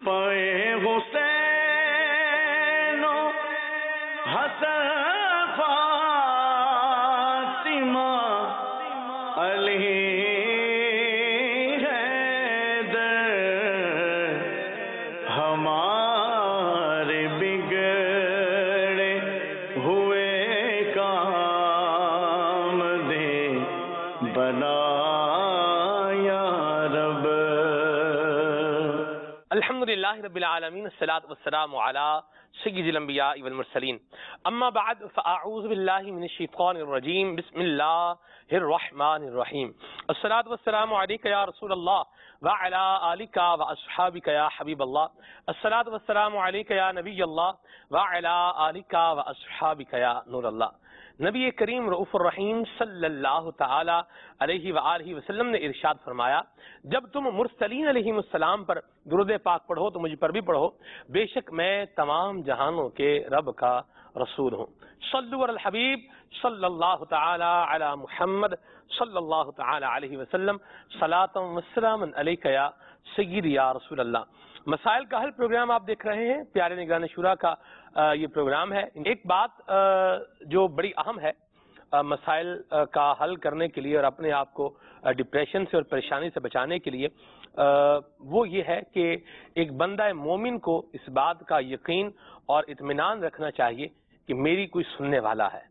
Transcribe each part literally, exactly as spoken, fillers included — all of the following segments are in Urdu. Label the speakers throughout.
Speaker 1: پائے حسین و حسن فاطمہ علی حیدر ہمارے بگڑے ہوئے کام دے بنا
Speaker 2: الحمدللہ رب العالمین الصلاۃ والسلام علی سید الانبیاء والمرسلین اما بعد فاعوذ باللہ من الشیطان الرجیم بسم اللہ الرحمن الرحیم الصلاۃ والسلام علیک یا رسول اللہ وعلی آلک واصحابک یا حبیب اللہ الصلاۃ والسلام علیک یا نبی اللہ وعلی آلک واصحابک یا نور اللہ۔ نبی کریم رؤوف الرحیم صلی اللہ تعالی علیہ وآلہ وسلم نے ارشاد فرمایا، جب تم مرسلین علیہ السلام پر درود پاک پڑھو تو مجھ پر بھی پڑھو، بے شک میں تمام جہانوں کے رب کا رسول ہوں۔ صلو علی الحبیب صلی اللہ تعالی علی محمد صلی اللہ تعالی علیہ وسلم صلاۃ و سلام علیک یا سیدی یا رسول اللہ۔ مسائل کا حل پروگرام آپ دیکھ رہے ہیں، پیارے نگران شورا کا یہ پروگرام ہے۔ ایک بات جو بڑی اہم ہے مسائل کا حل کرنے کے لیے اور اپنے آپ کو ڈپریشن سے اور پریشانی سے بچانے کے لیے، وہ یہ ہے کہ ایک بندہ مومن کو اس بات کا یقین اور اطمینان رکھنا چاہیے کہ میری کوئی سننے والا ہے،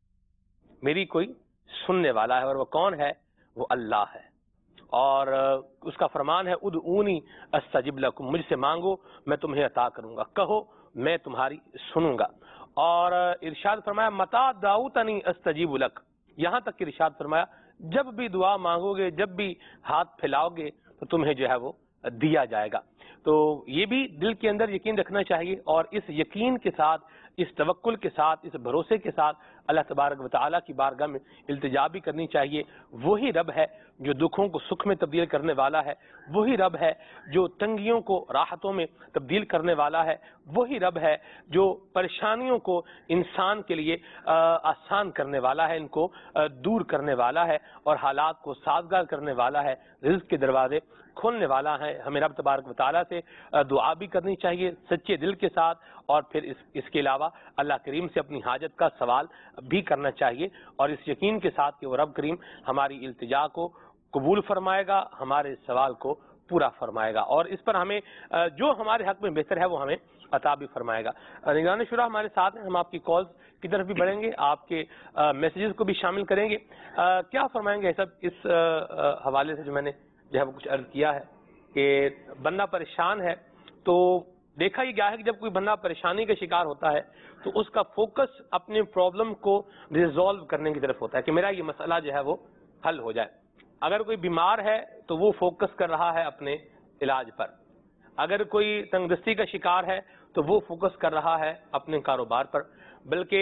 Speaker 2: میری کوئی سننے والا ہے، اور وہ کون ہے؟ وہ اللہ ہے۔ اور اس کا فرمان ہے ادعونی استجب لکم، مجھ سے مانگو میں تمہیں عطا کروں گا، کہو میں تمہاری سنوں گا۔ اور ارشاد فرمایا متا دعوتنی استجیب لک، یہاں تک کہ ارشاد فرمایا جب بھی دعا مانگو گے، جب بھی ہاتھ پھیلاؤ گے تو تمہیں جو ہے وہ دیا جائے گا۔ تو یہ بھی دل کے اندر یقین رکھنا چاہیے، اور اس یقین کے ساتھ، اس توکل کے ساتھ، اس بھروسے کے ساتھ اللہ تبارک و تعالیٰ کی بارگاہ میں التجا بھی کرنی چاہیے۔ وہی رب ہے جو دکھوں کو سکھ میں تبدیل کرنے والا ہے، وہی رب ہے جو تنگیوں کو راحتوں میں تبدیل کرنے والا ہے، وہی رب ہے جو پریشانیوں کو انسان کے لیے آسان کرنے والا ہے، ان کو دور کرنے والا ہے، اور حالات کو سازگار کرنے والا ہے، رزق کے دروازے کھولنے والا ہے۔ ہمیں رب تبارک و تعالیٰ سے دعا بھی کرنی چاہیے سچے دل کے ساتھ، اور پھر اس اس کے علاوہ اللہ کریم سے اپنی حاجت کا سوال بھی کرنا چاہیے، اور اس یقین کے ساتھ کہ وہ رب کریم ہماری التجا کو قبول فرمائے گا، ہمارے سوال کو پورا فرمائے گا، اور اس پر ہمیں جو ہمارے حق میں بہتر ہے وہ ہمیں عطا بھی فرمائے گا۔ نگران شورا ہمارے ساتھ ہیں، ہم آپ کی کالز کی طرف بھی بڑھیں گے، آپ کے میسیجز کو بھی شامل کریں گے۔ کیا فرمائیں گے سب اس حوالے سے جو میں نے جو ہے وہ کچھ عرض کیا ہے کہ بندہ پریشان ہے، تو دیکھا یہ گیا ہے کہ جب کوئی بندہ پریشانی کا شکار ہوتا ہے تو اس کا فوکس اپنے پرابلم کو ریزالو کرنے کی طرف ہوتا ہے کہ میرا یہ مسئلہ جو ہے وہ حل ہو جائے۔ اگر کوئی بیمار ہے تو وہ فوکس کر رہا ہے اپنے علاج پر، اگر کوئی تنگ دستی کا شکار ہے تو وہ فوکس کر رہا ہے اپنے کاروبار پر۔ بلکہ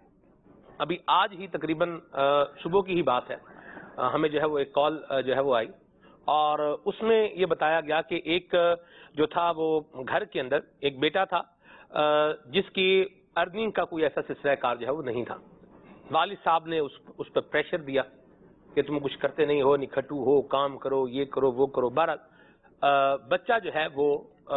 Speaker 2: ابھی آج ہی تقریباً صبح کی ہی بات ہے، ہمیں جو ہے وہ ایک کال جو ہے وہ آئی، اور اس میں یہ بتایا گیا کہ ایک جو تھا وہ گھر کے اندر ایک بیٹا تھا جس کی ارننگ کا کوئی ایسا سلسلہ کار جو ہے وہ نہیں تھا۔ والد صاحب نے اس اس پر پریشر دیا کہ تم کچھ کرتے نہیں ہو، نکھٹو ہو، کام کرو، یہ کرو وہ کرو۔ بہرحال بچہ جو ہے وہ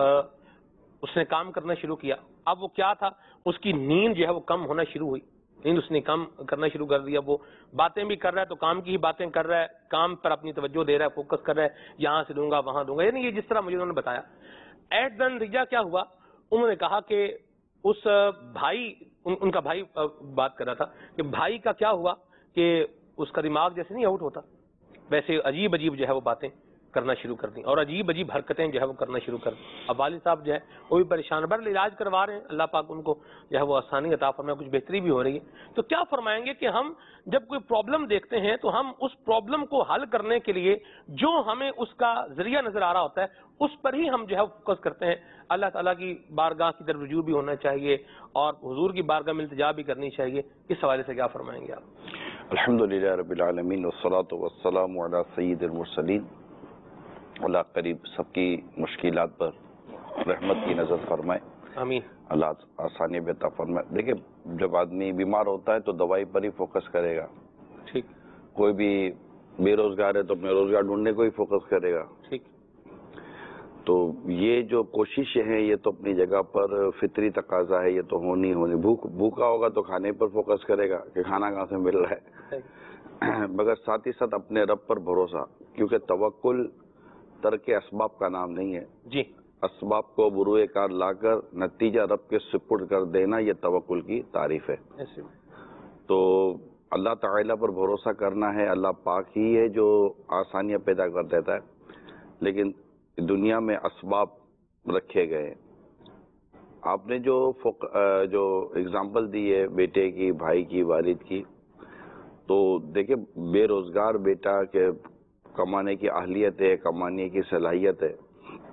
Speaker 2: اس نے کام کرنا شروع کیا۔ اب وہ کیا تھا، اس کی نیند جو ہے وہ کم ہونا شروع ہوئی، نیند اس نے کم کرنا شروع کر دیا۔ وہ باتیں بھی کر رہا ہے تو کام کی ہی باتیں کر رہا ہے، کام پر اپنی توجہ دے رہا ہے، فوکس کر رہا ہے، یہاں سے دوں گا وہاں دوں گا، یعنی یہ جس طرح مجھے انہوں نے بتایا۔ ایٹ دا نتیجہ کیا ہوا، انہوں نے کہا کہ اس بھائی ان, ان کا بھائی بات کر رہا تھا کہ بھائی کا کیا ہوا کہ اس کا دماغ جیسے نہیں آؤٹ ہوتا ویسے عجیب عجیب جو ہے وہ باتیں کرنا شروع کر دیں، اور عجیب عجیب حرکتیں جو ہے وہ کرنا شروع کر دیں۔ اب والد صاحب جو ہے وہ بھی پریشان، بر علاج کروا رہے ہیں، اللہ پاک ان کو جو ہے وہ آسانی عطا فرمائے، کچھ بہتری بھی ہو رہی ہے۔ تو کیا فرمائیں گے کہ ہم جب کوئی پرابلم دیکھتے ہیں تو ہم اس پرابلم کو حل کرنے کے لیے جو ہمیں اس کا ذریعہ نظر آ رہا ہوتا ہے اس پر ہی ہم جو ہے فوکس کرتے ہیں۔ اللہ تعالیٰ کی بارگاہ کی طرف رجوع بھی ہونا چاہیے، اور حضور کی بارگاہ میں التجا بھی کرنی چاہیے۔ اس حوالے سے کیا فرمائیں گے آپ؟
Speaker 3: الحمدللہ رب العالمین والصلاة والسلام علی سید المرسلین۔ اللہ قریب سب کی مشکلات پر رحمت کی نظر فرمائے،
Speaker 2: آمین۔
Speaker 3: اللہ آسانی بھی عطا فرمائے۔ دیکھیں جب آدمی بیمار ہوتا ہے تو دوائی پر ہی فوکس کرے گا،
Speaker 2: ٹھیک۔
Speaker 3: کوئی بھی بے روزگار ہے تو اپنے روزگار ڈھونڈنے کو ہی فوکس کرے گا،
Speaker 2: ٹھیک۔
Speaker 3: تو یہ جو کوششیں ہیں یہ تو اپنی جگہ پر فطری تقاضا ہے، یہ تو ہونی ہونی بھوک بھوکا ہوگا تو کھانے پر فوکس کرے گا کہ کھانا کہاں سے مل رہا ہے، مگر ساتھ ہی ساتھ اپنے رب پر بھروسہ، کیونکہ توکل ترک اسباب کا نام نہیں ہے
Speaker 2: جی،
Speaker 3: اسباب کو بروئے کار لا کر نتیجہ رب کے سپرد کر دینا یہ توکل کی تعریف ہے۔ تو اللہ تعالیٰ پر بھروسہ کرنا ہے، اللہ پاک ہی ہے جو آسانیاں پیدا کر دیتا ہے، لیکن دنیا میں اسباب رکھے گئے ہیں۔ آپ نے جو فق... جو اگزامپل دی ہے بیٹے کی، بھائی کی، والد کی، تو دیکھیں بے روزگار بیٹا کے کمانے کی اہلیت ہے، کمانے کی صلاحیت ہے،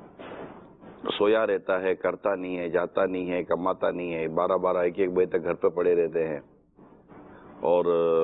Speaker 3: سویا رہتا ہے، کرتا نہیں ہے، جاتا نہیں ہے، کماتا نہیں ہے، بارہ بارہ ایک ایک بجے تک گھر پہ پڑے رہتے ہیں اور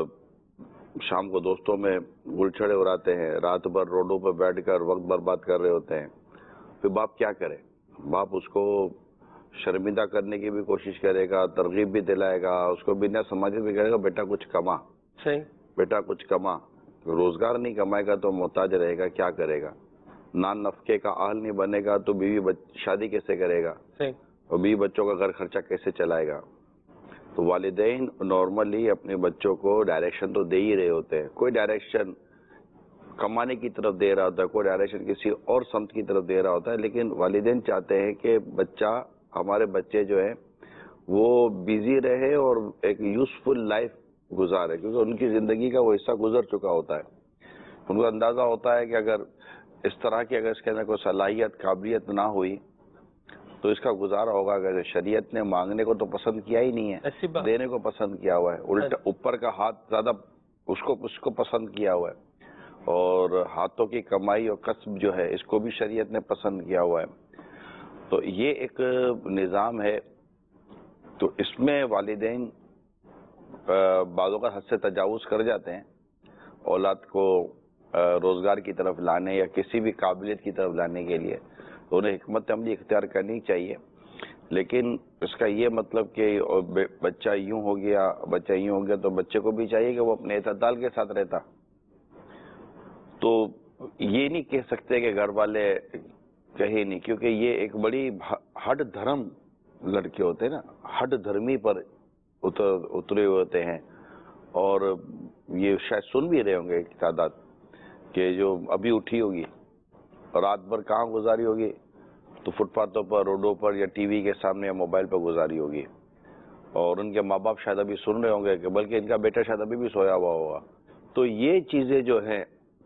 Speaker 3: شام کو دوستوں میں گلچھڑے اڑاتے ہیں، رات بھر روڈوں پہ بیٹھ کر وقت برباد کر رہے ہوتے ہیں۔ پھر باپ کیا کرے؟ باپ اس کو شرمندہ کرنے کی بھی کوشش کرے گا، ترغیب بھی دلائے گا، اس کو بنا سمجھے بھی کرے گا بیٹا کچھ کما،
Speaker 2: صحیح،
Speaker 3: بیٹا کچھ کما۔ روزگار نہیں کمائے گا تو محتاج رہے گا، کیا کرے گا؟ نان نفقے کا اہل نہیں بنے گا تو بیوی بچ... شادی کیسے کرے گا؟
Speaker 2: صحیح،
Speaker 3: اور بیوی بچوں کا گھر خرچہ کیسے چلائے گا؟ تو والدین نارملی اپنے بچوں کو ڈائریکشن تو دے ہی رہے ہوتے ہیں، کوئی ڈائریکشن کمانے کی طرف دے رہا ہوتا ہے، کوئی ڈائریکشن کسی اور سمت کی طرف دے رہا ہوتا ہے، لیکن والدین چاہتے ہیں کہ بچہ، ہمارے بچے جو ہیں وہ بیزی رہے اور ایک یوزفل لائف گزارے، کیونکہ ان کی زندگی کا وہ حصہ گزر چکا ہوتا ہے۔ ان کو اندازہ ہوتا ہے کہ اگر اس طرح کی اگر اس کے اندر کوئی صلاحیت، قابلیت نہ ہوئی تو اس کا گزارا ہوگا۔ اگر شریعت نے مانگنے کو تو پسند کیا ہی نہیں ہے، دینے کو پسند کیا ہوا ہے، الٹا اوپر کا ہاتھ زیادہ اس کو اس کو پسند کیا ہوا ہے، اور ہاتھوں کی کمائی اور کسب جو ہے اس کو بھی شریعت نے پسند کیا ہوا ہے۔ تو یہ ایک نظام ہے، تو اس میں والدین بعض اوقات حد سے تجاوز کر جاتے ہیں اولاد کو روزگار کی طرف لانے یا کسی بھی قابلیت کی طرف لانے کے لیے، تو انہیں حکمت عملی اختیار کرنی چاہیے، لیکن اس کا یہ مطلب کہ بچہ یوں ہو گیا، بچہ یوں ہو گیا تو بچے کو بھی چاہیے کہ وہ اپنے اعتدال کے ساتھ رہتا۔ تو یہ نہیں کہہ سکتے کہ گھر والے کہیں نہیں، کیونکہ یہ ایک بڑی ہٹ دھرم لڑکے ہوتے ہیں نا، ہٹ دھرمی پر اتر اترے ہوتے ہیں، اور یہ شاید سن بھی رہے ہوں گے ایک تعداد کہ جو ابھی اٹھی ہوگی اور رات بھر کہاں گزاری ہوگی، تو فٹ پاتھوں پر، روڈوں پر، یا ٹی وی کے سامنے یا موبائل پر گزاری ہوگی، اور ان کے ماں باپ شاید ابھی سن رہے ہوں گے کہ بلکہ ان کا بیٹا شاید ابھی بھی سویا ہوا ہوگا۔ تو یہ چیزیں جو ہیں،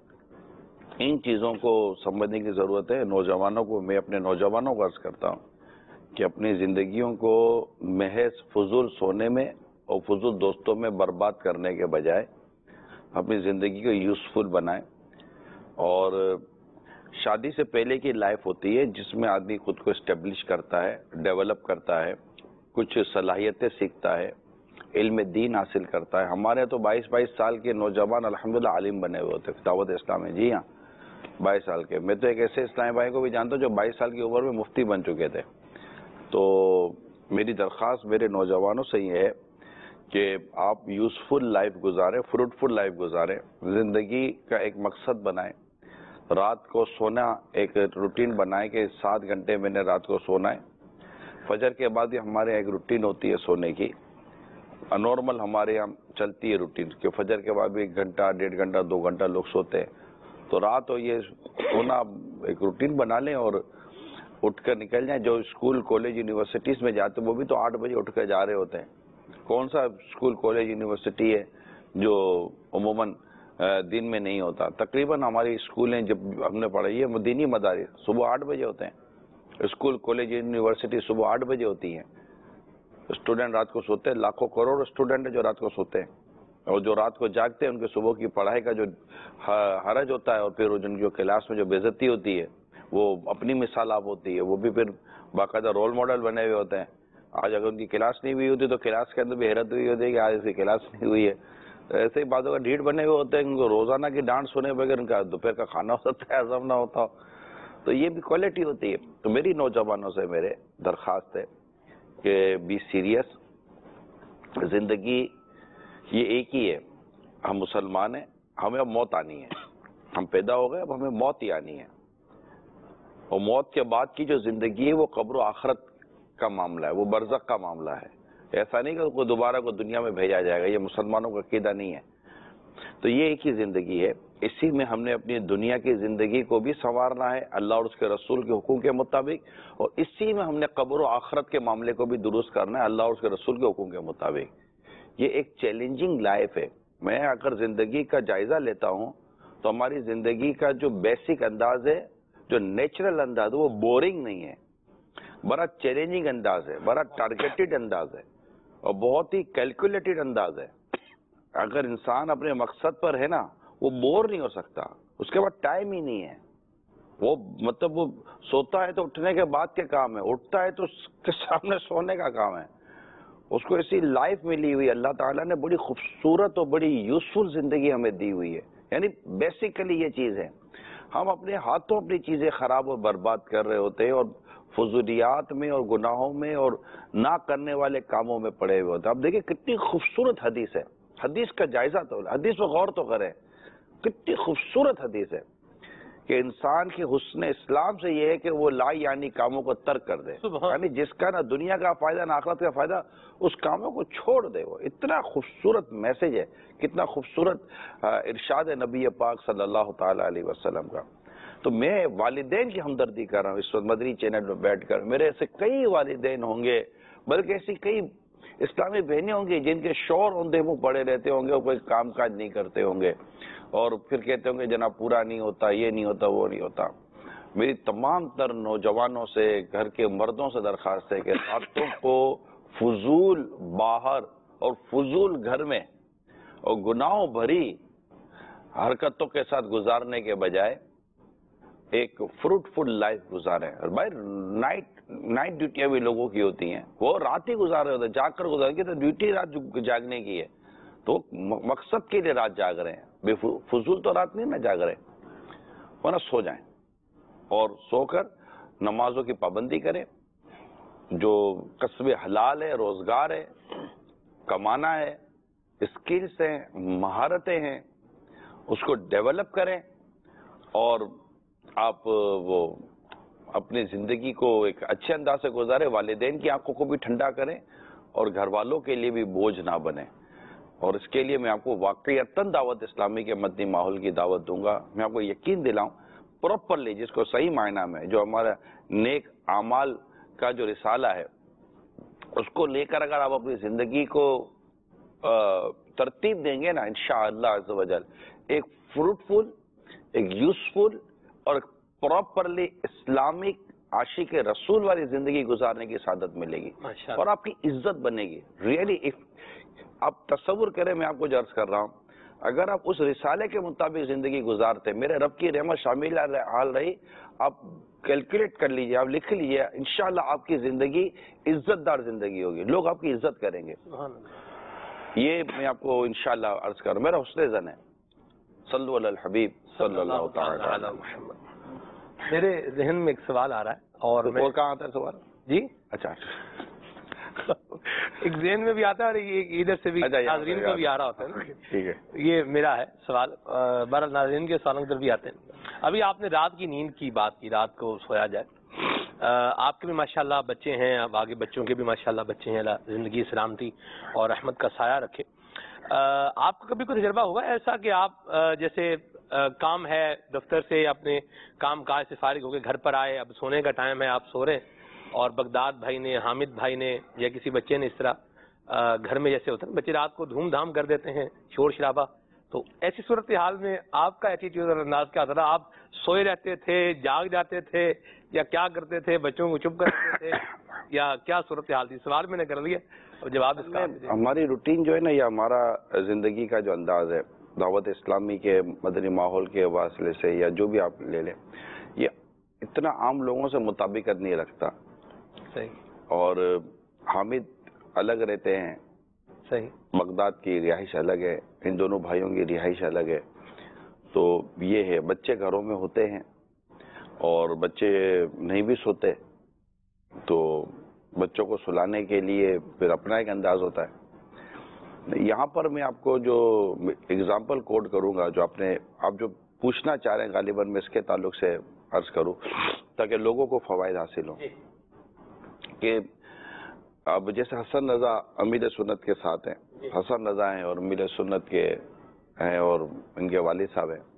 Speaker 3: ان چیزوں کو سمجھنے کی ضرورت ہے۔ نوجوانوں کو، میں اپنے نوجوانوں کو عرض کرتا ہوں کہ اپنی زندگیوں کو محض فضول سونے میں اور فضول دوستوں میں برباد کرنے کے بجائے اپنی زندگی کو یوزفل بنائیں، اور شادی سے پہلے کی لائف ہوتی ہے جس میں آدمی خود کو اسٹیبلش کرتا ہے، ڈیولپ کرتا ہے، کچھ صلاحیتیں سیکھتا ہے، علم دین حاصل کرتا ہے۔ ہمارے تو بائیس بائیس سال کے نوجوان الحمدللہ عالم بنے ہوئے ہوتے دعوت اسلام میں، جی ہاں، بائیس سال کے۔ میں تو ایک ایسے اسلامی بھائی کو بھی جانتا ہوں جو بائیس سال کی عمر میں مفتی بن چکے تھے۔ تو میری درخواست میرے نوجوانوں سے یہ ہے کہ آپ یوزفل لائف گزاریں، فروٹفل لائف گزاریں، زندگی کا ایک مقصد بنائیں، رات کو سونا ایک روٹین بنائیں کہ سات گھنٹے میں نے رات کو سونا ہے۔ فجر کے بعد بھی ہمارے ایک روٹین ہوتی ہے سونے کی، نارمل ہمارے یہاں چلتی ہے روٹین کہ فجر کے بعد بھی ایک گھنٹہ، ڈیڑھ گھنٹہ، دو گھنٹہ لوگ سوتے ہیں۔ تو رات ہو یہ سونا ایک روٹین بنا لیں اور اٹھ کر نکل جائیں۔ جو اسکول، کالج، یونیورسٹیز میں جاتے وہ بھی تو آٹھ بجے اٹھ کر جا رہے ہوتے ہیں۔ کون سا اسکول، کالج، یونیورسٹی ہے جو عموماً دن میں نہیں ہوتا؟ تقریباً ہماری اسکولیں جب ہم نے پڑھائی ہے وہ دینی مدارس صبح آٹھ بجے ہوتے ہیں، اسکول، کالج، یونیورسٹی صبح آٹھ بجے ہوتی ہیں۔ اسٹوڈنٹ رات کو سوتے ہیں، لاکھوں کروڑ اسٹوڈنٹ ہیں جو رات کو سوتے ہیں، اور جو رات کو جاگتے ہیں ان کے صبح کی پڑھائی کا جو حرج ہوتا ہے، اور پھر جن کی کلاس میں جو بے عزتی ہوتی ہے وہ اپنی مثال آپ ہوتی ہے، وہ بھی پھر باقاعدہ رول ماڈل بنے ہوئے ہوتے ہیں۔ آج اگر ان کی کلاس نہیں ہوئی ہوتی تو کلاس کے اندر بھی حیرت ہوئی ہوتی ہے کہ آج اس کی کلاس نہیں ہوئی ہے۔ ایسے ہی بعضوں کا ڈھیٹ بنے ہوئے ہوتے ہیں، ان کو روزانہ کی ڈانٹ سنے بغیر ان کا دوپہر کا کھانا ہو سکتا ہے ہضم نہ ہوتا ہو۔ تو یہ بھی کوالٹی ہوتی ہے۔ تو میری نوجوانوں سے میرے درخواست ہے کہ بی سیریس، زندگی یہ ایک ہی ہے، ہم مسلمان ہیں، ہمیں اب موت آنی ہے، ہم پیدا ہو گئے، اب ہمیں موت ہی آنی ہے۔ اور موت کے بعد کی جو زندگی ہے وہ قبر و آخرت کا معاملہ ہے، وہ برزخ کا معاملہ ہے. ایسا نہیں کہ اس کو دوبارہ کو دنیا میں بھیجا جائے گا، یہ مسلمانوں کا عقیدہ نہیں ہے. تو یہ ایک ہی زندگی ہے، اسی میں ہم نے اپنی دنیا کی زندگی کو بھی سنوارنا ہے اللہ اور اس کے رسول کے حکم کے مطابق، اور اسی میں ہم نے قبر و آخرت کے معاملے کو بھی درست کرنا ہے اللہ اور اس کے رسول کے حکم کے مطابق. یہ ایک چیلنجنگ لائف ہے. میں اگر زندگی کا جائزہ لیتا ہوں تو ہماری زندگی کا جو بیسک انداز ہے، جو نیچرل انداز ہے، وہ بورنگ نہیں ہے، بڑا چیلنجنگ انداز ہے، بڑا ٹارگیٹڈ انداز ہے اور بہت ہی کیلکولیٹڈ انداز ہے. اگر انسان اپنے مقصد پر ہے نا، وہ بور نہیں ہو سکتا، اس کے بعد ٹائم ہی نہیں ہے. وہ مطلب وہ سوتا ہے تو اٹھنے کے بعد کے کام ہے، اٹھتا ہے تو اس کے سامنے سونے کا کام ہے. اس کو ایسی لائف ملی ہوئی، اللہ تعالیٰ نے بڑی خوبصورت اور بڑی یوزفل زندگی ہمیں دی ہوئی ہے. یعنی بیسیکلی یہ چیز ہے، ہم اپنے ہاتھوں اپنی چیزیں خراب اور برباد کر رہے ہوتے ہیں اور فضولیات میں اور گناہوں میں اور نہ کرنے والے کاموں میں پڑے ہوئے ہوتے ہیں. اب دیکھیں کتنی خوبصورت حدیث ہے، حدیث کا جائزہ تو حدیث پہ غور تو کریں، کتنی خوبصورت حدیث ہے کہ انسان کے حسن اسلام سے یہ ہے کہ وہ لا یعنی کاموں کو ترک کر دے. یعنی جس کا نہ دنیا کا فائدہ نہ آخرت کا فائدہ، اس کاموں کو چھوڑ دے. وہ اتنا خوبصورت میسج ہے، کتنا خوبصورت ارشاد نبی پاک صلی اللہ تعالی علیہ وسلم کا. تو میں والدین کی ہمدردی کر رہا ہوں اس وقت مدنی چینل میں بیٹھ کر. میرے ایسے کئی والدین ہوں گے، بلکہ ایسی کئی اسلامی بہنیں ہوں گی جن کے شور اوندھے منہ پڑے رہتے ہوں گے اور کوئی کام کاج نہیں کرتے ہوں گے اور پھر کہتے ہوں گے جناب پورا نہیں ہوتا، یہ نہیں ہوتا، وہ نہیں ہوتا. میری تمام تر نوجوانوں سے، گھر کے مردوں سے درخواست ہے کہ راتوں کو فضول باہر اور فضول گھر میں اور گناہوں بھری حرکتوں کے ساتھ گزارنے کے بجائے ایک فروٹفل لائف گزاریں. اور بھائی نائٹ نائٹ ڈیوٹیاں بھی لوگوں کی ہوتی ہیں، وہ رات ہی گزار رہے ہوتے ہیں، جاگ کر گزار کے. تو ڈیوٹی رات جاگنے کی ہے، تو مقصد کے لیے رات جاگ رہے ہیں، بے فضول تو رات نہیں نہ جاگ رہے. ورنہ سو جائیں اور سو کر نمازوں کی پابندی کریں. جو کسب حلال ہے، روزگار ہے، کمانا ہے، اسکلز ہیں، مہارتیں ہیں، اس کو ڈیولپ کریں اور آپ وہ اپنی زندگی کو ایک اچھے انداز سے گزارے. والدین کی آنکھوں کو بھی ٹھنڈا کریں اور گھر والوں کے لیے بھی بوجھ نہ بنے. اور اس کے لیے میں آپ کو واقعتاً دعوت اسلامی کے مدنی ماحول کی دعوت دوں گا. میں آپ کو یقین دلاؤں پراپرلی، جس کو صحیح معنی میں جو ہمارا نیک اعمال کا جو رسالہ ہے اس کو لے کر اگر آپ اپنی زندگی کو ترتیب دیں گے نا، انشاءاللہ عز و جل ایک فروٹفل، ایک یوزفل اور پراپرلی اسلامک عاشق رسول والی زندگی گزارنے کی سعادت ملے گی اور آپ کی عزت بنے گی. ریئلی آپ تصور کریں، میں آپ کو عرض کر رہا ہوں، اگر آپ اس رسالے کے مطابق زندگی گزارتے، میرے رب کی رحمت شامل حال رہی، آپ کیلکولیٹ کر لیجئے، آپ لکھ لیجئے، انشاءاللہ آپ کی زندگی عزت دار زندگی ہوگی، لوگ آپ کی عزت کریں گے. یہ میں آپ کو انشاءاللہ عرض کر رہا ہوں، میرا حسن ظن ہے. صلو علی الحبیب صلی اللہ تعالی علی محمد.
Speaker 2: میرے ذہن میں ایک سوال آ رہا ہے اور
Speaker 3: اور کہاں آتا ہے سوال؟
Speaker 2: جی
Speaker 3: اچھا
Speaker 2: ایک ذہن میں بھی آتا ہے اور ادھر سے بھی ناظرین کو بھی آ رہا ہوتا ہے.
Speaker 3: ٹھیک ہے،
Speaker 2: یہ میرا ہے سوال، بہرحال ناظرین کے سوالوں ادھر بھی آتے ہیں. ابھی آپ نے رات کی نیند کی بات کی، رات کو سویا جائے. آپ کے بھی ماشاءاللہ بچے ہیں، اب آگے بچوں کے بھی ماشاءاللہ بچے ہیں، زندگی سلامتی اور رحمت کا سایہ رکھے. آپ کا کبھی کوئی تجربہ ہوا ایسا کہ آپ جیسے کام ہے دفتر سے اپنے کام کاج سے فارغ ہو کے گھر پر آئے، اب سونے کا ٹائم ہے، آپ سو رہے ہیں اور بغداد بھائی نے، حامد بھائی نے یا کسی بچے نے اس طرح گھر میں جیسے ہوتا ہے بچے رات کو دھوم دھام کر دیتے ہیں، شور شرابہ، تو ایسی صورتحال میں آپ کا ایٹیٹیوڈ اور انداز کیا ہوتا تھا؟ آپ سوئے رہتے تھے، جاگ جاتے تھے یا کیا کرتے تھے؟ بچوں کو چپ کرتے تھے یا کیا صورتحال تھی؟ سوال میں نے کر لیا اور جواب اس کا.
Speaker 3: ہماری روٹین جو ہے نا، یہ ہمارا زندگی کا جو انداز ہے دعوت اسلامی کے مدنی ماحول کے واصلے سے یا جو بھی آپ لے لیں، یہ اتنا عام لوگوں سے مطابقت نہیں رکھتا.
Speaker 2: صحیح.
Speaker 3: اور حامد الگ رہتے ہیں،
Speaker 2: صحیح،
Speaker 3: بغداد کی رہائش الگ ہے، ان دونوں بھائیوں کی رہائش الگ ہے. تو یہ ہے، بچے گھروں میں ہوتے ہیں اور بچے نہیں بھی سوتے، تو بچوں کو سلانے کے لیے پھر اپنا ایک انداز ہوتا ہے. یہاں پر میں آپ کو جو اگزامپل کوٹ کروں گا، جو آپ نے آپ جو پوچھنا چاہ رہے ہیں غالباً میں اس کے تعلق سے عرض کروں تاکہ لوگوں کو فوائد حاصل ہوں. کہ اب جیسے حسن رضا امیر سنت کے ساتھ ہیں, حسن رضا ہیں اور امیر سنت کے ہیں اور ان کے والد صاحب ہیں,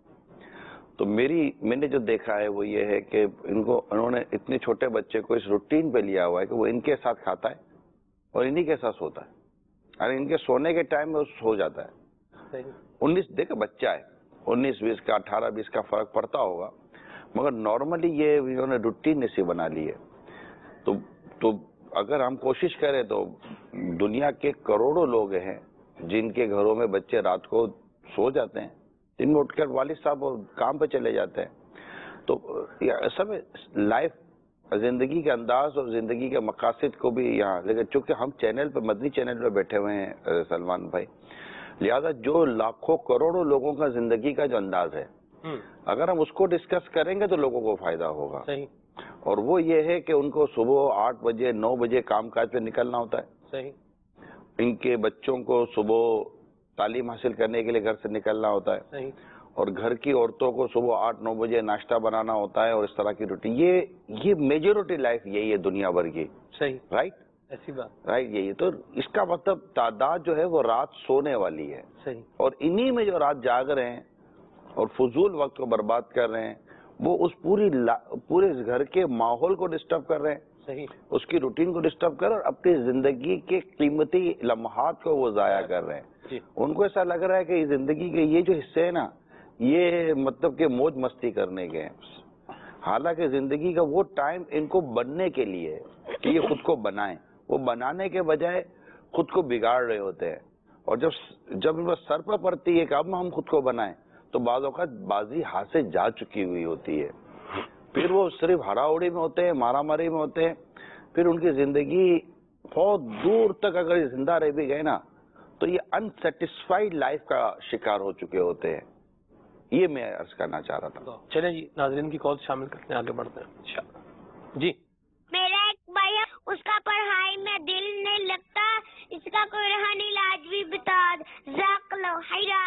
Speaker 3: تو میری میں نے جو دیکھا ہے وہ یہ ہے کہ ان کو انہوں نے اتنے چھوٹے بچے کو اس روٹین پہ لیا ہوا ہے کہ وہ ان کے ساتھ کھاتا ہے اور انہی کے ساتھ سوتا ہے. یعنی ان کے سونے کے ٹائم میں سو جاتا ہے. انیس دیکھے بچہ ہے, انیس بیس کا اٹھارہ بیس کا فرق پڑتا ہوگا, مگر نارملی یہ انہوں نے روٹین ایسی بنا لی ہے. تو تو اگر ہم کوشش کریں تو دنیا کے کروڑوں لوگ ہیں جن کے گھروں میں بچے رات کو سو جاتے ہیں, دن میں اٹھ کر والد صاحب کام پہ چلے جاتے ہیں. تو سب لائف زندگی کے انداز اور زندگی کے مقاصد کو بھی یہاں, لیکن چونکہ ہم چینل پہ مدنی چینل پہ بیٹھے ہوئے ہیں سلمان بھائی, لہذا جو لاکھوں کروڑوں لوگوں کا زندگی کا جو انداز ہے اگر ہم اس کو ڈسکس کریں گے تو لوگوں کو فائدہ ہوگا.
Speaker 2: صحیح.
Speaker 3: اور وہ یہ ہے کہ ان کو صبح آٹھ بجے نو بجے کام کاج پہ نکلنا ہوتا ہے.
Speaker 2: صحیح.
Speaker 3: ان کے بچوں کو صبح تعلیم حاصل کرنے کے لیے گھر سے نکلنا ہوتا ہے.
Speaker 2: صحیح.
Speaker 3: اور گھر کی عورتوں کو صبح آٹھ نو بجے ناشتہ بنانا ہوتا ہے اور اس طرح کی روٹین. یہ یہ میجورٹی لائف یہی ہے دنیا بھر کی.
Speaker 2: صحیح.
Speaker 3: رائٹ.
Speaker 2: ایسی بات.
Speaker 3: رائٹ. یہی تو اس کا مطلب تعداد جو ہے وہ رات سونے والی ہے.
Speaker 2: صحیح. اور
Speaker 3: انہی میں جو رات جاگ رہے ہیں اور فضول وقت کو برباد کر رہے ہیں وہ اس پوری پورے گھر کے ماحول کو ڈسٹرب کر رہے ہیں.
Speaker 2: صحیح.
Speaker 3: اس کی روٹین کو ڈسٹرب کر اور اپنی زندگی کے قیمتی لمحات کو وہ ضائع کر رہے ہیں. ان کو ایسا لگ رہا ہے کہ زندگی کے یہ جو حصے ہیں نا یہ مطلب کہ موج مستی کرنے کے ہیں, حالانکہ زندگی کا وہ ٹائم ان کو بننے کے لیے کہ یہ خود کو بنائیں. وہ بنانے کے بجائے خود کو بگاڑ رہے ہوتے ہیں. اور جب جب ان کو سر پر پڑتی ہے کہ اب ہم خود کو بنائیں تو بعض اوقات بازی ہاتھ سے جا چکی ہوئی ہوتی ہے. پھر وہ صرف ہڑا اڑی میں ہوتے ہیں, مارا ماری میں ہوتے ہیں. پھر ان کی زندگی بہت دور تک اگر زندہ رہ بھی گئے نا تو یہ انسیٹسفائیڈ لائف کا شکار ہو چکے ہوتے ہیں. یہ میں عرض کرنا چاہ رہا تھا.
Speaker 2: چلیں جی ناظرین کی کال شامل کرتے ہیں, آگے بڑھتے ہیں انشاءاللہ. جی
Speaker 4: میرا ایک بھائی ہے, اس کا پڑھائی میں دل نہیں لگتا, اس کا کوئی روحانی علاج بھی بتا جزاک اللہ خیرا.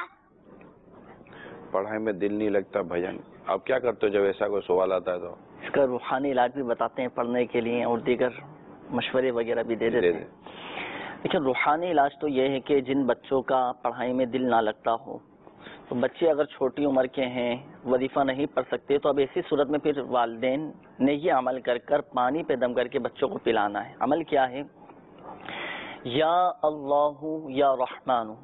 Speaker 3: پڑھائی میں دل نہیں لگتا بھجن, آپ کیا کرتے ہو جب ایسا کوئی سوال آتا ہے تو؟
Speaker 5: اس کا روحانی علاج بھی بتاتے ہیں پڑھنے کے لیے اور دیگر مشورے وغیرہ بھی دے دیتے ہیں. لیکن روحانی علاج تو یہ ہے کہ جن بچوں کا پڑھائی میں دل نہ لگتا ہو, تو بچے اگر چھوٹی عمر کے ہیں وظیفہ نہیں پڑھ سکتے, تو اب ایسی صورت میں پھر والدین نے یہ عمل کر کر پانی پہ دم کر کے بچوں کو پلانا ہے. عمل کیا ہے؟ یا اللہ یا رحمان,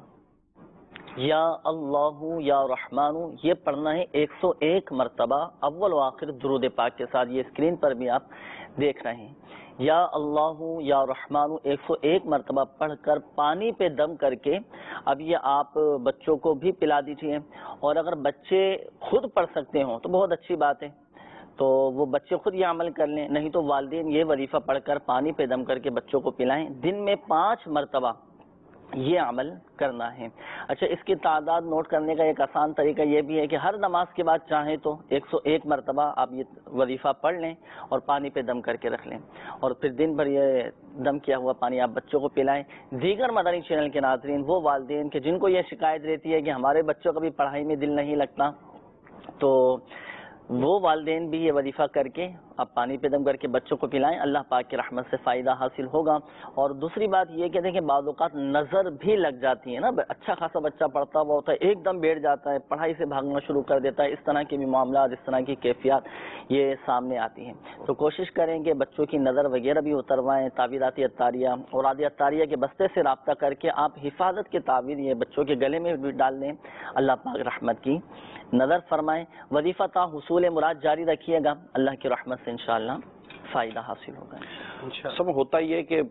Speaker 5: یا اللہ یا رحمان, یہ پڑھنا ہے ایک سو ایک مرتبہ اول و آخر درود پاک کے ساتھ. یہ اسکرین پر بھی آپ دیکھ رہے ہیں. یا اللہ یا رحمان ایک سو ایک مرتبہ پڑھ کر پانی پہ دم کر کے اب یہ آپ بچوں کو بھی پلا دیجیے. اور اگر بچے خود پڑھ سکتے ہوں تو بہت اچھی بات ہے, تو وہ بچے خود یہ عمل کر لیں, نہیں تو والدین یہ وظیفہ پڑھ کر پانی پہ دم کر کے بچوں کو پلائیں. دن میں پانچ مرتبہ یہ عمل کرنا ہے. اچھا, اس کی تعداد نوٹ کرنے کا ایک آسان طریقہ یہ بھی ہے کہ ہر نماز کے بعد چاہیں تو ایک سو ایک مرتبہ آپ یہ وظیفہ پڑھ لیں اور پانی پہ دم کر کے رکھ لیں, اور پھر دن بھر یہ دم کیا ہوا پانی آپ بچوں کو پلائیں. دیگر مدنی چینل کے ناظرین, وہ والدین کہ جن کو یہ شکایت رہتی ہے کہ ہمارے بچوں کا بھی پڑھائی میں دل نہیں لگتا, تو وہ والدین بھی یہ وظیفہ کر کے آپ پانی پہ دم کر کے بچوں کو پلائیں. اللہ پاک کی رحمت سے فائدہ حاصل ہوگا. اور دوسری بات یہ کہ دیکھیں بعض اوقات نظر بھی لگ جاتی ہے نا, اچھا خاصا بچہ پڑھتا ہوا ہوتا ہے ایک دم بیٹھ جاتا ہے, پڑھائی سے بھاگنا شروع کر دیتا ہے. اس طرح کے بھی معاملات, اس طرح کی کیفیات یہ سامنے آتی ہیں. تو کوشش کریں کہ بچوں کی نظر وغیرہ بھی اتروائیں. تعویذاتی عطاریہ اور عادی عطاریہ کے بستے سے رابطہ کر کے آپ حفاظت کے تعویذ یہ بچوں کے گلے میں بھی ڈال دیں. اللہ پاک رحمت کی نظر فرمائیں. وظیفہ تا حصول مراد جاری رکھیے گا, اللہ کی رحمت سے انشاءاللہ فائدہ حاصل ہوگا.
Speaker 3: سب ہوتا یہ کہ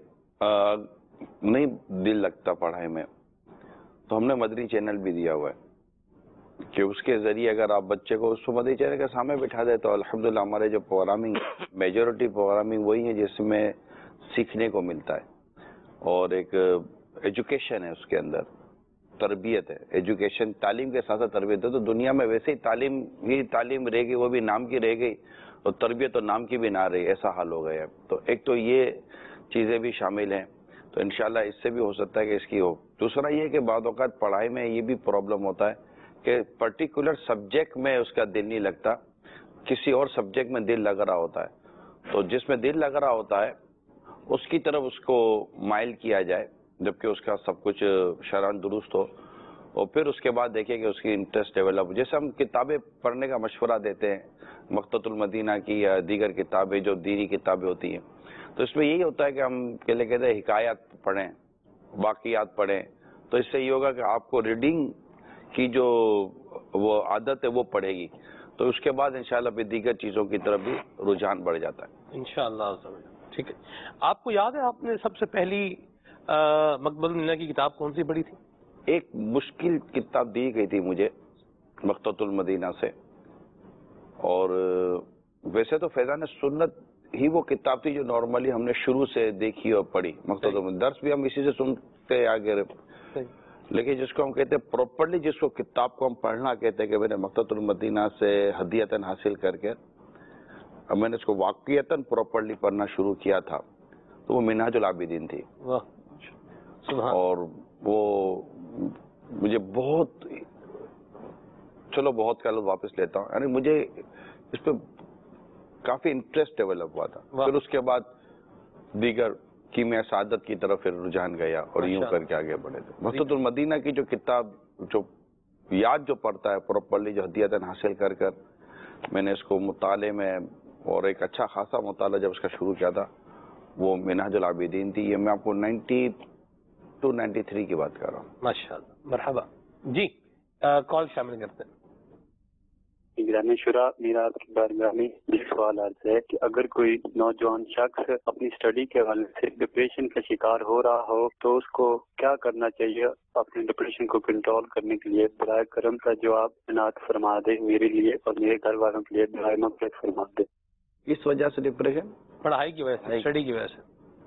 Speaker 3: نہیں دل لگتا پڑھائی میں, تو ہم نے مدنی چینل بھی دیا ہوا ہے کہ اس کے ذریعے اگر آپ بچے کو اس کو مدنی چینل کے سامنے بٹھا دے تو الحمدللہ ہمارے جو پروگرامنگ میجورٹی پروگرامنگ وہی ہے جس میں سیکھنے کو ملتا ہے اور ایک ایجوکیشن ہے, اس کے اندر تربیت ہے. ایجوکیشن تعلیم کے ساتھ ساتھ تربیت ہے. تو دنیا میں ویسے ہی تعلیم ہی تعلیم رہ گئی, وہ بھی نام کی رہ گئی, اور تربیت اور نام کی بھی نہ رہی, ایسا حال ہو گیا ہے. تو ایک تو یہ چیزیں بھی شامل ہیں, تو انشاءاللہ اس سے بھی ہو سکتا ہے کہ اس کی ہو. دوسرا یہ کہ بعض اوقات پڑھائی میں یہ بھی پرابلم ہوتا ہے کہ پرٹیکولر سبجیکٹ میں اس کا دل نہیں لگتا. کسی اور سبجیکٹ میں دل لگ رہا ہوتا ہے تو جس میں دل لگ رہا ہوتا ہے اس کی طرف اس کو مائل کیا جائے جبکہ اس کا سب کچھ شرعاً درست ہو، اور پھر اس کے بعد دیکھیں کہ اس کی انٹرسٹ ڈیولپ. جیسے ہم کتابیں پڑھنے کا مشورہ دیتے ہیں مقتۃ المدینہ کی یا دیگر کتابیں جو دینی کتابیں ہوتی ہیں، تو اس میں یہی ہوتا ہے کہ ہم کے لیے کہتے ہیں حکایات پڑھیں، واقعات پڑھیں، تو اس سے یہ ہوگا کہ آپ کو ریڈنگ کی جو وہ عادت ہے وہ پڑے گی، تو اس کے بعد انشاءاللہ پھر دیگر چیزوں کی طرف بھی رجحان بڑھ جاتا ہے
Speaker 2: انشاءاللہ. ٹھیک ہے. آپ کو یاد ہے آپ نے سب سے پہلی مقتۃ المدینہ کی کتاب کون سی پڑھی تھی؟
Speaker 3: ایک مشکل کتاب دی گئی تھی مجھے مقتۃ المدینہ سے، اور ویسے تو فیضان سنت ہی وہ کتاب تھی جو نارملی ہم نے شروع سے دیکھی اور پڑھی. مقتۃ المدینہ درس بھی ہم اسی سے سنتے آگے، لیکن جس کو ہم کہتے ہیں پراپرلی جس کو کتاب کو ہم پڑھنا کہتے ہیں کہ میں نے مقتۃ المدینہ سے ہدیتاً حاصل کر کے اب میں نے اس کو واقعیتاً پراپرلی پڑھنا شروع کیا تھا تو وہ منہاج العابدین تھی. اور وہ مجھے بہت، چلو بہت کا لفظ واپس لیتا ہوں، یعنی مجھے اس پہ کافی انٹرسٹ ڈیولپ ہوا تھا. پھر اس کے بعد دیگر کیمیا سعادت کی طرف پھر رجحان گیا اور یوں کر کے آگے بڑھے تھے. مقتۃ المدینہ کی جو کتاب جو یاد جو پڑھتا ہے پراپرلی جو ہدیتاً حاصل کر کر میں نے اس کو مطالعے میں اور ایک اچھا خاصا مطالعہ جب اس کا شروع کیا تھا وہ منہاج العابدین تھی. یہ میں آپ کو نائنٹی ٹو نائنٹی تھری کی بات کر رہا ہوں.
Speaker 2: ماشاءاللہ. مرحبا جی، کال شامل کرتے ہیں.
Speaker 6: نگرانی شورا، میرا آپ کی بارگاہ میں یہ سوال عرض ہے کہ اگر کوئی نوجوان شخص اپنی اسٹڈی کے حوالے سے ڈپریشن کا شکار ہو رہا ہو تو اس کو کیا کرنا چاہیے اپنے ڈپریشن کو کنٹرول کرنے کے لیے؟ برائے کرم کا جواب عنایت فرما دے میرے لیے اور میرے گھر والوں کے لیے برائے مغفرت فرما دے.
Speaker 3: اس وجہ سے ڈپریشن
Speaker 2: پڑھائی کی وجہ سے، اسٹڈی کی وجہ سے.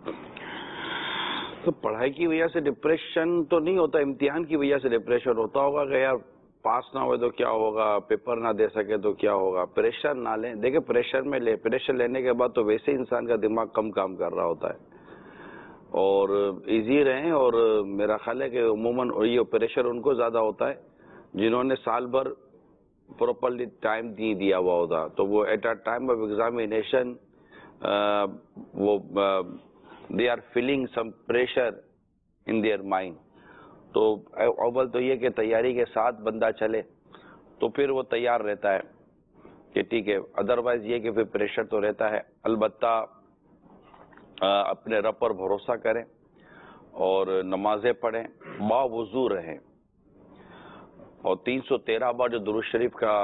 Speaker 3: تو پڑھائی کی وجہ سے ڈپریشن تو نہیں ہوتا، امتحان کی وجہ سے ڈپریشن ہوتا ہوگا کہ یار پاس نہ ہوئے تو کیا ہوگا، پیپر نہ دے سکے تو کیا ہوگا. پریشر نہ لیں. دیکھیں پریشر میں لے پریشر لینے کے بعد تو ویسے انسان کا دماغ کم کام کر رہا ہوتا ہے، اور ایزی رہیں. اور میرا خیال ہے کہ عموماً یہ پریشر ان کو زیادہ ہوتا ہے جنہوں نے سال بھر پراپرلی ٹائم نہیں دیا ہوا ہوتا، تو وہ at a time of examination وہ they are feeling some pressure in their mind. تو اول تو یہ کہ تیاری کے ساتھ بندہ چلے تو پھر وہ تیار رہتا ہے کہ ٹھیک ہے. ادروائز یہ کہ پھر پریشر تو رہتا ہے. البتہ اپنے رب پر بھروسہ کریں اور نمازیں پڑھیں، باوضو رہیں، اور تین سو تیرہ بار جو درود شریف کا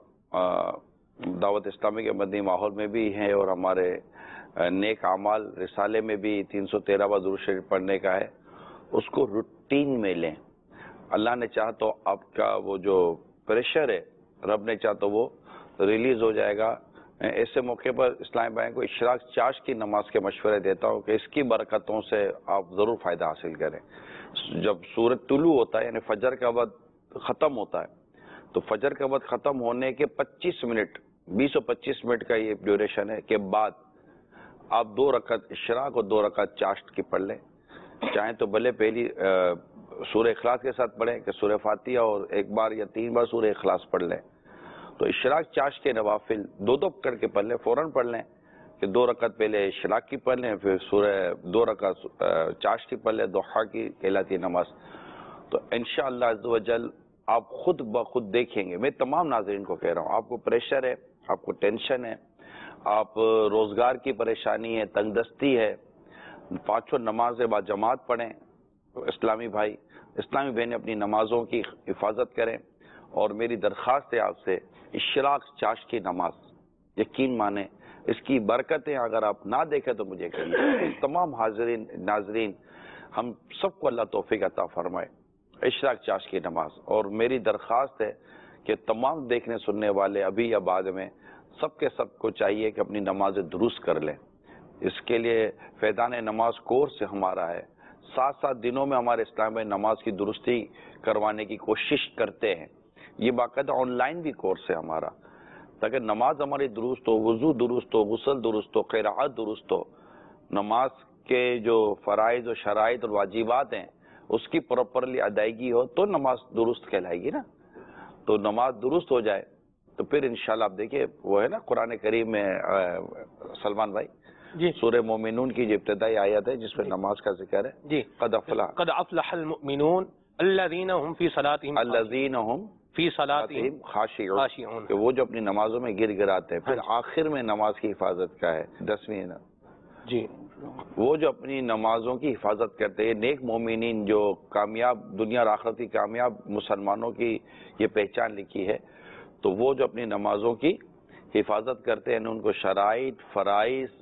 Speaker 3: دعوت اسلامی کے مدنی ماحول میں بھی ہے اور ہمارے نیک اعمال رسالے میں بھی تین سو تیرہ بار درود شریف پڑھنے کا ہے، اس کو روٹین میں لیں. اللہ نے چاہا تو آپ کا وہ جو پریشر ہے رب نے چاہا تو وہ ریلیز ہو جائے گا. ایسے موقع پر اسلامی بھائی کو اشراق چاش کی نماز کے مشورے دیتا ہوں کہ اس کی برکتوں سے آپ ضرور فائدہ حاصل کریں. جب سورج طلوع ہوتا ہے یعنی فجر کا وقت ختم ہوتا ہے تو فجر کا وقت ختم ہونے کے پچیس منٹ بیس و پچیس منٹ کا یہ ڈیوریشن ہے کہ بعد آپ دو رکعت اشراق اور دو رکعت چاشت کی پڑھ لیں. چاہیں تو بھلے پہلی سورہ اخلاص کے ساتھ پڑھیں کہ سورہ فاتحہ اور ایک بار یا تین بار سورہ اخلاص پڑھ لیں. تو اشراق چاشت کے نوافل دو دو کر کے پڑھ لیں، فوراً پڑھ لیں کہ دو رکعت پہلے اشراق کی پڑھ لیں، پھر سورہ دو رکعت چاشت کی پڑھ لیں، ضحیٰ کی کہلاتی نماز. تو انشاءاللہ عز و جل آپ خود بخود دیکھیں گے. میں تمام ناظرین کو کہہ رہا ہوں، آپ کو پریشر ہے، آپ کو ٹینشن ہے، آپ روزگار کی پریشانی ہے، تنگ دستی ہے، پانچوں نمازیں با جماعت پڑھیں. اسلامی بھائی اسلامی بہنیں اپنی نمازوں کی حفاظت کریں. اور میری درخواست ہے آپ سے، اشراق چاش کی نماز یقین مانیں اس کی برکتیں اگر آپ نہ دیکھیں تو مجھے کہیے. تمام حاضرین ناظرین ہم سب کو اللہ توفیق عطا فرمائے. اشراق چاش کی نماز، اور میری درخواست ہے کہ تمام دیکھنے سننے والے ابھی یا بعد میں سب کے سب کو چاہیے کہ اپنی نمازیں درست کر لیں. اس کے لیے فیضان نماز کورس ہمارا ہے. سات سات دنوں میں ہمارے اسلام میں نماز کی درستی کروانے کی کوشش کرتے ہیں. یہ باقاعدہ آن لائن بھی کورس ہے ہمارا، تاکہ نماز ہماری درست ہو، وضو درست ہو، غسل درست ہو، قراءت درست ہو. نماز کے جو فرائض و شرائط اور واجبات ہیں اس کی پراپرلی ادائیگی ہو تو نماز درست کہلائے گی نا. تو نماز درست ہو جائے تو پھر انشاءاللہ آپ دیکھیے وہ ہے نا قرآن کریم میں سلمان بھائی
Speaker 2: جی
Speaker 3: سورہ مومنون کی جو ابتدائی آیت ہے جس میں نماز کا ذکر ہے
Speaker 2: جی
Speaker 3: قد افلح
Speaker 2: قد افلح المؤمنون الذین هم فی صلاتهم
Speaker 3: الذین هم
Speaker 2: فی صلاتهم
Speaker 3: خاشعون
Speaker 2: خاشعون،
Speaker 3: کہ وہ جو اپنی نمازوں میں گر گراتے ہیں. پھر
Speaker 2: ہاں
Speaker 3: آخر میں نماز کی حفاظت کا ہے دسویں نا
Speaker 2: جی
Speaker 3: وہ جو اپنی نمازوں کی حفاظت کرتے ہیں. نیک مومنین جو کامیاب دنیا اور آخرت کی کامیاب مسلمانوں کی یہ پہچان لکھی ہے، تو وہ جو اپنی نمازوں کی حفاظت کرتے ہیں ان کو شرائط فرائض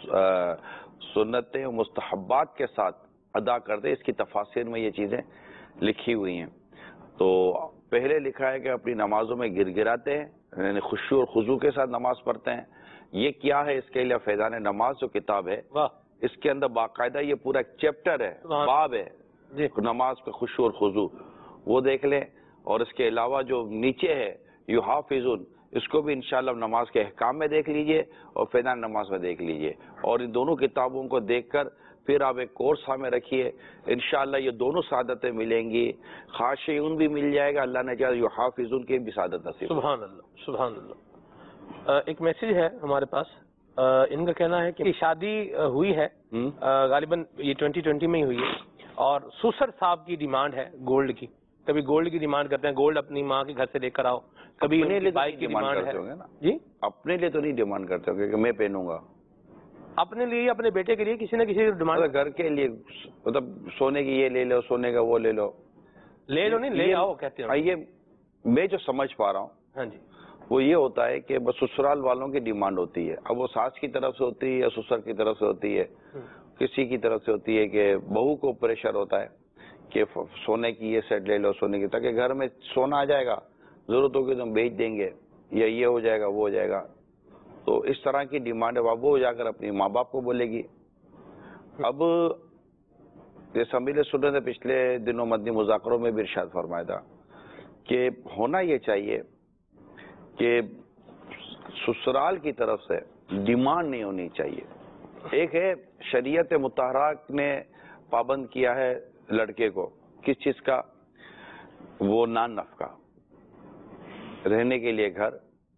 Speaker 3: سنتیں و مستحبات کے ساتھ ادا کرتے ہیں. اس کی تفاسیر میں یہ چیزیں لکھی ہوئی ہیں. تو پہلے لکھا ہے کہ اپنی نمازوں میں گر گراتے ہیں، یعنی خشوع اور خضوع کے ساتھ نماز پڑھتے ہیں. یہ کیا ہے؟ اس کے لیے فیضان نماز جو کتاب ہے
Speaker 2: واہ
Speaker 3: اس کے اندر باقاعدہ یہ پورا ایک چیپٹر ہے،
Speaker 2: سبحان
Speaker 3: باب ہے
Speaker 2: جی
Speaker 3: نماز پہ خشوع اور خضوع، وہ دیکھ لیں. اور اس کے علاوہ جو نیچے ہے یحافظون، اس کو بھی انشاءاللہ نماز کے احکام میں دیکھ لیجئے اور فیضان نماز میں دیکھ لیجئے. اور ان دونوں کتابوں کو دیکھ کر پھر آپ ایک کورس ہمیں رکھیے، انشاءاللہ یہ دونوں سعادتیں ملیں گی. خاشعون بھی مل جائے گا، اللہ نے چاہا یحافظون کی بھی سعادت نصیب.
Speaker 2: سبحان اللہ سبحان اللہ. ایک میسج ہے ہمارے پاس، ان کا کہنا ہے کہ شادی ہوئی ہے غالباً یہ ٹوئنٹی ٹوئنٹی میں ہی ہوئی ہے، اور سسر صاحب کی ڈیمانڈ ہے گولڈ کی. کبھی گولڈ کی ڈیمانڈ کرتے ہیں، گولڈ اپنی ماں کے گھر سے لے کر آؤ. کبھی
Speaker 3: اپنے لیے
Speaker 2: بائک کی ڈیمانڈ ہے.
Speaker 3: کرتے ہوں گے نا
Speaker 2: جی
Speaker 3: اپنے لیے تو نہیں ڈیمانڈ کرتے ہوں گے کہ میں پہنوں گا،
Speaker 2: اپنے لیے اپنے بیٹے کے لیے کسی نہ کسی ڈیمانڈ
Speaker 3: گھر کے لیے، مطلب سونے کی یہ لے لو، سونے کا وہ لے لو.
Speaker 2: لے لو نہیں لے آؤ کہتے ہیں.
Speaker 3: یہ میں جو سمجھ پا رہا ہوں
Speaker 2: ہاں جی
Speaker 3: وہ یہ ہوتا ہے کہ بس سسرال والوں کی ڈیمانڈ ہوتی ہے. اب وہ ساس کی طرف سے ہوتی ہے یا سسر کی طرف سے ہوتی ہے، کسی کی طرف سے ہوتی ہے کہ بہو کو پریشر ہوتا ہے کہ سونے کی یہ سیٹ لے لو، سونے کی، تاکہ گھر میں سونا آ جائے گا، ضرورت ہوگی تو ہم بیچ دیں گے، یا یہ ہو جائے گا وہ ہو جائے گا. تو اس طرح کی ڈیمانڈ ہے. وہ جا کر اپنی ماں باپ کو بولے گی. اب جیسے امیل سنت نے پچھلے دنوں مدنی مذاکروں میں بھی ارشاد فرمایا تھا کہ ہونا یہ چاہیے کہ سسرال کی طرف سے ڈیمانڈ نہیں ہونی چاہیے. ایک ہے شریعت مطہرہ نے پابند کیا ہے لڑکے کو کس چیز کا؟ وہ نان نفقہ، رہنے کے لیے گھر،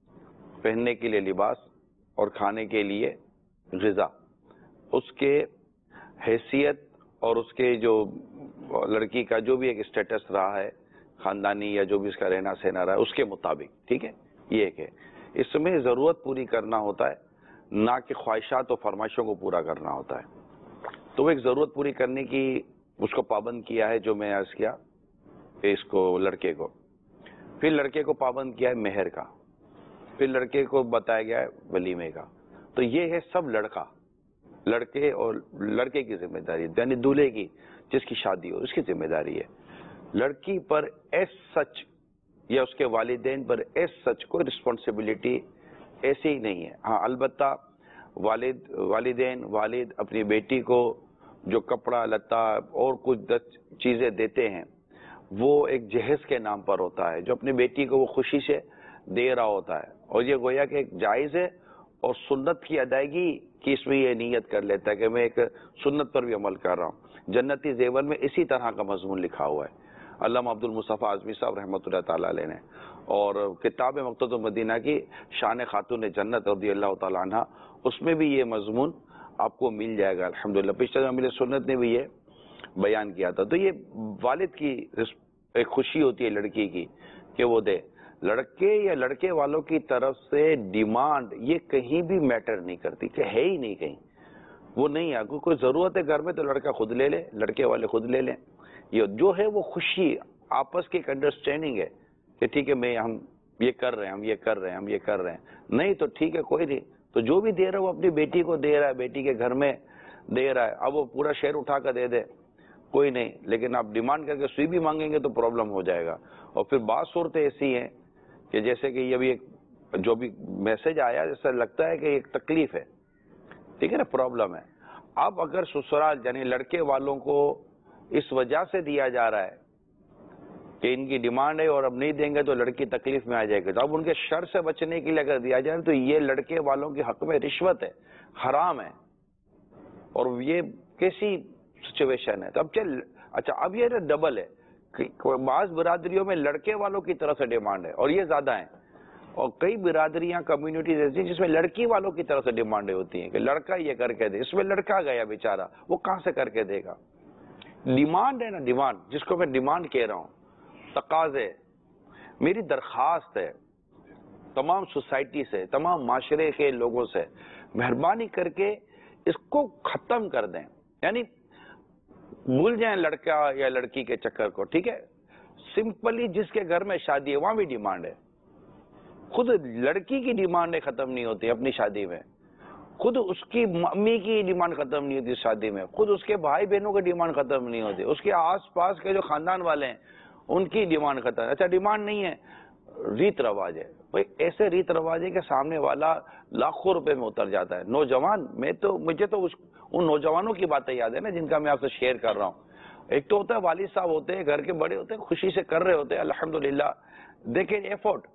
Speaker 3: پہننے کے لیے لباس اور کھانے کے لیے غذا. اس کے حیثیت اور اس کے جو لڑکی کا جو بھی ایک اسٹیٹس رہا ہے خاندانی یا جو بھی اس کا رہنا سہنا رہا ہے اس کے مطابق، ٹھیک ہے. یہ ایک ہے. اس میں ضرورت پوری کرنا ہوتا ہے، نہ کہ خواہشات و فرمائشوں کو پورا کرنا ہوتا ہے. تو وہ ایک ضرورت پوری کرنے کی اس کو پابند کیا ہے جو میں عرض کیا اس کو لڑکے کو. پھر لڑکے کو پابند کیا ہے مہر کا، پھر لڑکے کو بتایا گیا ہے ولیمے کا. تو یہ ہے سب لڑکا، لڑکے اور لڑکے کی ذمہ داری، یعنی دولہے کی جس کی شادی ہو اس کی ذمہ داری ہے. لڑکی پر ایس سچ یا اس کے والدین پر ایس سچ کوئی رسپانسبلٹی ایسی ہی نہیں ہے. ہاں البتہ والد والدین والد اپنی بیٹی کو جو کپڑا لتا اور کچھ دس چیزیں دیتے ہیں وہ ایک جہیز کے نام پر ہوتا ہے جو اپنی بیٹی کو وہ خوشی سے دے رہا ہوتا ہے. اور یہ گویا کہ ایک جائز ہے اور سنت کی ادائیگی کی اس میں یہ نیت کر لیتا ہے کہ میں ایک سنت پر بھی عمل کر رہا ہوں. جنتی زیور میں اسی طرح کا مضمون لکھا ہوا ہے. علامہ عبد المصطفیٰ اعظمی صاحب رحمۃ اللہ تعالیٰ علیہ نے، اور کتاب مقتضى المدینہ کی شان خاتون جنت رضی اللہ تعالیٰ عنہ اس میں بھی یہ مضمون آپ کو مل جائے گا الحمدللہ. پچھلے امیر سنت نے بھی یہ بیان کیا تھا. تو یہ والد کی ایک خوشی ہوتی ہے لڑکی کی کہ وہ دے. لڑکے یا لڑکے والوں کی طرف سے ڈیمانڈ یہ کہیں بھی میٹر نہیں کرتی، کہ ہے ہی نہیں کہیں، وہ نہیں ہے. کوئی ضرورت ہے گھر میں تو لڑکا خود لے لے، لڑکے والے خود لے لیں. یہ جو ہے وہ خوشی آپس کی ایک انڈرسٹینڈنگ ہے کہ ٹھیک ہے میں ہم یہ کر رہے ہیں ہم یہ کر رہے ہیں ہم یہ کر رہے ہیں. نہیں تو ٹھیک ہے کوئی نہیں. تو جو بھی دے رہا ہے وہ اپنی بیٹی کو دے رہا ہے، بیٹی کے گھر میں دے رہا ہے. اب وہ پورا شہر اٹھا کر دے دے کوئی نہیں، لیکن آپ ڈیمانڈ کر کے سوئی بھی مانگیں گے تو پرابلم ہو جائے گا. اور پھر بعض صورتیں ایسی ہیں کہ جیسے کہ یہ بھی ایک جو بھی میسج آیا جیسا لگتا ہے کہ ایک تکلیف ہے، ٹھیک ہے نا، پرابلم ہے. اب اگر سسرال یعنی لڑکے والوں کو اس وجہ سے دیا جا رہا ہے کہ ان کی ڈیمانڈ ہے اور اب نہیں دیں گے تو لڑکی تکلیف میں آ جائے گی، تو اب ان کے شر سے بچنے کے لیے اگر دیا جائے تو یہ لڑکے والوں کے حق میں رشوت ہے، حرام ہے. اور یہ کیسی سچویشن ہے؟ تو اب چل اچھا اب یہ ڈبل ہے کہ بعض برادریوں میں لڑکے والوں کی طرف سے ڈیمانڈ ہے اور یہ زیادہ ہیں. اور کئی برادریاں کمیونٹیز ایسی ہیں جس میں لڑکی والوں کی طرف سے ڈیمانڈیں ہوتی ہیں کہ لڑکا یہ کر کے دے. اس میں لڑکا گیا بیچارہ, وہ کہاں سے کر کے دے گا؟ ڈیمانڈ ہے نا, ڈیمانڈ, جس کو میں ڈیمانڈ کہہ رہا ہوں, تقاضے. میری درخواست ہے تمام سوسائٹی سے, تمام معاشرے کے لوگوں سے, مہربانی کر کے اس کو ختم کر دیں. یعنی بھول جائیں لڑکا یا لڑکی کے چکر کو, ٹھیک ہے؟ سمپلی جس کے گھر میں شادی ہے وہاں بھی ڈیمانڈ ہے. خود لڑکی کی ڈیمانڈیں ختم نہیں ہوتی اپنی شادی میں, خود اس کی امی کی ڈیمانڈ ختم نہیں ہوتی شادی میں, خود اس کے بھائی بہنوں کی ڈیمانڈ ختم نہیں ہوتی, اس کے آس پاس کے جو خاندان والے ہیں ان کی ڈیمانڈ ختم. اچھا ڈیمانڈ نہیں ہے, ریت رواج ہے. بھائی ایسے ریت رواج ہے کہ سامنے والا لاکھوں روپے میں اتر جاتا ہے. نوجوان, میں تو مجھے تو اس ان نوجوانوں کی باتیں یاد ہے نا جن کا میں آپ سے شیئر کر رہا ہوں. ایک تو ہوتا ہے والد صاحب ہوتے ہیں, گھر کے بڑے ہوتے ہیں, خوشی سے کر رہے ہوتے ہیں, الحمدللہ دیکھیں ایفورٹ,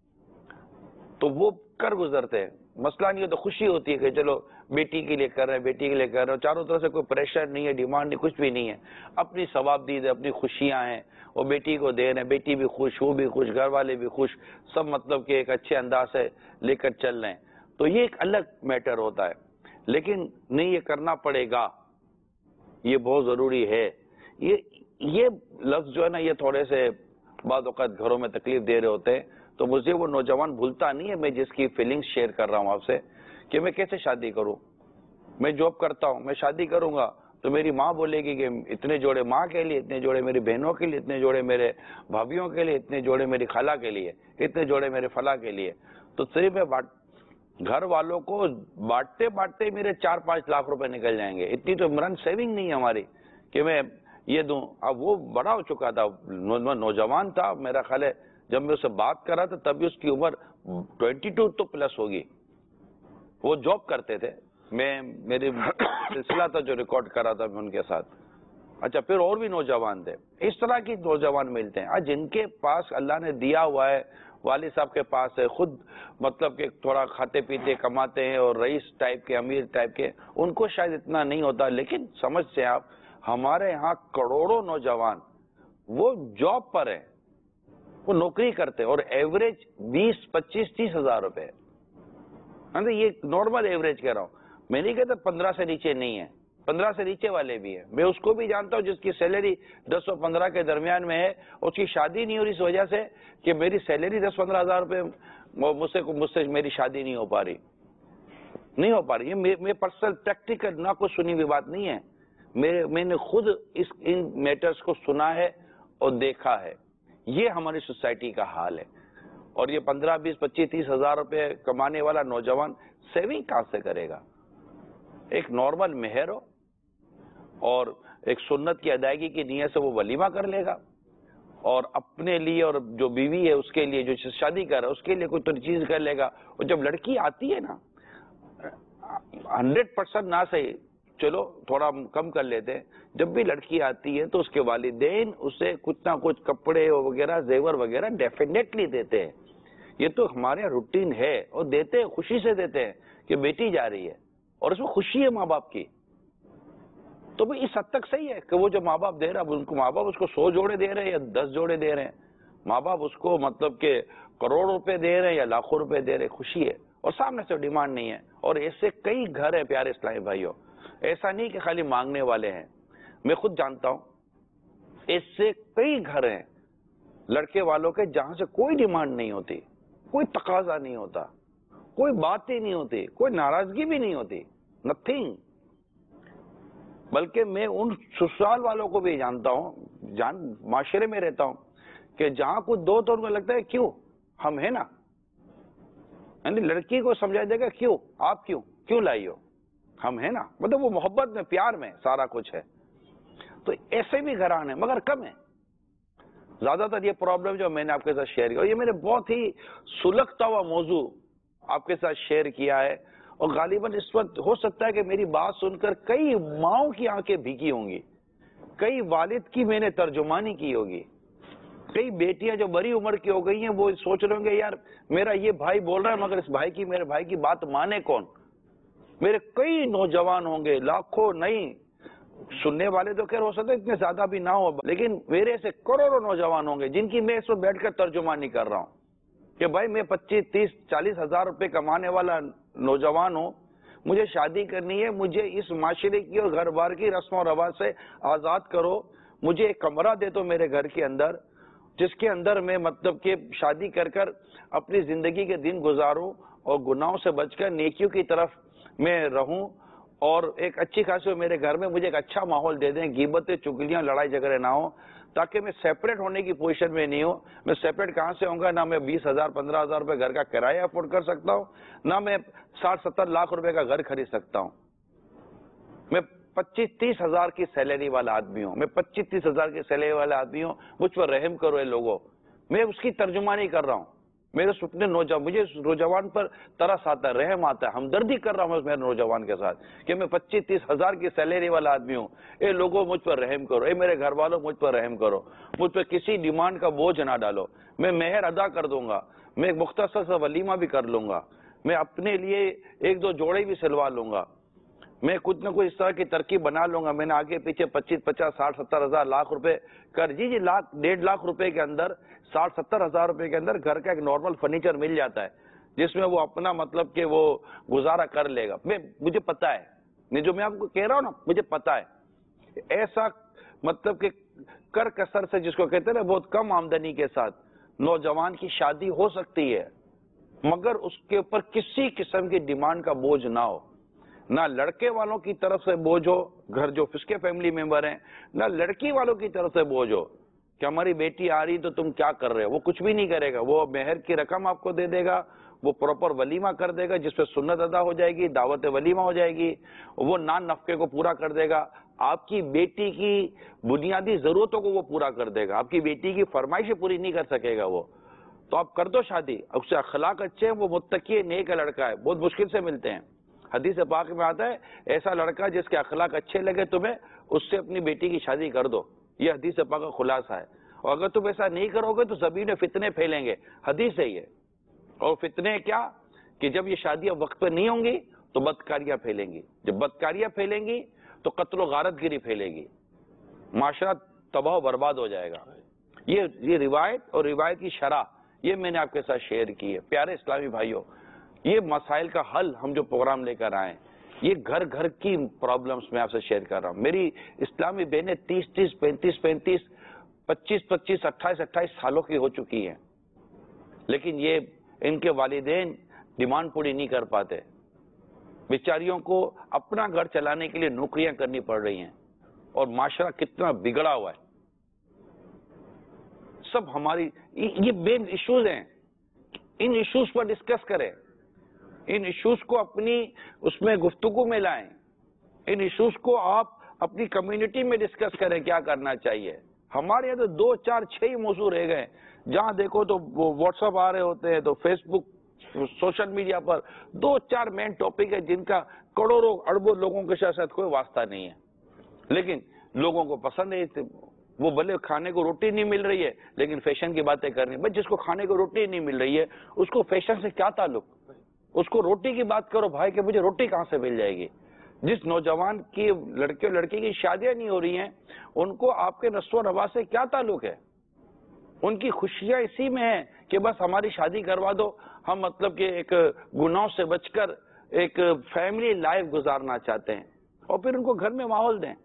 Speaker 3: تو وہ کر گزرتے ہیں. مسئلہ نہیں ہوتا, خوشی ہوتی ہے کہ چلو بیٹی کے لیے کر رہے ہیں, بیٹی کے لیے کر رہے ہیں, چاروں طرف سے کوئی پریشر نہیں ہے, ڈیمانڈ نہیں, کچھ بھی نہیں ہے, اپنی ثواب دید ہے, اپنی خوشیاں ہیں, وہ بیٹی کو دے رہے ہیں, بیٹی بھی خوش, وہ بھی خوش, گھر والے بھی خوش, سب مطلب کہ ایک اچھے انداز سے لے کر چل رہے ہیں. تو یہ ایک الگ میٹر ہوتا ہے. لیکن نہیں, یہ کرنا پڑے گا, یہ بہت ضروری ہے. یہ یہ لفظ جو ہے نا یہ تھوڑے سے بعض اوقات گھروں میں تکلیف دے رہے ہوتے ہیں. تو مجھے وہ نوجوان بھولتا نہیں ہے, میں جس کی فیلنگز شیئر کر رہا ہوں آپ سے, کہ میں کیسے شادی کروں. میں جاب کرتا ہوں, میں شادی کروں گا تو میری ماں بولے گی کہ اتنے جوڑے ماں کے لیے, اتنے جوڑے میری بہنوں کے لیے, اتنے جوڑے میرے بھابھیوں کے لیے, اتنے جوڑے میری خالہ کے لیے, اتنے جوڑے میرے فلاں کے لیے. تو صرف میں گھر والوں کو بانٹتے بانٹتے میرے چار پانچ لاکھ روپے نکل جائیں گے. اتنی تو عمران سیونگ نہیں ہے ہماری کہ میں یہ دوں. اب وہ بڑا ہو چکا تھا, نوجوان تھا, میرا خیال ہے جب میں اسے بات کر رہا تھا تب بھی اس کی عمر ٹوینٹی ٹو تو پلس ہوگی. وہ جاب کرتے تھے, میں میری سلسلہ تھا جو ریکارڈ کر رہا تھا میں ان کے ساتھ. اچھا پھر اور بھی نوجوان تھے. اس طرح کی نوجوان ملتے ہیں آج جن کے پاس اللہ نے دیا ہوا ہے, والد صاحب کے پاس ہے, خود مطلب کہ تھوڑا کھاتے پیتے کماتے ہیں اور رئیس ٹائپ کے, امیر ٹائپ کے, ان کو شاید اتنا نہیں ہوتا. لیکن سمجھ سے آپ, ہمارے ہاں کروڑوں نوجوان وہ جاب پر ہیں, وہ نوکری کرتے ہیں, اور ایوریج بیس پچیس تیس ہزار روپے. یہ نارمل ایوریج کہہ رہا ہوں, میں نہیں کہتا پندرہ سے نیچے نہیں ہے, پندرہ سے نیچے والے بھی ہیں. میں اس کو بھی جانتا ہوں جس کی سیلری دس اور پندرہ کے درمیان میں ہے, اس کی شادی نہیں ہو رہی اس وجہ سے کہ میری سیلری دس پندرہ ہزار روپے, مجھ سے مجھ سے میری شادی نہیں ہو پا رہی نہیں ہو پا رہی یہ میں پرسنل پریکٹیکل نہ کوئی سنی ہوئی بات نہیں ہے. میں نے خود اس ان میٹرز کو سنا ہے اور دیکھا ہے. یہ ہماری سوسائٹی کا حال ہے. اور یہ پندرہ بیس پچیس تیس ہزار روپے کمانے والا نوجوان سیونگ کہاں سے کرے گا؟ ایک نارمل مہر ہو اور ایک سنت کی ادائیگی کی نیت سے وہ ولیمہ کر لے گا, اور اپنے لیے اور جو بیوی ہے اس کے لیے, جو شادی کر رہا ہے اس کے لیے کوئی تو چیز کر لے گا. اور جب لڑکی آتی ہے نا, ہنڈریڈ پرسینٹ نہ صحیح, چلو تھوڑا کم کر لیتے ہیں, جب بھی لڑکی آتی ہے تو اس کے والدین اسے کچھ نہ کچھ کپڑے وغیرہ زیور وغیرہ ڈیفینیٹلی دیتے ہیں. یہ تو ہمارے روٹین ہے, اور دیتے ہیں, خوشی سے دیتے ہیں کہ بیٹی جا رہی ہے, اور اس میں خوشی ہے ماں باپ کی. تو بھی اس حد تک صحیح ہے کہ وہ جو ماں باپ دے رہا ہے, ان کو ماں باپ اس کو سو جوڑے دے رہے ہیں یا دس جوڑے دے رہے ہیں, ماں باپ اس کو مطلب کہ کروڑ روپے دے رہے ہیں یا لاکھوں روپے دے رہے ہیں, خوشی ہے. اور سامنے سے ڈیمانڈ نہیں ہے. اور ایسے کئی گھر ہیں پیارے اسلامی بھائیوں, ایسا نہیں کہ خالی مانگنے والے ہیں. میں خود جانتا ہوں ایسے کئی گھر ہیں لڑکے والوں کے جہاں سے کوئی ڈیمانڈ نہیں ہوتی, کوئی تقاضا نہیں ہوتا, کوئی بات ہی نہیں ہوتی, کوئی ناراضگی بھی نہیں ہوتی, نتھنگ. بلکہ میں ان سسرال والوں کو بھی جانتا ہوں, جان معاشرے میں رہتا ہوں, کہ جہاں کچھ دو تو ان کو لگتا ہے کیوں, ہم ہیں نا. یعنی لڑکی کو سمجھا دے گا کیوں, آپ کیوں کیوں لائی ہو, ہم ہیں نا. مطلب وہ محبت میں, پیار میں سارا کچھ ہے. تو ایسے بھی گھرانے مگر کم ہیں. زیادہ تر یہ پرابلم جو میں نے آپ کے ساتھ شیئر کیا, یہ میں نے بہت ہی سلگتا ہوا موضوع آپ کے ساتھ شیئر کیا ہے, اور غالباً اس وقت ہو سکتا ہے کہ میری بات سن کر کئی ماؤں کی آنکھیں بھیگی ہوں گی, کئی والد کی میں نے ترجمانی کی ہوگی, کئی بیٹیاں جو بڑی عمر کی ہو گئی ہیں وہ سوچ رہے ہوں گے یار میرا یہ بھائی بول رہا ہے مگر اس بھائی کی, میرے بھائی کی بات مانے کون. میرے کئی نوجوان ہوں گے, لاکھوں نہیں, سننے والے تو خیر ہو سکتے اتنے زیادہ بھی نہ ہو, لیکن میرے سے کروڑوں نوجوان ہوں گے جن کی میں اس وقت بیٹھ کر ترجمانی کر رہا ہوں. کہ بھائی میں پچیس تیس چالیس ہزار روپے کمانے والا نوجوان ہوں, مجھے شادی کرنی ہے, مجھے اس معاشرے کی اور گھر بار کی رسم و رواج سے آزاد کرو, مجھے ایک کمرہ دے دو میرے گھر کے اندر جس کے اندر میں مطلب کہ شادی کر کر اپنی زندگی کے دن گزاروں اور گناہوں سے بچ کر نیکیوں کی طرف میں رہوں, اور ایک اچھی خاصی میرے گھر میں مجھے ایک اچھا ماحول دے دیں, غیبتیں چگلیاں لڑائی جھگڑے نہ ہوں, تاکہ میں سیپریٹ ہونے کی پوزیشن میں نہیں ہوں. میں سیپریٹ کہاں سے ہوں گا؟ نہ میں بیس ہزار پندرہ ہزار روپے گھر کا کرایہ افورڈ کر سکتا ہوں, نہ میں ساٹھ ستر لاکھ روپے کا گھر خرید سکتا ہوں. میں پچیس تیس ہزار کی سیلری والا آدمی ہوں, میں پچیس تیس ہزار کی سیلری والا آدمی ہوں. مجھ پر رحم کرو اے لوگوں, میں اس کی ترجمانی کر رہا ہوں. میرے سپنے نوجوان, مجھے نوجوان پر ترس آتا ہے, رحم آتا ہے, ہمدردی کر رہا ہوں میرے نوجوان کے ساتھ کہ میں پچیس تیس ہزار کی سیلری والا آدمی ہوں. اے لوگوں مجھ پر رحم کرو, اے میرے گھر والوں مجھ پر رحم کرو, مجھ پر کسی ڈیمانڈ کا بوجھ نہ ڈالو. میں مہر ادا کر دوں گا, میں ایک مختصر سا ولیمہ بھی کر لوں گا, میں اپنے لیے ایک دو جوڑے بھی سلوا لوں گا, میں کچھ نہ کچھ اس طرح کی ترکیب بنا لوں گا. میں نے آگے پیچھے پچیس پچاس ساٹھ ستر ہزار لاکھ روپے کر جی جی لاکھ ڈیڑھ لاکھ روپے کے اندر ساٹھ ستر ہزار روپے کے اندر گھر کا ایک نارمل فرنیچر مل جاتا ہے جس میں وہ اپنا مطلب کہ وہ گزارا کر لے گا. میں مجھے پتا ہے, نہیں جو میں آپ کو کہہ رہا ہوں نا, مجھے پتا ہے ایسا مطلب کہ کر کسر سے جس کو کہتے ہیں نا, بہت کم آمدنی کے ساتھ نوجوان کی شادی ہو سکتی ہے, مگر اس کے اوپر کسی قسم کی ڈیمانڈ کا بوجھ نہ ہو. نہ لڑکے والوں کی طرف سے بوجھ ہو, گھر جو اس کے فیملی ممبر ہیں, نہ لڑکی والوں کی طرف سے بوجھ ہو کہ ہماری بیٹی آ رہی تو تم کیا کر رہے ہو. وہ کچھ بھی نہیں کرے گا, وہ مہر کی رقم آپ کو دے دے گا, وہ پراپر ولیمہ کر دے گا جس پہ سنت ادا ہو جائے گی, دعوت ولیمہ ہو جائے گی, وہ نان نفقے کو پورا کر دے گا, آپ کی بیٹی کی بنیادی ضرورتوں کو وہ پورا کر دے گا, آپ کی بیٹی کی فرمائشیں پوری نہیں کر سکے گا وہ. تو آپ کر دو شادی, اس سے اخلاق اچھے ہیں, وہ متقی نیک لڑکا ہے, بہت مشکل سے ملتے ہیں. حدیث پاک میں آتا ہے ایسا لڑکا جس کے اخلاق اچھے لگے تمہیں, اس سے اپنی بیٹی کی شادی کر دو. یہ حدیث پاک کا خلاصہ ہے. اور اگر تم ایسا نہیں کرو گے تو زمین میں فتنے پھیلیں گے, حدیث ہے یہ. اور فتنے کیا کہ جب یہ شادیاں وقت پہ نہیں ہوں گی تو بدکاریاں پھیلیں گی, جب بدکاریاں پھیلیں گی تو قتل و غارت گیری پھیلے گی, معاشرہ تباہ و برباد ہو جائے گا. یہ یہ روایت اور روایت کی شرح یہ میں نے آپ کے ساتھ شیئر کی ہے. پیارے اسلامی بھائیوں, یہ مسائل کا حل ہم جو پروگرام لے کر آئے, یہ گھر گھر کی پرابلمز میں آپ سے شیئر کر رہا ہوں. میری اسلامی بہنیں تیس تیس پینتیس پینتیس پچیس پچیس اٹھائیس اٹھائیس سالوں کی ہو چکی ہیں, لیکن یہ ان کے والدین ڈیمانڈ پوری نہیں کر پاتے. بیچاریوں کو اپنا گھر چلانے کے لیے نوکریاں کرنی پڑ رہی ہیں, اور معاشرہ کتنا بگڑا ہوا ہے. سب ہماری یہ مین ایشوز ہیں, ان ایشوز پر ڈسکس کریں, ان ایشوز کو اپنی اس میں گفتگو میں لائیں, ان ایشوز کو آپ اپنی کمیونٹی میں ڈسکس کریں کیا کرنا چاہیے. ہمارے یہاں تو دو چار چھ ہی موضوع رہ گئے, جہاں دیکھو تو واٹس ایپ آ رہے ہوتے ہیں, تو فیس بک سوشل میڈیا پر دو چار مین ٹاپک ہے جن کا کروڑوں اربوں لوگوں کے ساتھ کوئی واسطہ نہیں ہے, لیکن لوگوں کو پسند ہے. وہ بھلے کھانے کو روٹی نہیں مل رہی ہے لیکن فیشن کی باتیں کرنی. بھائی جس کو کھانے کو روٹی نہیں مل رہی ہے اس کو فیشن سے کیا تعلق, اس کو روٹی کی بات کرو بھائی کہ مجھے روٹی کہاں سے مل جائے گی. جس نوجوان کی لڑکے اور لڑکی کی شادیاں نہیں ہو رہی ہیں ان کو آپ کے نسل و نواز سے کیا تعلق ہے. ان کی خوشیاں اسی میں ہیں کہ بس ہماری شادی کروا دو, ہم مطلب کہ ایک گناہوں سے بچ کر ایک فیملی لائف گزارنا چاہتے ہیں, اور پھر ان کو گھر میں ماحول دیں,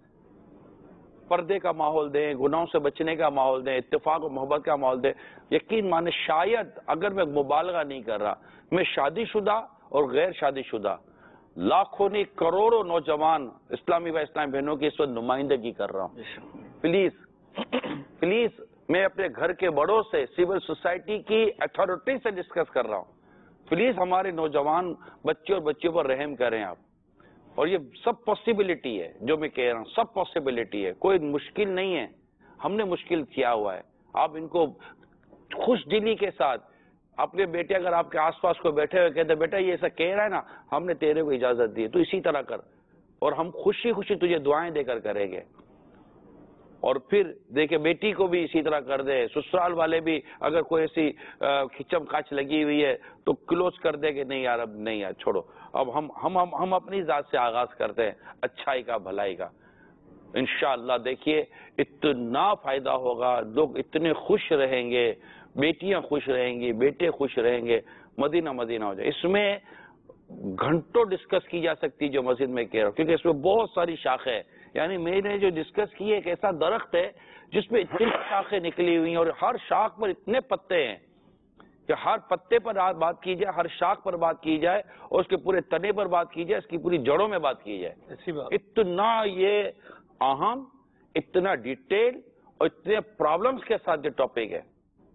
Speaker 3: پردے کا ماحول دیں, گناہوں سے بچنے کا ماحول دیں, اتفاق و محبت کا ماحول دیں. یقین مانے شاید اگر میں مبالغہ نہیں کر رہا, میں شادی شدہ اور غیر شادی شدہ لاکھوں نہیں کروڑوں نوجوان اسلامی و اسلامی بہنوں کی اس وقت نمائندگی کر رہا ہوں. پلیز پلیز میں اپنے گھر کے بڑوں سے, سول سوسائٹی کی اتھارٹی سے ڈسکس کر رہا ہوں, پلیز ہمارے نوجوان بچوں اور بچیوں پر رحم کریں آپ. اور یہ سب پاسبلٹی ہے جو میں کہہ رہا ہوں, سب پاسبلٹی ہے, کوئی مشکل نہیں ہے. ہم نے مشکل کیا ہوا ہے, آپ ان کو خوش دلی کے ساتھ اپنے بیٹے اگر آپ کے آس پاس کو بیٹھے ہوئے کہتے بیٹا یہ ایسا کہہ رہا ہے نا, ہم نے تیرے کو اجازت دی ہے, تو اسی طرح کر, اور ہم خوشی خوشی تجھے دعائیں دے کر کریں گے. اور پھر دیکھیں بیٹی کو بھی اسی طرح کر دے, سسرال والے بھی اگر کوئی ایسی کھچم کاچ لگی ہوئی ہے تو کلوز کر دے کہ نہیں یار اب نہیں یار چھوڑو, اب ہم ہم ہم اپنی ذات سے آغاز کرتے ہیں اچھائی کا بھلائی کا. انشاءاللہ دیکھیے اتنا فائدہ ہوگا, لوگ اتنے خوش رہیں گے, بیٹیاں خوش رہیں گی, بیٹے خوش رہیں گے, مدینہ مدینہ ہو جائے. اس میں گھنٹوں ڈسکس کی جا سکتی جو مسجد میں کہہ رہا ہوں, کیونکہ اس میں بہت ساری شاخیں ہیں. یعنی میں نے جو ڈسکس کی ایک ایسا درخت ہے جس میں اتنی شاخیں نکلی ہوئی ہیں اور ہر شاخ پر اتنے پتے ہیں کہ ہر پتے پر بات کی جائے, ہر شاخ پر بات کی جائے, اور اس کے پورے تنے پر بات کی جائے, اس کی پوری جڑوں میں بات کی جائے. اتنا یہ اہم, اتنا ڈیٹیل اور اتنے پرابلمز کے ساتھ یہ ٹاپک ہے.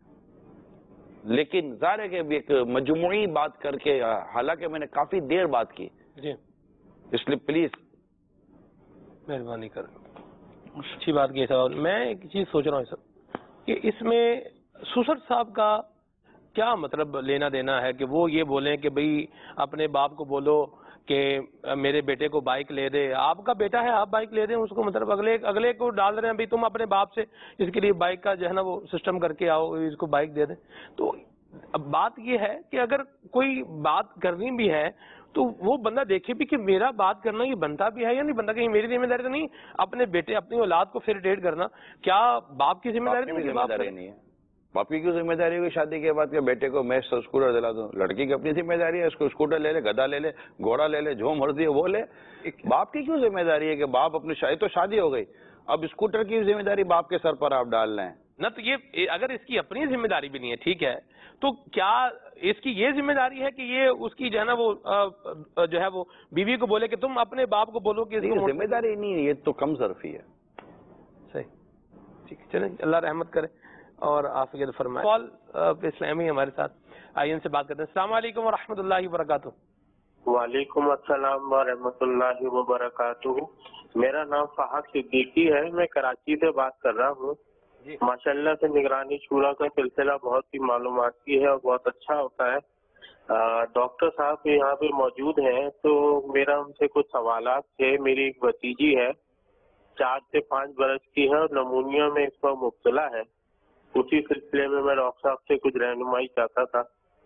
Speaker 3: لیکن ظاہر ہے کہ ایک مجموعی بات کر کے, حالانکہ میں نے کافی دیر بات کی جی, اس لیے پلیز
Speaker 2: مہربانی کر. اچھی بات کی صاحب. میں ایک چیز سوچ رہا ہوں سر کہ اس میں سسر صاحب کا کیا مطلب لینا دینا ہے کہ وہ یہ بولیں کہ بھئی اپنے باپ کو بولو کہ میرے بیٹے کو بائک لے دے. آپ کا بیٹا ہے, آپ بائک لے دیں اس کو, مطلب اگلے اگلے کو ڈال رہے ہیں بھئی تم اپنے باپ سے اس کے لیے بائک کا جو ہے نا وہ سسٹم کر کے آؤ, اس کو بائک دے دیں. تو اب بات یہ ہے کہ اگر کوئی بات کرنی بھی ہے تو وہ بندہ دیکھے بھی کہ میرا بات کرنا یہ بنتا بھی ہے یا نہیں بنتا. کہیں میری ذمہ داری تو نہیں اپنے بیٹے اپنی اولاد کو فیریٹیٹ کرنا, کیا باپ کی ذمہ داری نہیں ہے؟
Speaker 3: باپ کی کیوں ذمہ داری ہوگی شادی کے بعد کہ بیٹے کو میں اسکوٹر دلا دوں؟ لڑکی کی اپنی ذمہ داری ہے, اس کو اسکوٹر لے لے, گدا لے لے, گھوڑا لے لے, جو مرضی ہے وہ لے. باپ کی کیوں ذمہ داری ہے کہ باپ اپنی شادی, تو شادی ہو گئی, اب اسکوٹر کی ذمہ داری باپ کے سر پر آپ ڈال رہے ہیں
Speaker 2: نہ. تو یہ اگر اس کی اپنی ذمہ داری بھی نہیں ہے ٹھیک ہے, تو کیا اس کی یہ ذمہ داری ہے کہ یہ اس کی جو ہے نا وہ جو ہے وہ بیوی کو بولے کہ تم اپنے باپ کو بولو کہ
Speaker 3: ذمہ داری نہیں ہے, یہ تو کم ظرفی ہے.
Speaker 2: صحیح, ٹھیک ہے, چلیں اللہ رحمت کرے اور عافیت فرمائے. کال اسلامی ہمارے ساتھ, آئیے ان سے بات کرتے ہیں. السلام علیکم ورحمۃ اللہ وبرکاتہ.
Speaker 7: وعلیکم السلام ورحمۃ اللہ وبرکاتہ. میرا نام فہد صدیقی ہے, میں کراچی سے بات کر رہا ہوں. ماشاء اللہ سے نگرانی شورا کا سلسلہ بہت ہی معلوماتی ہے اور بہت اچھا ہوتا ہے. ڈاکٹر صاحب یہاں پہ موجود ہیں تو میرا ان سے کچھ سوالات تھے. میری ایک بھتیجی ہے, چار سے پانچ برس کی ہے اور نمونیا میں اس پر مبتلا ہے. اسی سلسلے میں میں ڈاکٹر صاحب سے کچھ رہنمائی چاہتا تھا.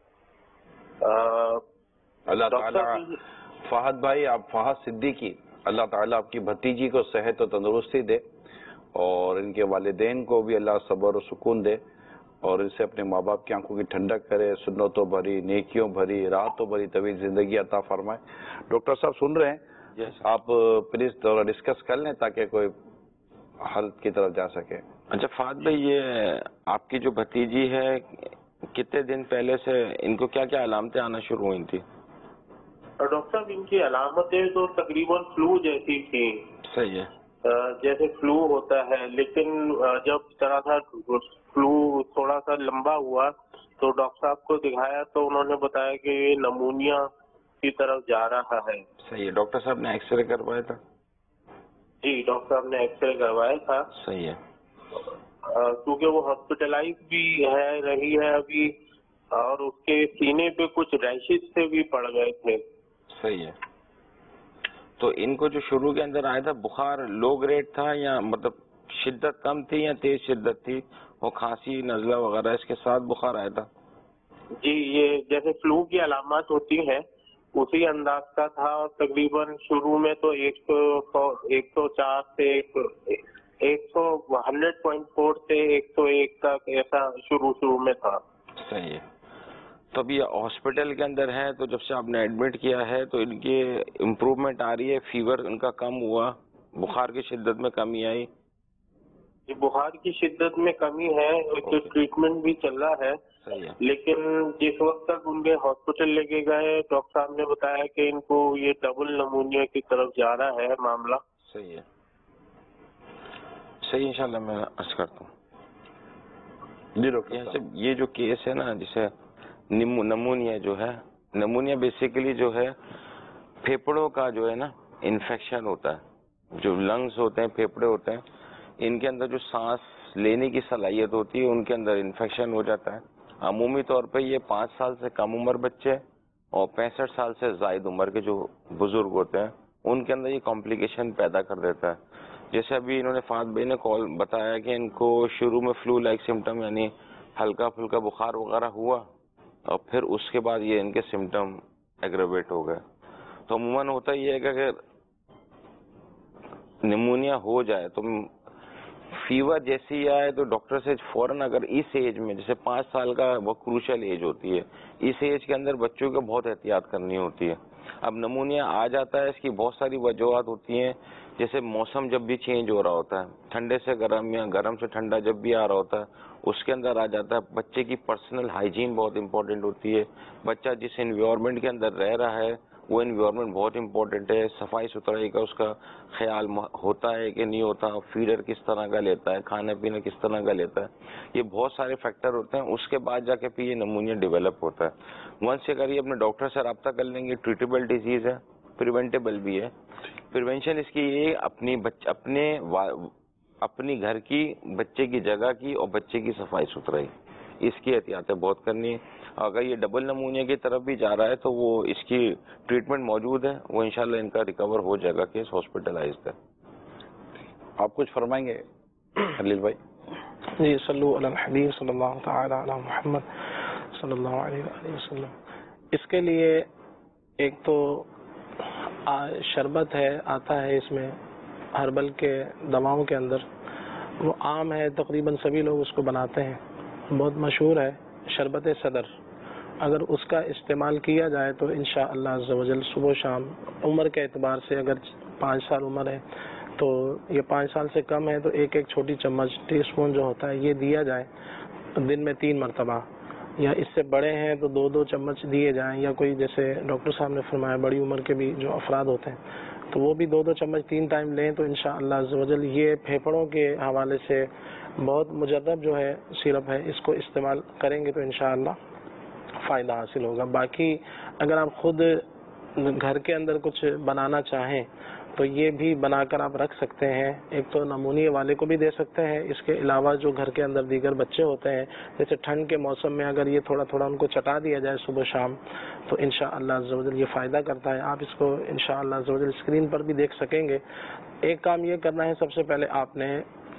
Speaker 3: اللہ تعالیٰ فہد بھائی, آپ فہد صدیقی, اللہ تعالیٰ آپ کی بھتیجی کو صحت و تندرستی دے اور ان کے والدین کو بھی اللہ صبر و سکون دے اور ان سے اپنے ماں باپ کی آنکھوں کی ٹھنڈک کرے, سنتوں بھری, نیکیوں بھری, راحتوں بھری طویل زندگی عطا فرمائے. ڈاکٹر صاحب سن رہے ہیں, آپ پلیز تھوڑا ڈسکس کر لیں تاکہ کوئی حل کی طرف جا سکے.
Speaker 8: اچھا فہد بھائی, یہ آپ کی جو بھتیجی ہے کتنے دن پہلے سے ان کو کیا کیا علامتیں آنا شروع ہوئی تھی؟
Speaker 7: ڈاکٹر صاحب ان کی علامتیں تو تقریباً فلو جیسی تھیں.
Speaker 8: صحیح ہے,
Speaker 7: جیسے فلو ہوتا ہے, لیکن جب طرح سا فلو تھوڑا سا لمبا ہوا تو ڈاکٹر صاحب کو دکھایا تو انہوں نے بتایا کہ یہ نمونیا کی طرف جا رہا ہے.
Speaker 8: صحیح ہے. ڈاکٹر صاحب نے ایکس رے کروایا تھا؟
Speaker 7: جی ڈاکٹر صاحب نے ایکس رے کروایا تھا.
Speaker 8: صحیح ہے.
Speaker 7: کیونکہ وہ ہاسپٹلائز بھی ہے رہی ہے ابھی اور اس کے سینے پہ کچھ ریشز سے بھی پڑ گئے تھے.
Speaker 8: صحیح ہے. تو ان کو جو شروع کے اندر آیا تھا بخار لو گریڈ تھا یا مطلب شدت کم تھی یا تیز شدت تھی, وہ کھانسی نزلہ وغیرہ اس کے ساتھ بخار آیا تھا؟
Speaker 7: جی یہ جیسے فلو کی علامات ہوتی ہیں اسی انداز کا تھا, اور تقریباً شروع میں تو ایک سو ایک سو چار سے ایک سو ہنڈریڈ پوائنٹ فور سے ایک سو ایک تک ایسا شروع شروع میں تھا.
Speaker 8: صحیح ہے. تو ابھی ہاسپٹل کے اندر ہے تو جب سے آپ نے ایڈمٹ کیا ہے تو ان کی امپروومنٹ آ رہی ہے, فیور ان کا کم ہوا, بخار کی شدت میں کمی آئی؟
Speaker 7: بخار کی شدت میں کمی ہے, تو ٹریٹمنٹ بھی چل رہا ہے.
Speaker 8: صحیح ہے.
Speaker 7: لیکن جس وقت تک ان کے ہاسپٹل لے کے گئے ڈاکٹر صاحب نے بتایا کہ ان کو یہ ڈبل نمونیا کی طرف جا رہا ہے معاملہ.
Speaker 8: صحیح ہے. صحیح, انشاءاللہ میں عرض کرتا ہوں.
Speaker 3: جی ڈاکٹر,
Speaker 8: یہ جو کیس ہے نا جسے نمونیا جو ہے, نمونیا بیسیکلی جو ہے پھیپڑوں کا جو ہے نا انفیکشن ہوتا ہے. جو لنگز ہوتے ہیں, پھیپڑے ہوتے ہیں, ان کے اندر جو سانس لینے کی صلاحیت ہوتی ہے ان کے اندر انفیکشن ہو جاتا ہے. عمومی طور پہ یہ پانچ سال سے کم عمر بچے اور پینسٹھ سال سے زائد عمر کے جو بزرگ ہوتے ہیں ان کے اندر یہ کمپلیکیشن پیدا کر دیتا ہے. جیسے ابھی انہوں نے فہد بھائی نے کال بتایا کہ ان کو شروع میں فلو لائک سمٹم یعنی ہلکا پھلکا بخار وغیرہ ہوا اور پھر اس کے بعد یہ ان کے سمٹم ایگریویٹ ہو گئے. تو عموماً ہوتا یہ ہے کہ اگر نمونیا ہو جائے تو فیور جیسی ہی آئے تو ڈاکٹر سے فوراً، اگر اس ایج میں جیسے پانچ سال کا وہ کروشل ایج ہوتی ہے، اس ایج کے اندر بچوں کو بہت احتیاط کرنی ہوتی ہے. اب نمونیا آ جاتا ہے، اس کی بہت ساری وجوہات ہوتی ہیں، جیسے موسم جب بھی چینج ہو رہا ہوتا ہے، ٹھنڈے سے گرم یا گرم سے ٹھنڈا جب بھی آ رہا ہوتا ہے اس کے اندر آ جاتا ہے. بچے کی پرسنل ہائیجین بہت امپورٹنٹ ہوتی ہے. بچہ جس انوائرمنٹ کے اندر رہ رہا ہے وہ انوائرمنٹ بہت امپورٹنٹ ہے. صفائی ستھرائی کا اس کا خیال ہوتا ہے کہ نہیں ہوتا، فیڈر کس طرح کا لیتا ہے، کھانا پینا کس طرح کا لیتا ہے، یہ بہت سارے فیکٹر ہوتے ہیں. اس کے بعد جا کے پھر یہ نمونیا ڈیولپ ہوتا ہے. ونس اگر یہ اپنے ڈاکٹر سے رابطہ کر لیں گے، ٹریٹیبل ڈیزیز ہے، پریونٹیبل بھی ہے. پریونشن اس کی یہ اپنی بچ اپنے اپنی گھر کی، بچے کی جگہ کی اور بچے کی صفائی ستھرائی، اس کی احتیاطیں بہت کرنی ہے. اگر یہ ڈبل نمونیا کی طرف بھی جا رہا ہے تو وہ اس کی ٹریٹمنٹ موجود ہے، وہ انشاءاللہ ان کا ریکور ہو جائے گا. کیس ہاسپٹلائزڈ ہے.
Speaker 3: آپ کچھ فرمائیں گے خلیل بھائی؟
Speaker 9: جی، صلو علی الحبیب صلی اللہ تعالی علی محمد صلی اللہ علیہ وآلہ وسلم. اس کے لیے ایک تو شربت ہے، آتا ہے اس میں ہربل کے دواؤں کے اندر، وہ عام ہے، تقریباً سبھی لوگ اس کو بناتے ہیں، بہت مشہور ہے، شربت صدر. اگر اس کا استعمال کیا جائے تو انشاءاللہ عز و جل صبح و شام، عمر کے اعتبار سے اگر پانچ سال عمر ہے تو یہ پانچ سال سے کم ہے تو ایک ایک چھوٹی چمچ ٹی اسپون جو ہوتا ہے یہ دیا جائے دن میں تین مرتبہ، یا اس سے بڑے ہیں تو دو دو چمچ دیے جائیں، یا کوئی جیسے ڈاکٹر صاحب نے فرمایا بڑی عمر کے بھی جو افراد ہوتے ہیں تو وہ بھی دو دو چمچ تین ٹائم لیں تو انشاءاللہ عز و جل یہ پھیپھڑوں کے حوالے سے بہت مجرب جو ہے سیرپ ہے، اس کو استعمال کریں گے تو انشاءاللہ فائدہ حاصل ہوگا. باقی اگر آپ خود گھر کے اندر کچھ بنانا چاہیں تو یہ بھی بنا کر آپ رکھ سکتے ہیں. ایک تو نمونیے والے کو بھی دے سکتے ہیں، اس کے علاوہ جو گھر کے اندر دیگر بچے ہوتے ہیں، جیسے ٹھنڈ کے موسم میں اگر یہ تھوڑا تھوڑا ان کو چٹا دیا جائے صبح شام تو انشاءاللہ عز و جل یہ فائدہ کرتا ہے. آپ اس کو انشاءاللہ عز و جل اسکرین پر بھی دیکھ سکیں گے. ایک کام یہ کرنا ہے، سب سے پہلے آپ نے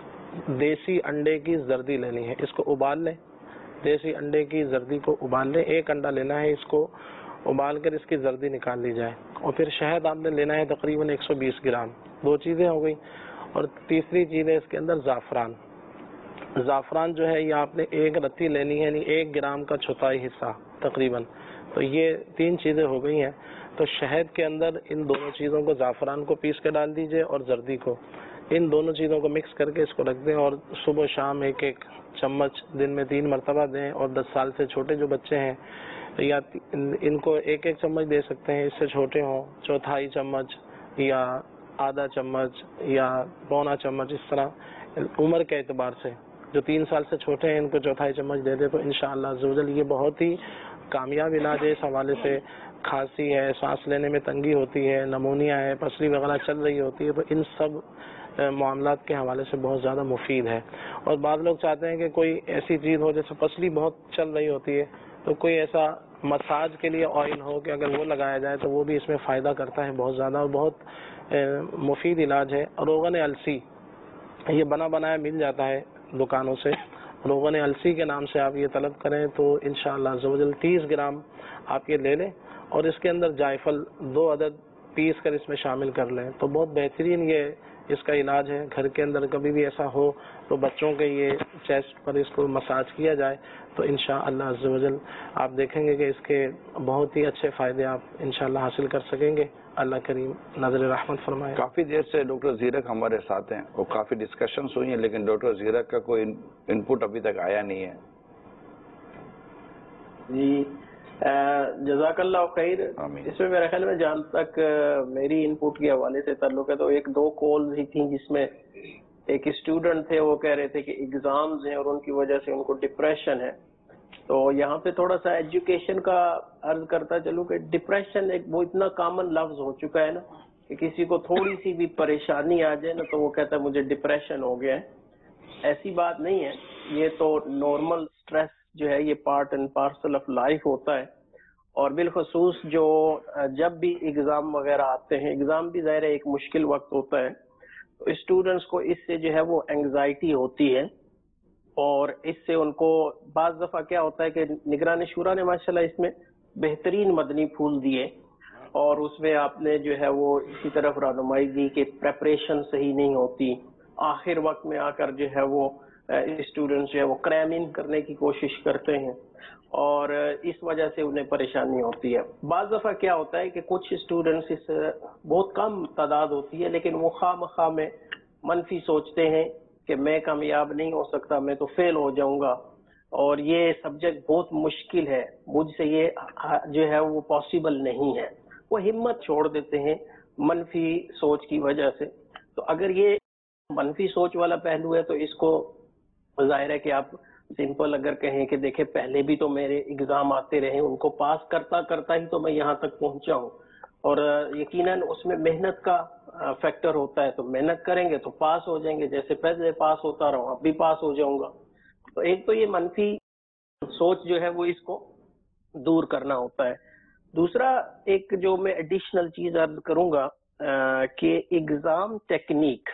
Speaker 9: دیسی انڈے کی زردی لینی ہے، اس کو ابال لیں. دیسی انڈے کی زردی کو ابال لیں، ایک انڈا لینا ہے، اس کو ابال کر اس کی زردی نکال لی جائے. اور پھر شہد آپ نے لینا ہے تقریباً ایک سو بیس گرام. دو چیزیں ہو گئی. اور تیسری چیز ہے اس کے اندر زعفران. زعفران جو ہے یہ آپ نے ایک رتی لینی ہے، یعنی ایک گرام کا چوتھائی حصہ تقریباً. تو یہ تین چیزیں ہو گئی ہیں. تو شہد کے اندر ان دونوں چیزوں کو، زعفران کو پیس کے ڈال دیجئے اور زردی کو، ان دونوں چیزوں کو مکس کر کے اس کو رکھ دیں اور صبح شام ایک ایک چمچ دن میں تین مرتبہ دیں. اور دس سال سے چھوٹے جو بچے ہیں یا ان کو ایک ایک چمچ دے سکتے ہیں، اس سے چھوٹے ہوں چوتھائی چمچ یا آدھا چمچ یا پونا چمچ، اس طرح عمر کے اعتبار سے. جو تین سال سے چھوٹے ہیں ان کو چوتھائی چمچ دے دیں تو انشاءاللہ عز و جل یہ بہت ہی کامیاب علاج ہے. اس حوالے سے کھانسی ہے، سانس لینے میں تنگی ہوتی ہے، نمونیا ہے، پسلی وغیرہ چل رہی ہوتی ہے، تو ان سب معاملات کے حوالے سے بہت زیادہ مفید ہے. اور بعض لوگ چاہتے ہیں کہ کوئی ایسی چیز ہو، جیسے پسلی بہت چل رہی ہوتی ہے تو کوئی ایسا مساج کے لیے آئل ہو کہ اگر وہ لگایا جائے تو وہ بھی اس میں فائدہ کرتا ہے بہت زیادہ، اور بہت مفید علاج ہے. روغن السی یہ بنا بنایا مل جاتا ہے دکانوں سے، روغن السی کے نام سے آپ یہ طلب کریں تو انشاءاللہ عز و جل تیس گرام آپ یہ لے لیں اور اس کے اندر جائفل دو عدد پیس کر اس میں شامل کر لیں تو بہت بہترین یہ اس کا علاج ہے. گھر کے اندر کبھی بھی ایسا ہو تو بچوں کے یہ چیسٹ پر اس کو مساج کیا جائے تو انشاءاللہ عز و جل آپ دیکھیں گے کہ اس کے بہت ہی اچھے فائدے آپ انشاءاللہ حاصل کر سکیں گے. اللہ کریم نظر رحمت فرمائے.
Speaker 3: کافی دیر سے ڈاکٹر زیرک ہمارے ساتھ ہیں اور کافی ڈسکشنز ہوئی ہیں، لیکن ڈاکٹر زیرک کا کوئی ان پٹ ابھی تک آیا نہیں ہے.
Speaker 10: جی جزاک اللہ خیر. اس میں میرے خیال میں جہاں تک میری ان پٹ کے حوالے سے تعلق ہے تو ایک دو کالز ہی تھیں جس میں ایک اسٹوڈنٹ تھے، وہ کہہ رہے تھے کہ ایگزامز ہیں اور ان کی وجہ سے ان کو ڈپریشن ہے. تو یہاں پہ تھوڑا سا ایجوکیشن کا عرض کرتا چلوں کہ ڈپریشن ایک وہ اتنا کامن لفظ ہو چکا ہے نا کہ کسی کو تھوڑی سی بھی پریشانی آ جائے نا تو وہ کہتا ہے مجھے ڈپریشن ہو گیا ہے. ایسی بات نہیں ہے، یہ تو نارمل سٹریس جو ہے یہ part and parcel of life ہوتا ہے. اور بالخصوص جو جب بھی ایگزام وغیرہ آتے ہیں، ایگزام بھی ظاہر ہے ایک مشکل وقت ہوتا ہے، تو اسٹوڈنٹس کو اس سے جو ہے وہ انگزائٹی ہوتی ہے اور اس سے ان کو بعض دفعہ کیا ہوتا ہے کہ نگران شورا نے ماشاءاللہ اس میں بہترین مدنی پھول دیے اور اس میں آپ نے جو ہے وہ اسی طرف رہنمائی دی کہ پریپریشن صحیح نہیں ہوتی آخر وقت میں آ کر جو ہے وہ اسٹوڈنٹس جو ہے وہ کریم ان کرنے کی کوشش کرتے ہیں اور اس وجہ سے انہیں پریشانی ہوتی ہے. بعض دفعہ کیا ہوتا ہے کہ کچھ اسٹوڈنٹس اس بہت کم تعداد ہوتی ہے لیکن وہ خواہ مخواہ میں منفی سوچتے ہیں کہ میں کامیاب نہیں ہو سکتا, میں تو فیل ہو جاؤں گا اور یہ سبجیکٹ بہت مشکل ہے, مجھ سے یہ جو ہے وہ پاسبل نہیں ہے. وہ ہمت چھوڑ دیتے ہیں منفی سوچ کی وجہ سے. تو اگر یہ منفی سوچ والا پہلو ہے تو اس کو ظاہر ہے کہ آپ سمپل اگر کہیں کہ دیکھیں پہلے بھی تو میرے اگزام آتے رہے, ان کو پاس کرتا کرتا ہی تو میں یہاں تک پہنچا ہوں اور یقیناً اس میں محنت کا فیکٹر ہوتا ہے, تو محنت کریں گے تو پاس ہو جائیں گے, جیسے پہلے پاس ہوتا رہا ہوں اب بھی پاس ہو جاؤں گا. تو ایک تو یہ منفی سوچ جو ہے وہ اس کو دور کرنا ہوتا ہے. دوسرا ایک جو میں ایڈیشنل چیز عرض کروں گا کہ ایگزام ٹیکنیک,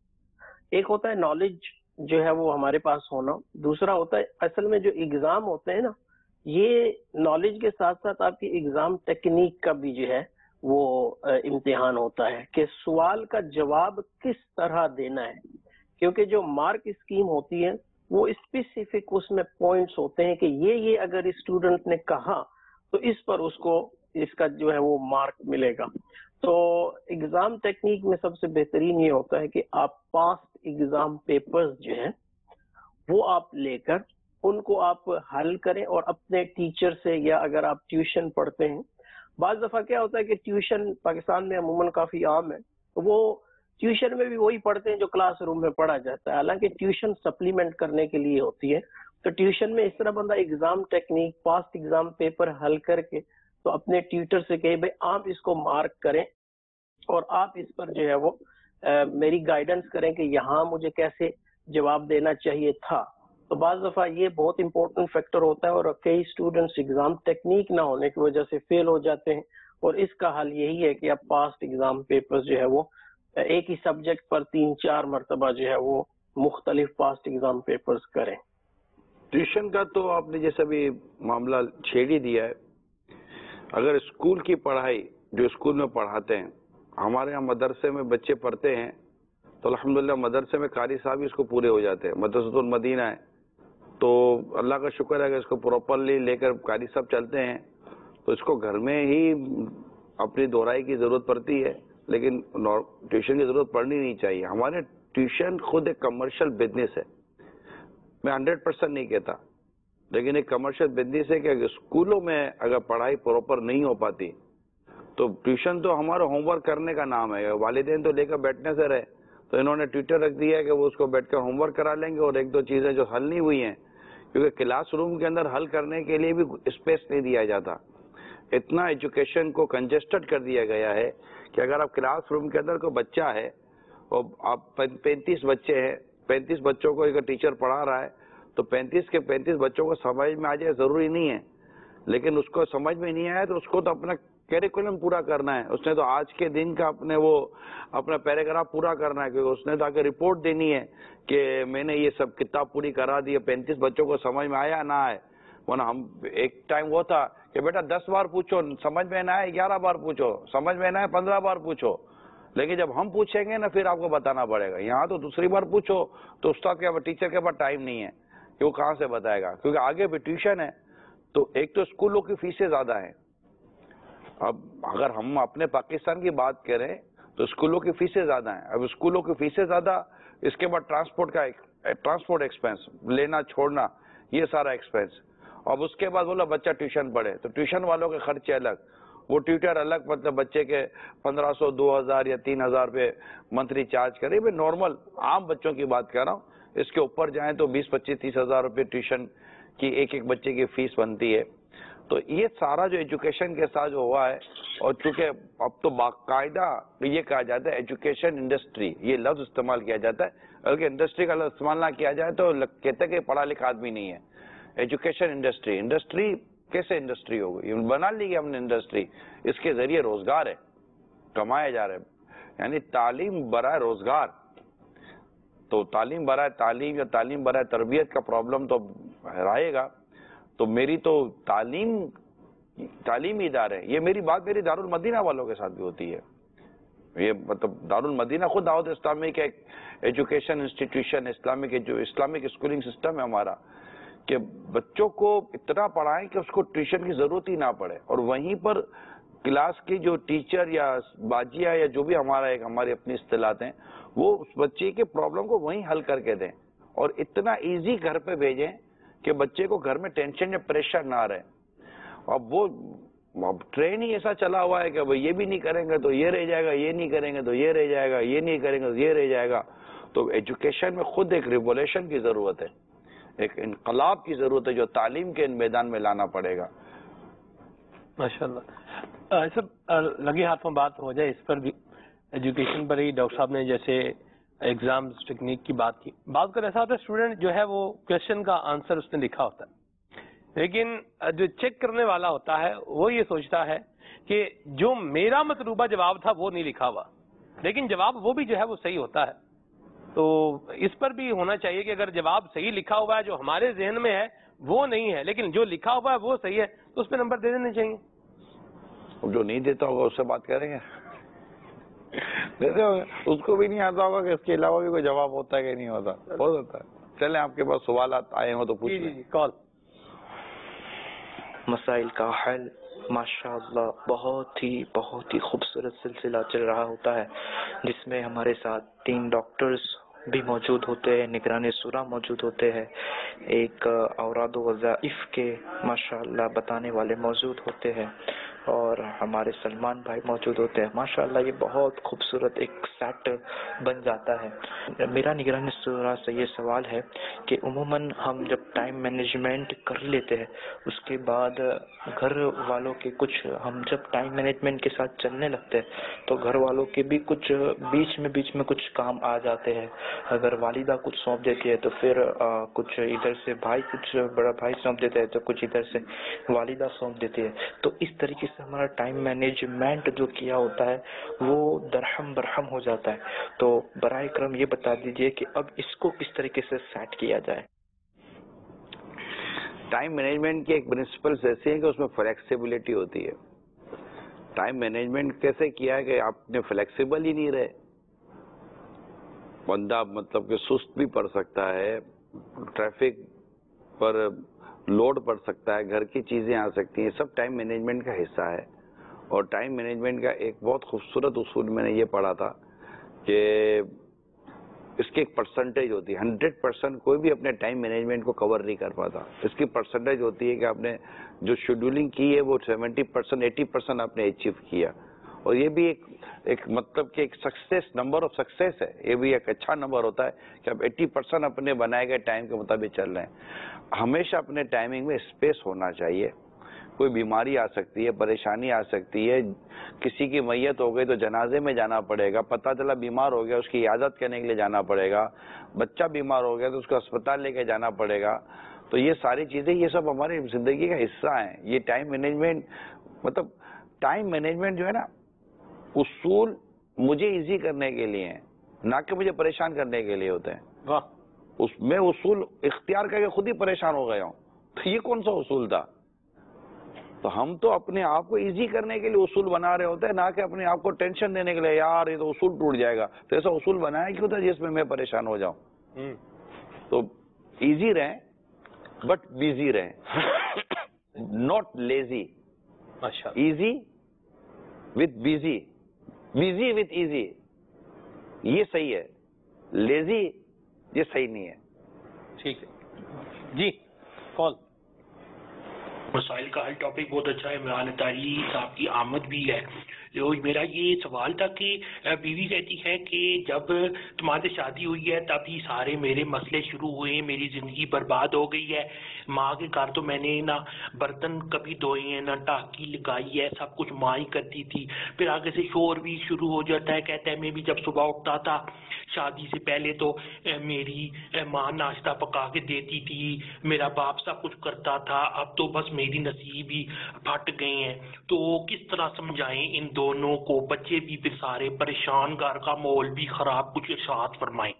Speaker 10: ایک ہوتا ہے نالج جو ہے وہ ہمارے پاس ہونا, دوسرا ہوتا ہے اصل میں جو ایگزام ہوتے ہیں نا یہ نالج کے ساتھ ساتھ آپ کی ایگزام ٹیکنیک کا بھی جو ہے وہ امتحان ہوتا ہے کہ سوال کا جواب کس طرح دینا ہے, کیونکہ جو مارک اسکیم ہوتی ہے وہ اسپیسیفک اس میں پوائنٹس ہوتے ہیں کہ یہ یہ اگر اسٹوڈنٹ نے کہا تو اس پر اس کو اس کا جو ہے وہ مارک ملے گا. تو ایگزام ٹیکنیک میں سب سے بہترین یہ ہوتا ہے کہ آپ پاسٹ ایگزام پیپرز جو ہیں وہ آپ لے کر ان کو آپ حل کریں اور اپنے ٹیچر سے, یا اگر آپ ٹیوشن پڑھتے ہیں, بعض دفعہ کیا ہوتا ہے کہ ٹیوشن پاکستان میں عموماً کافی عام ہے, تو وہ ٹیوشن میں بھی وہی پڑھتے ہیں جو کلاس روم میں پڑھا جاتا ہے, حالانکہ ٹیوشن سپلیمنٹ کرنے کے لیے ہوتی ہے. تو ٹیوشن میں اس طرح بندہ exam technique past exam paper حل کر کے تو اپنے ٹیوٹر سے کہے بھائی آپ اس کو مارک کریں اور آپ اس پر جو ہے وہ میری گائیڈنس کریں کہ یہاں مجھے کیسے جواب دینا چاہیے تھا. تو بعض دفعہ یہ بہت امپورٹنٹ فیکٹر ہوتا ہے اور کئی اسٹوڈنٹس ایگزام ٹیکنیک نہ ہونے کی وجہ سے فیل ہو جاتے ہیں, اور اس کا حل یہی ہے کہ آپ پاسٹ ایگزام پیپر جو ہے وہ ایک ہی سبجیکٹ پر تین چار مرتبہ جو ہے وہ مختلف پاسٹ ایگزام پیپرز کریں.
Speaker 3: ٹیوشن کا تو آپ نے جیسا بھی معاملہ چھیڑ ہی دیا ہے. اگر اسکول کی پڑھائی جو اسکول میں پڑھاتے ہیں, ہمارے یہاں مدرسے میں بچے پڑھتے ہیں تو الحمدللہ مدرسے میں قاری صاحب ہی اس کو پورے ہو جاتے ہیں. مدرسۃ المدینہ ہے تو اللہ کا شکر ہے کہ اس کو پراپرلی لے کر قاری صاحب چلتے ہیں, تو اس کو گھر میں ہی اپنی دہرائی کی ضرورت پڑتی ہے, لیکن ٹیوشن کی ضرورت پڑنی نہیں چاہیے. ہمارے ٹیوشن خود ایک کمرشل بزنس ہے, میں ہنڈریڈ پرسینٹ نہیں کہتا, لیکن ایک کمرشل بزنس ہے کہ اگر اسکولوں میں اگر پڑھائی پراپر نہیں ہو پاتی تو ٹیوشن تو ہمارا ہوم ورک کرنے کا نام ہے. والدین تو لے کر بیٹھنے سے رہے, تو انہوں نے ٹیوٹر رکھ دیا ہے کہ وہ اس کو بیٹھ کر ہوم ورک کرا لیں گے, اور ایک دو چیزیں جو حل نہیں ہوئی ہیں, کیونکہ کلاس روم کے اندر حل کرنے کے لیے بھی اسپیس نہیں دیا جاتا. اتنا ایجوکیشن کو کنجسٹڈ کر دیا گیا ہے کہ اگر آپ کلاس روم کے اندر کوئی بچہ ہے اور آپ پینتیس بچے ہیں, پینتیس بچوں کو اگر ٹیچر پڑھا رہا ہے تو پینتیس کے پینتیس بچوں کو سمجھ میں آ جائے ضروری نہیں ہے, لیکن اس کو سمجھ میں نہیں آیا تو اس کو تو اپنا کیریکولم پورا کرنا ہے, اس نے تو آج کے دن کا اپنے وہ اپنا پیراگراف پورا کرنا ہے, کیونکہ اس نے تو آگے رپورٹ دینی ہے کہ میں نے یہ سب کتاب پوری کرا دی, پینتیس بچوں کو سمجھ میں آیا نہ آئے. ورنہ ہم ایک ٹائم وہ تھا کہ بیٹا دس بار پوچھو, سمجھ میں نہ آئے گیارہ بار پوچھو, سمجھ میں نہ آئے پندرہ بار پوچھو, لیکن جب ہم پوچھیں گے نا پھر آپ کو بتانا پڑے گا. یہاں تو دوسری بار پوچھو تو استاد کے ٹیچر کے پاس ٹائم نہیں ہے کہ وہ کہاں سے بتائے گا, کیونکہ آگے بھی ٹیوشن ہے. تو ایک تو اسکولوں کی فیسیں زیادہ ہیں. اب اگر ہم اپنے پاکستان کی بات کریں تو اسکولوں کی فیسیں زیادہ ہیں. اب اسکولوں کی فیسیں زیادہ, اس کے بعد ٹرانسپورٹ کا ٹرانسپورٹ ایکسپینس, لینا چھوڑنا یہ سارا ایکسپینس. اب اس کے بعد بولا بچہ ٹیوشن پڑھے تو ٹیوشن والوں کے خرچے الگ, وہ ٹیوٹر الگ, مطلب بچے کے پندرہ سو دو ہزار یا تین ہزار روپے منتھلی چارج کرے. میں نارمل عام بچوں کی بات کر رہا ہوں, اس کے اوپر جائیں تو بیس پچیس تیس ہزار روپے ٹیوشن کی ایک ایک بچے کی فیس بنتی ہے. تو یہ سارا جو ایجوکیشن کے ساتھ جو ہوا ہے, اور چونکہ اب تو باقاعدہ یہ کہا جاتا ہے ایجوکیشن انڈسٹری, یہ لفظ استعمال کیا جاتا ہے, اگر انڈسٹری کا لفظ استعمال نہ کیا جائے تو کہتے ہیں کہ پڑھا لکھا آدمی نہیں ہے. ایجوکیشن انڈسٹری, انڈسٹری کیسے انڈسٹری ہوگی؟ بنا لی گئی ہم نے انڈسٹری, اس کے ذریعے روزگار ہے, کمایا جا رہا ہے, یعنی تعلیم برائے روزگار. تو تعلیم برائے تعلیم یا تعلیم برائے تربیت کا پرابلم تو رہے گا. تو میری تو تعلیم, تعلیمی ادارے, یہ میری بات میری دارالمدینہ والوں کے ساتھ بھی ہوتی ہے. یہ مطلب دارالمدینہ خود دعوت اسلامی کا ایک ایجوکیشن انسٹیٹیوشن اسلامک جو اسلامک اسکولنگ سسٹم ہے ہمارا کہ بچوں کو اتنا پڑھائیں کہ اس کو ٹیوشن کی ضرورت ہی نہ پڑے اور وہیں پر کلاس کی جو ٹیچر یا باجیہ یا جو بھی ہمارا ایک ہماری اپنی اصطلاحات ہیں وہ اس بچے کے پرابلم کو وہیں حل کر کے دیں اور اتنا ایزی گھر پہ بھیجیں کہ بچے کو گھر میں ٹینشن یا پریشر نہ رہے. اب وہ ٹرین ہی ایسا چلا ہوا ہے کہ یہ بھی نہیں کریں گے تو یہ رہ جائے گا, یہ نہیں کریں گے تو یہ رہ جائے گا, یہ نہیں کریں گے تو یہ رہ جائے گا. تو ایجوکیشن میں خود ایک ریولیوشن کی ضرورت ہے, ایک انقلاب کی ضرورت ہے جو تعلیم کے میدان میں لانا پڑے گا.
Speaker 2: ماشاء اللہ. سب لگے ہاتھوں بات ہو جائے اس پر بھی, ایجوکیشن پر ہی ڈاکٹر صاحب نے جیسے ایگزامز ٹیکنیک کی بات کی. بات کر ایسا ہوتا ہے اسٹوڈنٹ جو ہے وہ کوشچن کا آنسر اس نے لکھا ہوتا ہے, لیکن جو چیک کرنے والا ہوتا ہے وہ یہ سوچتا ہے کہ جو میرا مطلوبہ جواب تھا وہ نہیں لکھا ہوا, لیکن جواب وہ بھی جو ہے وہ صحیح ہوتا ہے. تو اس پر بھی ہونا چاہیے کہ اگر جواب صحیح لکھا ہوا ہے جو ہمارے ذہن میں ہے وہ نہیں ہے لیکن جو لکھا ہوا ہے وہ صحیح ہے تو اس پہ نمبر دے دینے چاہیے.
Speaker 3: جو نہیں دیتا ہوگا اس سے بات کریں گے, دیتے ہوگا اس کو بھی نہیں آتا ہوگا کہ اس کے علاوہ بھی کوئی جواب ہوتا ہے کہ نہیں ہوتا, ہو ہوتا ہے. چلیں آپ کے پاس سوالات آئے ہوں تو پوچھ لیں.
Speaker 2: کال
Speaker 11: مسائل کا حل ماشاء اللہ بہت ہی بہت ہی خوبصورت سلسلہ چل رہا ہوتا ہے جس میں ہمارے ساتھ تین ڈاکٹرز بھی موجود ہوتے ہیں, نگران سورہ موجود ہوتے ہیں, ایک اوراد و وظائف کے ماشاء اللہ بتانے والے موجود ہوتے ہیں اور ہمارے سلمان بھائی موجود ہوتے ہیں. ماشاءاللہ یہ بہت خوبصورت ایک سیٹ بن جاتا ہے. میرا نگران سورہ سے یہ سوال ہے کہ عموماً ہم جب ٹائم مینجمنٹ کر لیتے ہیں اس کے بعد گھر والوں کے کچھ ہم جب ٹائم مینجمنٹ کے ساتھ چلنے لگتے ہیں تو گھر والوں کے بھی کچھ بیچ میں بیچ میں کچھ کام آ جاتے ہیں. اگر والدہ کچھ سونپ دیتی ہے تو پھر آ, کچھ ادھر سے بھائی کچھ بڑا بھائی سونپ دیتا ہے تو کچھ ادھر سے والدہ سونپ دیتی ہے. تو اس طریقے سے ہمارا ٹائم مینجمنٹ جو کیا ہوتا ہے وہ درہم برہم ہو جاتا ہے. تو برائے کرم یہ بتا دیجئے کہ اب اس کو کس طریقے سے سیٹ کیا جائے.
Speaker 3: ٹائم مینجمنٹ کی ایک پرنسپلس ایسی ہیں کہ اس میں فلیکسیبلٹی ہوتی ہے. ٹائم مینجمنٹ کیسے کیا ہے کہ آپ نے فلیکسیبل ہی نہیں رہے. بندہ مطلب کہ سست بھی پڑ سکتا ہے, ٹریفک پر لوڈ پڑ سکتا ہے, گھر کی چیزیں آ سکتی ہیں, سب ٹائم مینجمنٹ کا حصہ ہے. اور ٹائم مینجمنٹ کا ایک بہت خوبصورت اصول میں نے یہ پڑھا تھا کہ اس کی ایک پرسنٹیج ہوتی ہے. ہنڈریڈ پرسینٹ کوئی بھی اپنے ٹائم مینجمنٹ کو کور نہیں کر پاتا. اس کی پرسنٹیج ہوتی ہے کہ آپ نے جو شیڈولنگ کی ہے وہ سیونٹی پرسینٹ ایٹی پرسینٹ آپ نے اچیو کیا. اور یہ بھی ایک ایک مطلب کہ ایک سکسیس نمبر آف سکسیس ہے. یہ بھی ایک اچھا نمبر ہوتا ہے کہ آپ ایٹی پرسینٹ اپنے بنائے گئے ٹائم کے مطابق چل رہے ہیں. ہمیشہ اپنے ٹائمنگ میں اسپیس ہونا چاہیے. کوئی بیماری آ سکتی ہے, پریشانی آ سکتی ہے, کسی کی میت ہو گئی تو جنازے میں جانا پڑے گا, پتہ چلا بیمار ہو گیا اس کی عیادت کرنے کے لیے جانا پڑے گا, بچہ بیمار ہو گیا تو اس کو اسپتال لے کے جانا پڑے گا. تو یہ ساری چیزیں یہ سب ہماری زندگی کا حصہ ہیں. یہ ٹائم مینجمنٹ مطلب ٹائم مینجمنٹ جو ہے نا اصول مجھے ایزی کرنے کے لیے ہیں, نہ کہ مجھے پریشان کرنے کے لیے ہوتے ہیں. اس میں اصول اختیار کر کے خود ہی پریشان ہو گیا ہوں. تو یہ کون سا اصول تھا؟ تو ہم تو اپنے آپ کو ایزی کرنے کے لیے اصول بنا رہے ہوتے ہیں, نہ کہ اپنے آپ کو ٹینشن دینے کے لیے. یار یہ تو اصول ٹوٹ جائے گا, تو ایسا اصول بنایا کیوں تھا جس میں میں پریشان ہو جاؤں؟ تو ایزی رہیں بٹ بیزی رہیں, not lazy. Easy with busy, busy with easy, یہ صحیح ہے. لیزی یہ صحیح نہیں ہے.
Speaker 2: ٹھیک ہے جی. کال
Speaker 12: مسائل کا حل ٹاپک بہت اچھا ہے. عمران اطاری صاحب کی آمد بھی ہے. جو میرا یہ سوال تھا کہ بیوی کہتی ہے کہ جب تمہارے شادی ہوئی ہے تب ہی سارے میرے مسئلے شروع ہوئے ہیں, میری زندگی برباد ہو گئی ہے. ماں کے گھر تو میں نے نہ برتن کبھی دھوئے ہیں, نہ ٹاکی لگائی ہے, سب کچھ ماں ہی کرتی تھی. پھر آگے سے شور بھی شروع ہو جاتا ہے. کہتا ہے میں بھی جب صبح اٹھتا تھا شادی سے پہلے تو میری ماں ناشتہ پکا کے دیتی تھی, میرا باپ سب کچھ کرتا تھا, اب تو بس میری نصیب ہی پھٹ گئے ہیں. تو کس طرح سمجھائیں ان دونوں کو؟ بچے بھی پھر سارے پریشان, گھر کا ماحول بھی خراب. کچھ ارشاد فرمائیں.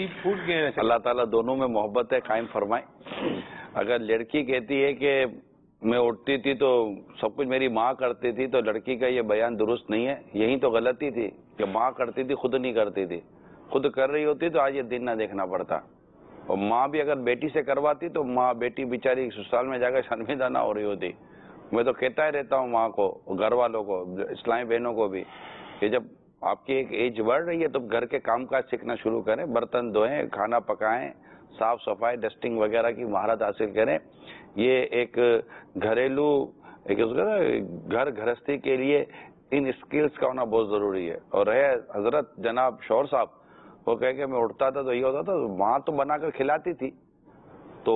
Speaker 3: اللہ تعالیٰ دونوں میں محبت ہے قائم فرمائے. اگر لڑکی کہتی ہے کہ میں اٹھتی تھی تو سب کچھ میری ماں کرتی تھی, تو لڑکی کا یہ بیان درست نہیں ہے. یہی تو غلطی تھی کہ ماں کرتی تھی, خود نہیں کرتی تھی. خود کر رہی ہوتی تو آج یہ دن نہ دیکھنا پڑتا. اور ماں بھی اگر بیٹی سے کرواتی تو ماں بیٹی بیچاری سسرال میں جا کر شرمندہ نہ ہو رہی ہوتی. میں تو کہتا ہی رہتا ہوں ماں کو, گھر والوں کو, اسلامی بہنوں کو بھی, کہ جب آپ کی ایک ایج بڑھ رہی ہے تو گھر کے کام کاج سیکھنا شروع کریں, برتن دھوئیں, کھانا پکائیں, صاف صفائی ڈسٹنگ وغیرہ کی مہارت حاصل کریں. یہ ایک گھریلو ایک گھر گھرستی کے لیے ان اسکلز کا ہونا بہت ضروری ہے. اور رہے حضرت جناب شوہر صاحب, وہ کہہ کہ میں اٹھتا تھا تو یہ ہوتا تھا, ماں تو بنا کر کھلاتی تھی, تو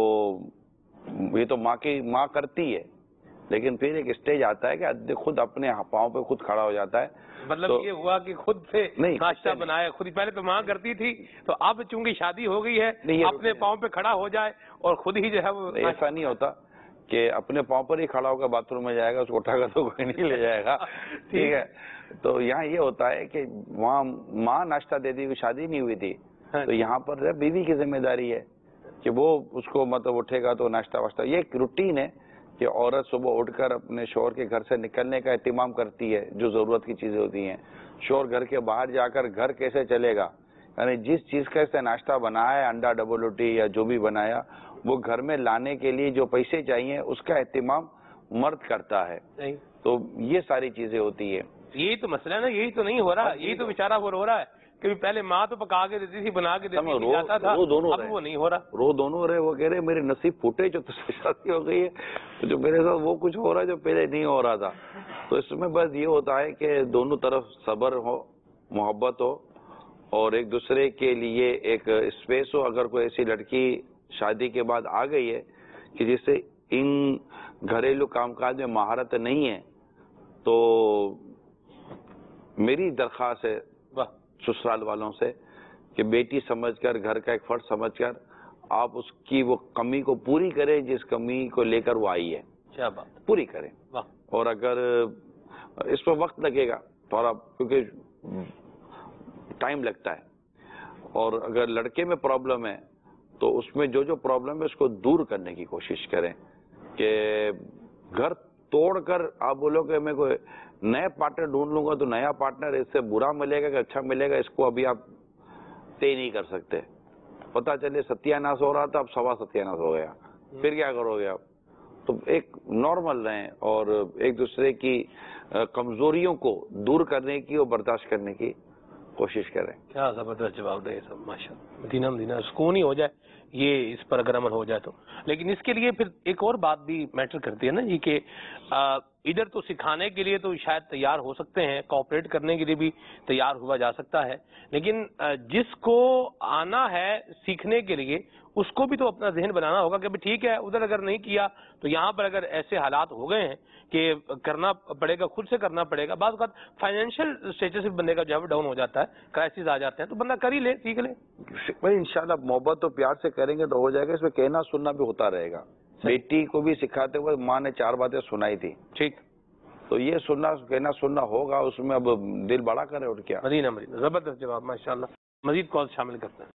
Speaker 3: یہ تو ماں کی ماں کرتی ہے, لیکن پھر ایک اسٹیج آتا ہے کہ خود اپنے پاؤں پہ خود کھڑا ہو جاتا ہے.
Speaker 2: مطلب یہ ہوا کہ خود سے ناشتہ بنایا خود ہی, پہلے تو ماں کرتی تھی, تو اب چونکہ شادی ہو گئی ہے اپنے پاؤں پہ کھڑا ہو جائے اور خود ہی جو ہے وہ.
Speaker 3: ایسا نہیں ہوتا کہ اپنے پاؤں پر ہی کھڑا ہوگا باتھ روم میں جائے گا, اس کو اٹھا کر تو کوئی نہیں لے جائے گا. ٹھیک ہے, تو یہاں یہ ہوتا ہے کہ وہاں ماں ناشتہ دیتی ہوئی شادی نہیں ہوئی تھی, تو یہاں پر بیوی کی ذمہ داری ہے کہ وہ اس کو مطلب اٹھے گا تو ناشتہ واشتہ. یہ ایک روٹین ہے کہ عورت صبح اٹھ کر اپنے شوہر کے گھر سے نکلنے کا اہتمام کرتی ہے, جو ضرورت کی چیزیں ہوتی ہیں. شوہر گھر کے باہر جا کر گھر کیسے چلے گا, یعنی جس چیز کا سے ناشتہ بنایا ہے, انڈا ڈبل روٹی یا جو بھی بنایا, وہ گھر میں لانے کے لیے جو پیسے چاہیے اس کا اہتمام مرد کرتا ہے. تو یہ ساری چیزیں ہوتی ہیں.
Speaker 2: یہی تو مسئلہ ہے نا, یہی تو نہیں ہو رہا, یہی تو بیچارہ وہ رو رہا ہے کہ پہلے ماں تو پکا کے دیتی تھی, بنا کے دیتی تھی, جاتا تھا, اب وہ نہیں ہو رہا.
Speaker 3: رو دونوں رہے, وہ کہہ رہے میرے نصیب پھوٹے جو تجھ سے شادی ہو گئی ہے, جو میرے ساتھ وہ کچھ ہو رہا ہے جو پہلے نہیں ہو رہا تھا. تو اس میں بس یہ ہوتا ہے کہ دونوں طرف صبر ہو, محبت ہو, اور ایک دوسرے کے لیے ایک اسپیس ہو. اگر کوئی ایسی لڑکی شادی کے بعد آ گئی ہے کہ جس سے ان گھریلو کام کاج میں مہارت نہیں ہے, تو میری درخواست ہے سسرال والوں سے کہ بیٹی سمجھ کر, گھر کا ایک فرد سمجھ کر آپ اس کی وہ کمی کو پوری کریں جس کمی کو لے کر وہ آئی ہے,
Speaker 2: کیا بات,
Speaker 3: پوری کریں. اور اگر اس پر وقت لگے گا تھوڑا, کیونکہ ٹائم لگتا ہے, اور اگر لڑکے میں پرابلم ہے تو اس میں جو جو پرابلم ہے اس کو دور کرنے کی کوشش کریں. کہ گھر توڑ کر آپ بولو کہ میں کوئی نئے پارٹنر ڈھونڈ لوں گا تو نیا پارٹنر اس سے برا ملے گا کہ اچھا ملے گا, اس کو ابھی آپ طے نہیں کر سکتے. پتا چلے ستیہ ناش ہو رہا تھا, اب سوا ستیہ ناش ہو گیا, پھر کیا کرو گے آپ. تو ایک نارمل رہیں اور ایک دوسرے کی کمزوریوں کو دور کرنے کی اور برداشت کرنے کی کوشش کریں.
Speaker 2: کیا زبردست جواب دے سب, ماشاء اللہ, مدینہ مدینہ سکون ہی ہو جائے یہ اس پر اگر عمل ہو جائے تو. لیکن اس کے لیے پھر ایک اور بات بھی میٹر کرتی ہے نا جی, کہ ادھر تو سکھانے کے لیے تو شاید تیار ہو سکتے ہیں, کوآپریٹ کرنے کے لیے بھی تیار ہوا جا سکتا ہے, لیکن جس کو آنا ہے سیکھنے کے لیے اس کو بھی تو اپنا ذہن بنانا ہوگا کہ ٹھیک ہے ادھر اگر نہیں کیا تو یہاں پر اگر ایسے حالات ہو گئے ہیں کہ کرنا پڑے گا, خود سے کرنا پڑے گا. بعض اوقات فائنینشیل اسٹیٹس بندے کا جو ہے ڈاؤن ہو جاتا ہے, کرائسس آ جاتے ہیں, تو بندہ کر ہی لے, سیکھ لے.
Speaker 3: بھائی انشاءاللہ محبت اور پیار سے کریں گے تو ہو جائے گا. اس میں کہنا سننا بھی ہوتا رہے گا. بیٹی کو بھی سکھاتے ہوئے ماں نے چار باتیں سنائی تھی,
Speaker 2: ٹھیک,
Speaker 3: تو یہ سننا کہنا سننا ہوگا, اس میں اب دل بڑا کرے اور کیا.
Speaker 2: مدینہ مدینہ زبردست جواب, ماشاءاللہ. مزید کال شامل کرتے ہیں.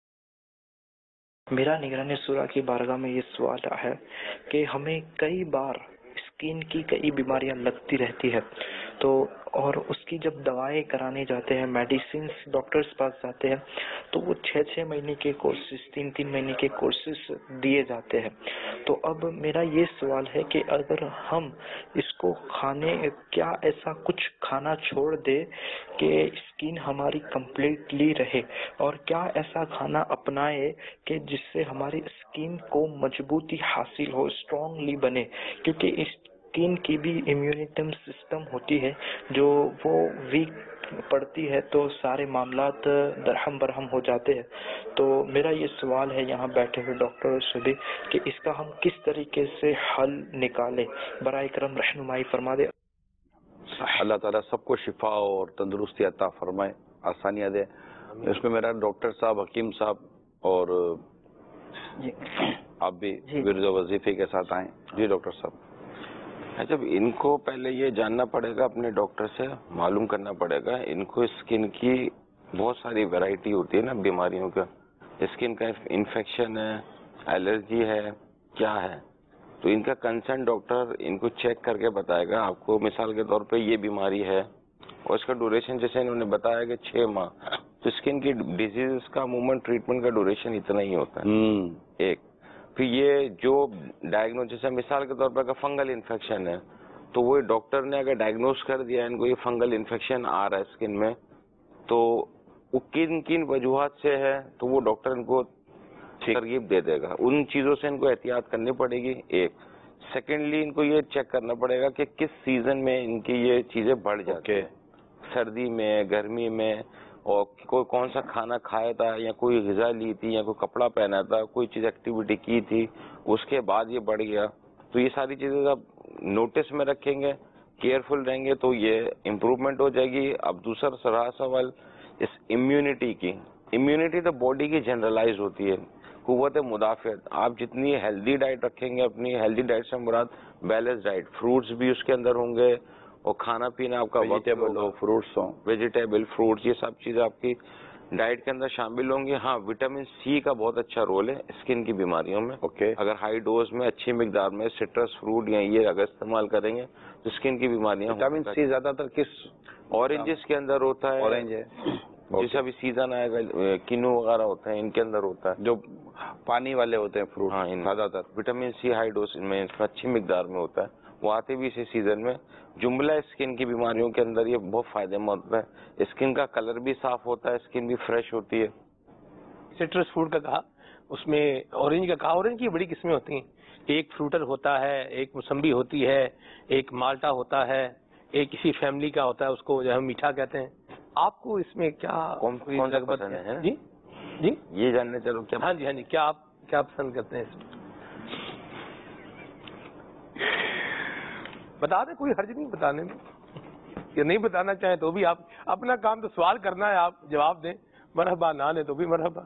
Speaker 11: میرا نگران سورہ کی بارگاہ میں یہ سوال ہے کہ ہمیں کئی بار اسکن کی کئی بیماریاں لگتی رہتی ہے, تو اور اس کی جب دوائیں کرانے جاتے ہیں, میڈیسنس ڈاکٹرز پاس جاتے ہیں, تو وہ چھ چھ مہینے کے کورسز, تین تین مہینے کے کورسز دیے جاتے ہیں. تو اب میرا یہ سوال ہے کہ اگر ہم اس کو کھانے, کیا ایسا کچھ کھانا چھوڑ دے کہ اسکن ہماری کمپلیٹلی رہے, اور کیا ایسا کھانا اپنائے کہ جس سے ہماری اسکن کو مضبوطی حاصل ہو, اسٹرانگلی بنے, کیونکہ اسکن کی بھی امیونٹی سسٹم ہوتی ہے جو وہ ویک پڑتی ہے تو سارے معاملات درہم برہم ہو جاتے ہیں. تو میرا یہ سوال ہے یہاں بیٹھے ہوئے ڈاکٹر سے بھی کہ اس کا ہم کس طریقے سے حل نکالیں, برائے کرم رہنمائی فرما دے.
Speaker 3: اللہ تعالیٰ سب کو شفا اور تندرستی عطا فرمائے, آسانیاں دے. اس میں میرا ڈاکٹر صاحب, حکیم صاحب اور آپ بھی ورد و وظیفے کے ساتھ آئیں. جی ڈاکٹر صاحب.
Speaker 8: جب ان کو پہلے یہ جاننا پڑے گا, اپنے ڈاکٹر سے معلوم کرنا پڑے گا, ان کو اسکن کی بہت ساری ویرائٹی ہوتی ہے نا بیماریوں کا, اسکن کا انفیکشن ہے, الرجی ہے, کیا ہے, تو ان کا کنسرن ڈاکٹر ان کو چیک کر کے بتائے گا آپ کو مثال کے طور پہ یہ بیماری ہے اور اس کا ڈوریشن جیسے انہوں نے بتایا کہ چھ ماہ تو اسکن کی ڈیزیز کا عموماً ٹریٹمنٹ کا ڈوریشن اتنا ہی ہوتا ہے ایک. پھر یہ جو ڈائگنوز جیسے مثال کے طور پر اگر فنگل انفیکشن ہے تو وہ ڈاکٹر نے اگر ڈائگنوز کر دیا ان کو یہ فنگل انفیکشن آ رہا ہے اسکن میں تو وہ کن کن وجوہات سے ہے تو وہ ڈاکٹر ان کو ترغیب دے دے گا. ان چیزوں سے ان کو احتیاط کرنی پڑے گی ایک. سیکنڈلی ان کو یہ چیک کرنا پڑے گا کہ کس سیزن میں ان کی یہ چیزیں بڑھ جاتی ہیں, سردی میں, گرمی میں, اور کوئی کون سا کھانا کھایا تھا یا کوئی غذا لی تھی یا کوئی کپڑا پہنا تھا, کوئی چیز ایکٹیویٹی کی تھی, اس کے بعد یہ بڑھ گیا. تو یہ ساری چیزیں آپ نوٹس میں رکھیں گے, کیئرفل رہیں گے تو یہ امپروومنٹ ہو جائے گی. اب دوسرا رہا سوال اس امیونٹی کی. امیونٹی تو باڈی کی جنرلائز ہوتی ہے, قوت مدافعت. آپ جتنی ہیلدی ڈائٹ رکھیں گے, اپنی ہیلدی ڈائٹ سے مراد بیلنس ڈائٹ, فروٹس بھی اس کے اندر ہوں گے اور کھانا پینا آپ کا
Speaker 3: ویجیٹیبل ہو, فروٹس ہوں,
Speaker 8: ویجیٹیبل فروٹس, یہ سب چیزیں آپ کی ڈائٹ کے اندر شامل ہوں گی. ہاں وٹامن سی کا بہت اچھا رول ہے اسکن کی بیماریوں میں.
Speaker 3: اوکے
Speaker 8: اگر ہائی ڈوز میں اچھی مقدار میں سٹرس فروٹ یا یہ اگر استعمال کریں گے تو اسکن کی بیماریاں.
Speaker 3: وٹامن سی زیادہ تر کس
Speaker 8: اورنجز کے اندر ہوتا ہے,
Speaker 3: اورنج ہے
Speaker 8: جیسے ابھی سیزن آئے گا, کینو وغیرہ ہوتے ہیں ان کے اندر ہوتا ہے,
Speaker 3: جو پانی والے ہوتے ہیں فروٹ.
Speaker 8: ہاں زیادہ تر وٹامن سی ہائی ڈوز میں اچھی مقدار میں ہوتا ہے, وہ آتے بھی اسی سیزن میں. جملہ اسکن کی بیماریوں کے اندر یہ بہت فائدہ مند ہوتا ہے. اسکن کا کلر بھی صاف ہوتا ہے, اسکن بھی فریش ہوتی ہے.
Speaker 2: سٹرس فروٹ کا کہا, اس میں اورنج کا کہا. اورنج کی بڑی قسمیں ہوتی ہیں, ایک فروٹر ہوتا ہے, ایک موسمبی ہوتی ہے, ایک مالٹا ہوتا ہے, ایک کسی فیملی کا ہوتا ہے اس کو جو ہم میٹھا کہتے ہیں. آپ کو اس میں کیا
Speaker 8: کون سا پسند ہے؟
Speaker 2: جی جی
Speaker 8: یہ جاننے چلو کیا.
Speaker 2: ہاں جی ہاں جی, کیا آپ کیا پسند کرتے ہیں اس میں بتا دیں, کوئی حرج نہیں بتانے میں. یا نہیں بتانا چاہیں تو بھی آپ اپنا کام تو سوال کرنا ہے, آپ جواب دیں. مرحبا, نہ لیں تو بھی مرحبا.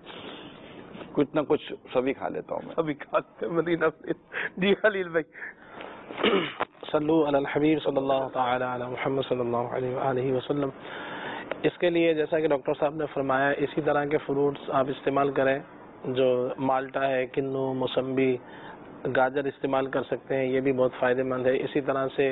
Speaker 3: کچھ نہ کچھ سبھی کھا لیتا ہوں میں.
Speaker 2: سبھی کھاتے ہیں مدینہ میں. جی خلیل بھائی.
Speaker 9: صلو علی الحبیب صلی اللہ تعالی علی محمد صلی اللہ علیہ وآلہ وسلم. اس کے لیے جیسا کہ ڈاکٹر صاحب نے فرمایا اسی طرح کے فروٹس آپ استعمال کریں, جو مالٹا ہے, کنو, موسمبی, گاجر استعمال کر سکتے ہیں, یہ بھی بہت فائدہ مند ہے. اسی طرح سے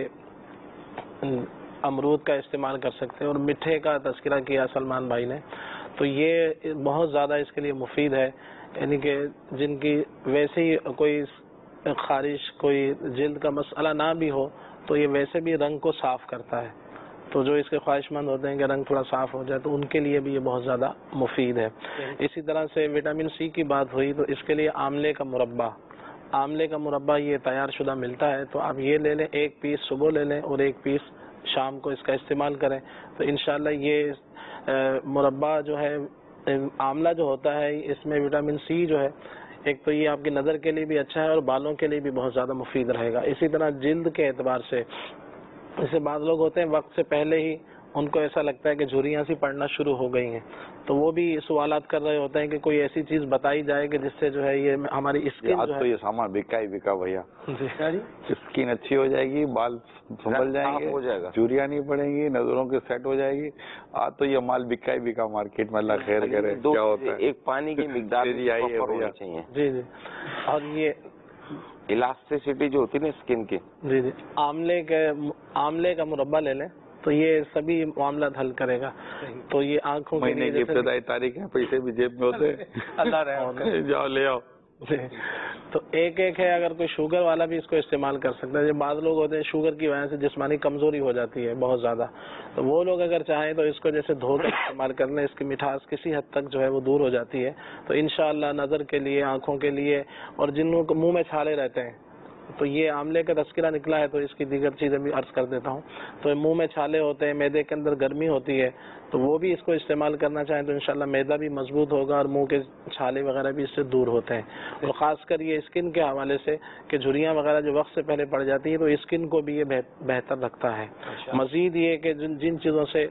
Speaker 9: امرود کا استعمال کر سکتے ہیں. اور میٹھے کا تذکرہ کیا سلمان بھائی نے, تو یہ بہت زیادہ اس کے لیے مفید ہے. یعنی کہ جن کی ویسے ہی کوئی خارش, کوئی جلد کا مسئلہ نہ بھی ہو تو یہ ویسے بھی رنگ کو صاف کرتا ہے. تو جو اس کے خواہش مند ہوتے ہیں کہ رنگ تھوڑا صاف ہو جائے تو ان کے لیے بھی یہ بہت زیادہ مفید ہے. اسی طرح سے وٹامن سی کی بات ہوئی تو اس کے لیے آملے کا مربع, آملے کا مربع یہ تیار شدہ ملتا ہے, تو آپ یہ لے لیں, ایک پیس صبح لے لیں اور ایک پیس شام کو اس کا استعمال کریں. تو انشاءاللہ یہ مربع جو ہے آملہ جو ہوتا ہے اس میں وٹامن سی جو ہے, ایک تو یہ آپ کی نظر کے لیے بھی اچھا ہے اور بالوں کے لیے بھی بہت زیادہ مفید رہے گا. اسی طرح جلد کے اعتبار سے, جیسے بعض لوگ ہوتے ہیں وقت سے پہلے ہی ان کو ایسا لگتا ہے کہ جھریاں سی پڑنا شروع ہو گئی ہیں, تو وہ بھی سوالات کر رہے ہوتے ہیں کہ کوئی ایسی چیز بتائی جائے کہ جس سے جو ہے یہ ہماری اسکن
Speaker 3: آج تو یہ سامان بکا ہی بکا بھیا. اسکن اچھی ہو جائے گی, بال سنبھل جائیں گے,
Speaker 8: ہو جائے گا,
Speaker 3: جھریاں نہیں پڑیں گی, نظروں کے سیٹ ہو جائے گی. آج تو یہ مال بکا ہی بکا مارکیٹ میں, اللہ خیر کرے. کیا ہوتا ہے
Speaker 8: ایک پانی کی مقدار
Speaker 3: ہونی
Speaker 8: چاہیے.
Speaker 9: جی جی. اور یہ
Speaker 8: الاسٹیسٹی جو ہوتی ہے نا اسکن کی,
Speaker 9: جی جی آملے کے آملے کا مربع لے لیں تو یہ سبھی معاملات حل کرے گا. تو یہ آنکھوں کے
Speaker 3: مہینے کی ابتدائی تاریخ ہے, پیسے بھی جیب میں ہوتے
Speaker 2: اللہ رہے,
Speaker 3: جاؤ لے آؤ.
Speaker 9: تو ایک ایک ہے, اگر کوئی شوگر والا بھی اس کو استعمال کر سکتا ہے. جب بعض لوگ ہوتے ہیں شوگر کی وجہ سے جسمانی کمزوری ہو جاتی ہے بہت زیادہ, تو وہ لوگ اگر چاہیں تو اس کو جیسے دھو کر استعمال کر لیں, اس کی مٹھاس کسی حد تک جو ہے وہ دور ہو جاتی ہے. تو انشاءاللہ نظر کے لیے, آنکھوں کے لیے, اور جن کو منہ میں چھالے رہتے ہیں, تو یہ آملے کا تذکرہ نکلا ہے تو اس کی دیگر چیزیں بھی عرض کر دیتا ہوں. تو منہ میں چھالے ہوتے ہیں, معدے کے اندر گرمی ہوتی ہے, تو وہ بھی اس کو استعمال کرنا چاہیں تو انشاءاللہ معدہ بھی مضبوط ہوگا اور منہ کے چھالے وغیرہ بھی اس سے دور ہوتے ہیں. اور خاص کر یہ اسکن کے حوالے سے کہ جھریاں وغیرہ جو وقت سے پہلے پڑ جاتی ہیں تو اسکن کو بھی یہ بہتر رکھتا ہے. مزید یہ کہ جن جن چیزوں سے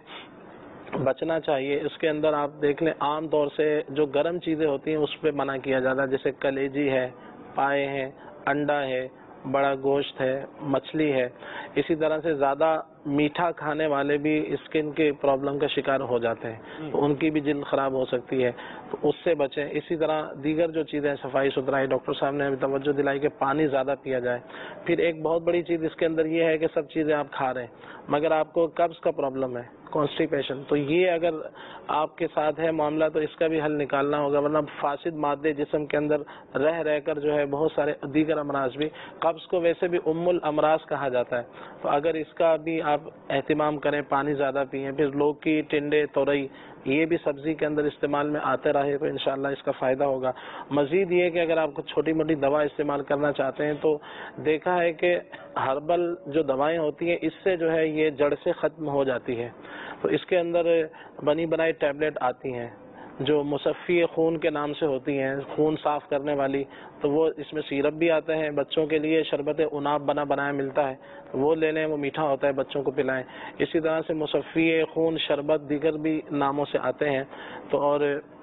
Speaker 9: بچنا چاہیے اس کے اندر آپ دیکھ لیں, عام طور سے جو گرم چیزیں ہوتی ہیں اس پہ منع کیا جاتا ہے, جیسے کلیجی ہے, پائے ہیں, انڈا ہے, بڑا گوشت ہے, مچھلی ہے, اسی طرح سے زیادہ میٹھا کھانے والے بھی اسکن کے پرابلم کا شکار ہو جاتے ہیں، تو ان کی بھی جلد خراب ہو سکتی ہے، تو اس سے بچیں۔ اسی طرح دیگر جو چیزیں صفائی ستھرائی، ڈاکٹر صاحب نے ابھی توجہ دلائی کہ پانی زیادہ پیا جائے۔ پھر ایک بہت بڑی چیز اس کے اندر یہ ہے کہ سب چیزیں آپ کھا رہے ہیں مگر آپ کو قبض کا پرابلم ہے، کانسٹیپیشن، تو یہ اگر آپ کے ساتھ ہے معاملہ تو اس کا بھی حل نکالنا ہوگا، ورنہ فاسد مادے جسم کے اندر رہ رہ کر جو ہے بہت سارے دیگر امراض بھی، قبض کو ویسے بھی ام الامراض کہا جاتا ہے، تو اگر اس کا بھی آپ اہتمام کریں، پانی زیادہ پئیں، پھر لوکی، ٹنڈے، تورئی یہ بھی سبزی کے اندر استعمال میں آتے رہے تو انشاءاللہ اس کا فائدہ ہوگا۔ مزید یہ کہ اگر آپ کو چھوٹی موٹی دوا استعمال کرنا چاہتے ہیں تو دیکھا ہے کہ ہربل جو دوائیں ہوتی ہیں اس سے جو ہے یہ جڑ سے ختم ہو جاتی ہے، تو اس کے اندر بنی بنائی ٹیبلٹ آتی ہیں جو مصفی خون کے نام سے ہوتی ہیں، خون صاف کرنے والی، تو وہ اس میں سیرپ بھی آتے ہیں، بچوں کے لیے شربت عناب بنا بنایا ملتا ہے، وہ لے لیں، وہ میٹھا ہوتا ہے، بچوں کو پلائیں۔ اسی طرح سے مصفی خون شربت دیگر بھی ناموں سے آتے ہیں، تو اور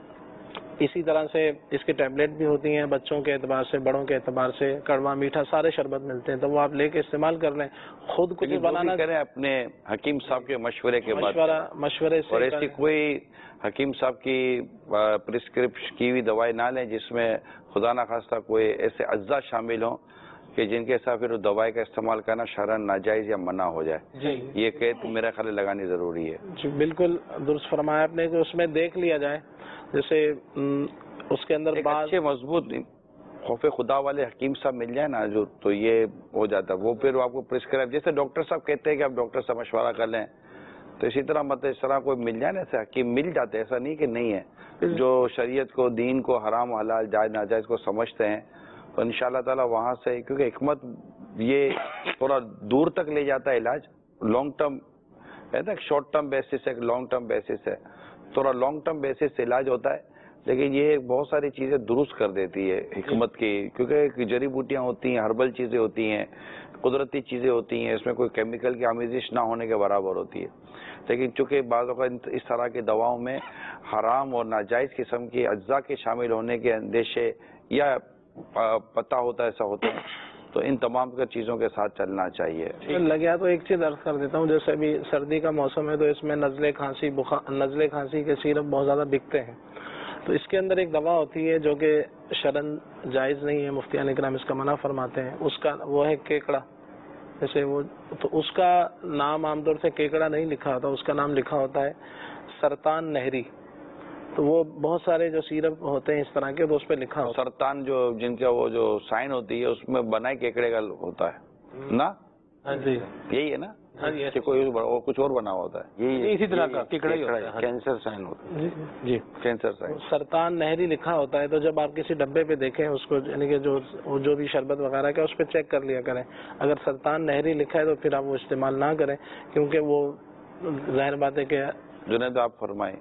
Speaker 9: اسی طرح سے اس کے ٹیبلٹ بھی ہوتی ہیں، بچوں کے اعتبار سے، بڑوں کے اعتبار سے، کڑوا میٹھا سارے شربت ملتے ہیں، تو وہ آپ لے کے استعمال کر لیں۔ خود کچھ بنانا
Speaker 3: کریں اپنے حکیم صاحب کے مشورے کے بعد،
Speaker 9: مشورہ مشورے سے،
Speaker 3: اور ایسی کوئی حکیم صاحب کی پرسکرپشن کی ہوئی دوائی نہ لیں جس میں خدا نخواستہ کوئی ایسے اجزاء شامل ہوں کہ جن کے ساتھ پھر دوائی کا استعمال کرنا شرعاً ناجائز یا منع ہو جائے۔
Speaker 9: جی
Speaker 3: یہ قید میرا خیال لگانی ضروری ہے۔
Speaker 9: جی بالکل درست فرمایا آپ نے کہ اس میں دیکھ لیا جائے، جیسے اس کے اندر بعض
Speaker 3: اچھے مضبوط خوف خدا والے حکیم صاحب مل جائے نا جو، تو یہ ہو جاتا ہے، وہ پھر آپ کو پرسکرائب، جیسے ڈاکٹر صاحب کہتے ہیں کہ آپ ڈاکٹر سے مشورہ کر لیں، تو اسی طرح مطلب اس طرح کوئی مل جائے نا، ایسے حکیم مل جاتے ہیں، ایسا نہیں کہ نہیں ہے، جو شریعت کو، دین کو، حرام حلال جائز ناجائز کو سمجھتے ہیں، تو ان شاء اللہ تعالیٰ وہاں سے، کیونکہ حکمت یہ تھوڑا دور تک لے جاتا ہے علاج، لانگ ٹرم ہے نا، شارٹ ٹرم بیسس ہے، لانگ ٹرم بیسس ہے، تھوڑا لانگ ٹرم بیسس سے علاج ہوتا ہے، لیکن یہ بہت ساری چیزیں درست کر دیتی ہے حکمت کی، کیونکہ جڑی بوٹیاں ہوتی ہیں، ہربل چیزیں ہوتی ہیں، قدرتی چیزیں ہوتی ہیں، اس میں کوئی کیمیکل کی آمیزش نہ ہونے کے برابر ہوتی ہے، لیکن چونکہ بعض اوقات اس طرح کی دواؤں میں حرام اور ناجائز قسم کے اجزاء کے شامل ہونے کے اندیشے یا پتہ ہوتا ہے، ایسا ہوتا ہے، تو ان تمام چیزوں کے ساتھ چلنا چاہیے۔
Speaker 9: لگیا تو ایک چیز عرض کر دیتا ہوں، جیسے ابھی سردی کا موسم ہے تو اس میں نزلے کھانسی بخار نزلے کھانسی کے سیرپ بہت زیادہ بکتے ہیں، تو اس کے اندر ایک دوا ہوتی ہے جو کہ شرعاً جائز نہیں ہے، مفتیان اکرام اس کا منع فرماتے ہیں، اس کا وہ ہے کیکڑا، جیسے وہ، تو اس کا نام عام طور سے کیکڑا نہیں لکھا ہوتا، اس کا نام لکھا ہوتا ہے سرطان نہری، تو وہ بہت سارے جو سیرپ ہوتے ہیں اس طرح کے تو اس پہ لکھا ہوتا ہے
Speaker 3: سرطان، جو جن کا وہ جو سائن ہوتی ہے اس میں بنائے کیکڑے کا ہوتا ہے نا،
Speaker 9: ہاں جی
Speaker 3: یہی ہے نا، کہ کوئی کچھ اور بنا ہوتا ہے، یہی
Speaker 9: اسی طرح کا کیکڑا ہی ہوتا ہے،
Speaker 3: کینسر سائن ہوتا ہے،
Speaker 9: جی
Speaker 3: کینسر سائن،
Speaker 9: سرطان نہری لکھا ہوتا ہے، تو جب آپ کسی ڈبے پہ دیکھیں اس کو، یعنی کہ جو جو بھی شربت وغیرہ کا اس پہ چیک کر لیا کریں، اگر سرطان نہری لکھا ہے تو پھر آپ وہ استعمال نہ کریں، کیونکہ وہ ظاہر بات ہے کہ
Speaker 3: جنید آپ فرمائیں۔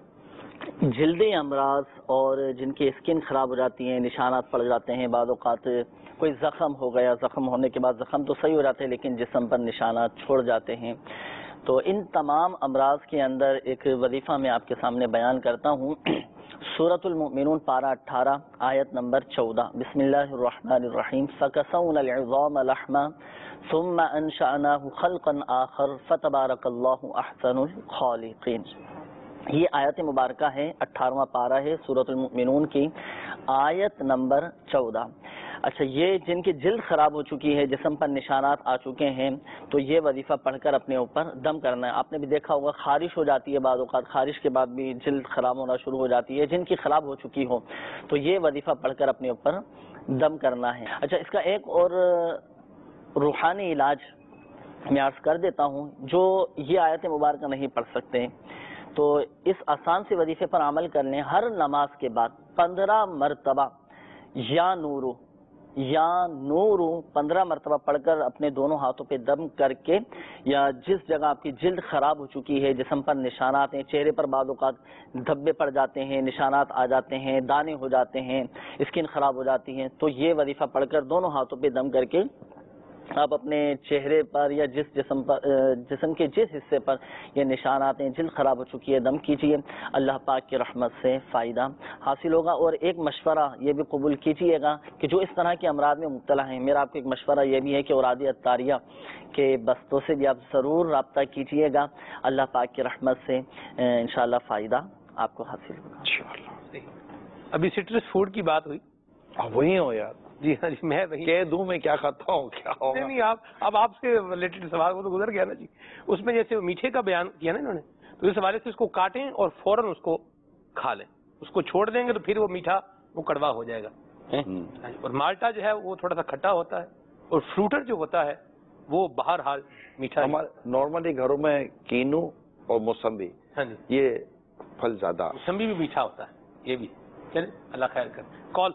Speaker 5: جلدی امراض اور جن کی اسکن خراب ہو جاتی ہیں، نشانات پڑ جاتے ہیں، بعض اوقات کوئی زخم ہو گیا، زخم ہونے کے بعد زخم تو صحیح ہو جاتے ہیں لیکن جسم پر نشانات چھوڑ جاتے ہیں، تو ان تمام امراض کے اندر ایک وظیفہ میں آپ کے سامنے بیان کرتا ہوں، سورۃ المؤمنون پارہ اٹھارہ آیت نمبر چودہ، بسم اللہ الرحمن الرحیم، فَكَسَوْنَ الْعِظَامَ لَحْمًا ثُمَّ أَنشَأْنَاهُ خَلْقًا آخَرَ فَتَبَارَكَ اللَّهُ أَحْسَنُ الْخَالِقِينَ۔ یہ آیت مبارکہ ہے، اٹھارہواں پارہ ہے سورۃ المؤمنون کی، آیت نمبر چودہ۔ اچھا، یہ جن کی جلد خراب ہو چکی ہے، جسم پر نشانات آ چکے ہیں، تو یہ وظیفہ پڑھ کر اپنے اوپر دم کرنا ہے۔ آپ نے بھی دیکھا ہوگا خارش ہو جاتی ہے، بعض اوقات خارش کے بعد بھی جلد خراب ہونا شروع ہو جاتی ہے، جن کی خراب ہو چکی ہو تو یہ وظیفہ پڑھ کر اپنے اوپر دم کرنا ہے۔ اچھا، اس کا ایک اور روحانی علاج میں عرض کر دیتا ہوں، جو یہ آیت مبارکہ نہیں پڑھ سکتے تو اس آسان سے وظیفے پر عمل کر لیں، ہر نماز کے بعد پندرہ مرتبہ یا نورو یا نورو پندرہ مرتبہ پڑھ کر اپنے دونوں ہاتھوں پہ دم کر کے، یا جس جگہ آپ کی جلد خراب ہو چکی ہے، جسم پر نشانات ہیں، چہرے پر بعض اوقات دھبے پڑ جاتے ہیں، نشانات آ جاتے ہیں، دانے ہو جاتے ہیں، اسکن خراب ہو جاتی ہے، تو یہ وظیفہ پڑھ کر دونوں ہاتھوں پہ دم کر کے آپ اپنے چہرے پر یا جس جسم پر جسم کے جس حصے پر یہ نشانات ہیں، جلد خراب ہو چکی ہے، دم کیجیے، اللہ پاک کی رحمت سے فائدہ حاصل ہوگا۔ اور ایک مشورہ یہ بھی قبول کیجیے گا کہ جو اس طرح کے امراض میں مبتلا ہیں، میرا آپ کو ایک مشورہ یہ بھی ہے کہ اوراد عطاریہ کے بستوں سے بھی آپ ضرور رابطہ کیجیے گا، اللہ پاک کی رحمت سے انشاءاللہ فائدہ آپ کو حاصل ہوگا انشاءاللہ۔
Speaker 2: ابھی سٹرس فوڈ کی بات ہوئی،
Speaker 3: وہی ہو یار۔
Speaker 2: جی ہاں جی، میں
Speaker 3: کہہ دوں میں کیا کھاتا ہوں کیا ہوگا؟
Speaker 2: نہیں نہیں، آپ اب آپ سے ریلیٹڈ سوال وہ تو گزر گیا نا جی۔ اس میں جیسے میٹھے کا بیان کیا نا انہوں نے، تو اس حوالے سے اس کو کاٹیں اور فوراً اس کو کھا لیں، اس کو چھوڑ دیں گے تو پھر وہ میٹھا وہ کڑوا ہو جائے گا۔ اور مالٹا جو ہے وہ تھوڑا سا کھٹا ہوتا ہے، اور فروٹر جو ہوتا ہے وہ بہرحال میٹھا۔
Speaker 3: ہمارے نارملی گھروں میں کینو اور موسمبی،
Speaker 2: ہاں جی،
Speaker 3: یہ پھل زیادہ،
Speaker 2: موسمبی بھی میٹھا ہوتا ہے، یہ بھی۔ چلیں اللہ خیر کر۔ کال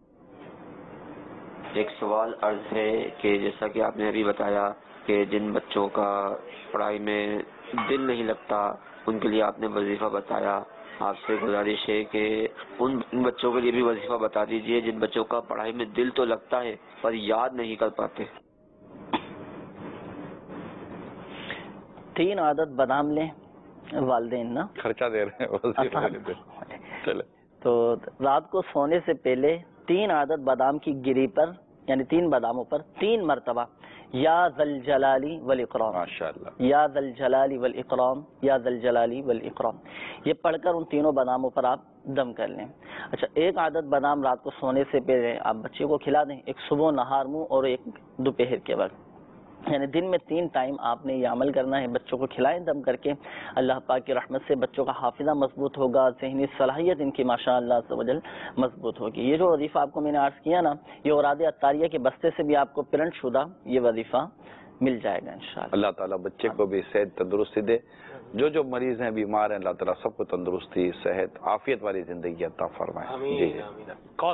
Speaker 13: ایک سوال عرض ہے کہ جیسا کہ آپ نے ابھی بتایا کہ جن بچوں کا پڑھائی میں دل نہیں لگتا ان کے لیے آپ نے وظیفہ بتایا، آپ سے گزارش ہے کہ ان بچوں کے لیے بھی وظیفہ بتا دیجئے جن بچوں کا پڑھائی میں دل تو لگتا ہے پر یاد نہیں کر پاتے۔
Speaker 5: تین عادت بادام لیں والدین نا،
Speaker 3: خرچہ دے رہے ہیں چلے
Speaker 5: تو رات کو سونے سے پہلے تین عادت بادام کی گری پر یعنی تین باداموں پر تین مرتبہ یا ذل جلالی والاکرام،
Speaker 3: ماشاءاللہ،
Speaker 5: یا ذل جلالی والاکرام، یا ذل جلالی والاکرام، یہ پڑھ کر ان تینوں باداموں پر آپ دم کر لیں۔ اچھا، ایک عادت بادام رات کو سونے سے پہلے آپ بچے کو کھلا دیں، ایک صبح نہار منہ اور ایک دوپہر کے وقت، یعنی دن میں تین ٹائم آپ نے یہ عمل کرنا ہے، بچوں کو کھلائیں دم کر کے۔ اللہ پاک کی رحمت سے بچوں کا حافظہ مضبوط ہوگا، ذہنی صلاحیت ان کی ماشاءاللہ عز و جل مضبوط ہوگی۔ یہ جو وظیفہ آپ کو میں نے عرض کیا نا، یہ اوراد عطاریہ کے بستے سے بھی آپ کو پرنٹ شدہ یہ وظیفہ مل جائے گا انشاءاللہ۔
Speaker 3: اللہ تعالیٰ بچے کو بھی صحت تندرستی دے، جو جو مریض ہیں بیمار ہیں اللہ تعالیٰ سب کو تندرستی، صحت، عافیت والی زندگی عطا فرمائے۔
Speaker 2: جی کال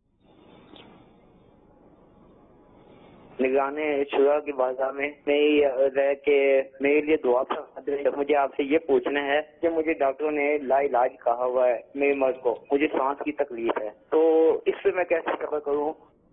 Speaker 14: نگران شورا کی بازار میں میں یہ عرض ہے کہ میرے لیے دعا فرما دیں۔ مجھے آپ سے یہ پوچھنا ہے کہ مجھے ڈاکٹروں نے لا علاج کہا ہوا ہے میرے مرض کو، مجھے سانس کی تکلیف ہے، تو اس سے میں کیسے صبر کروں؟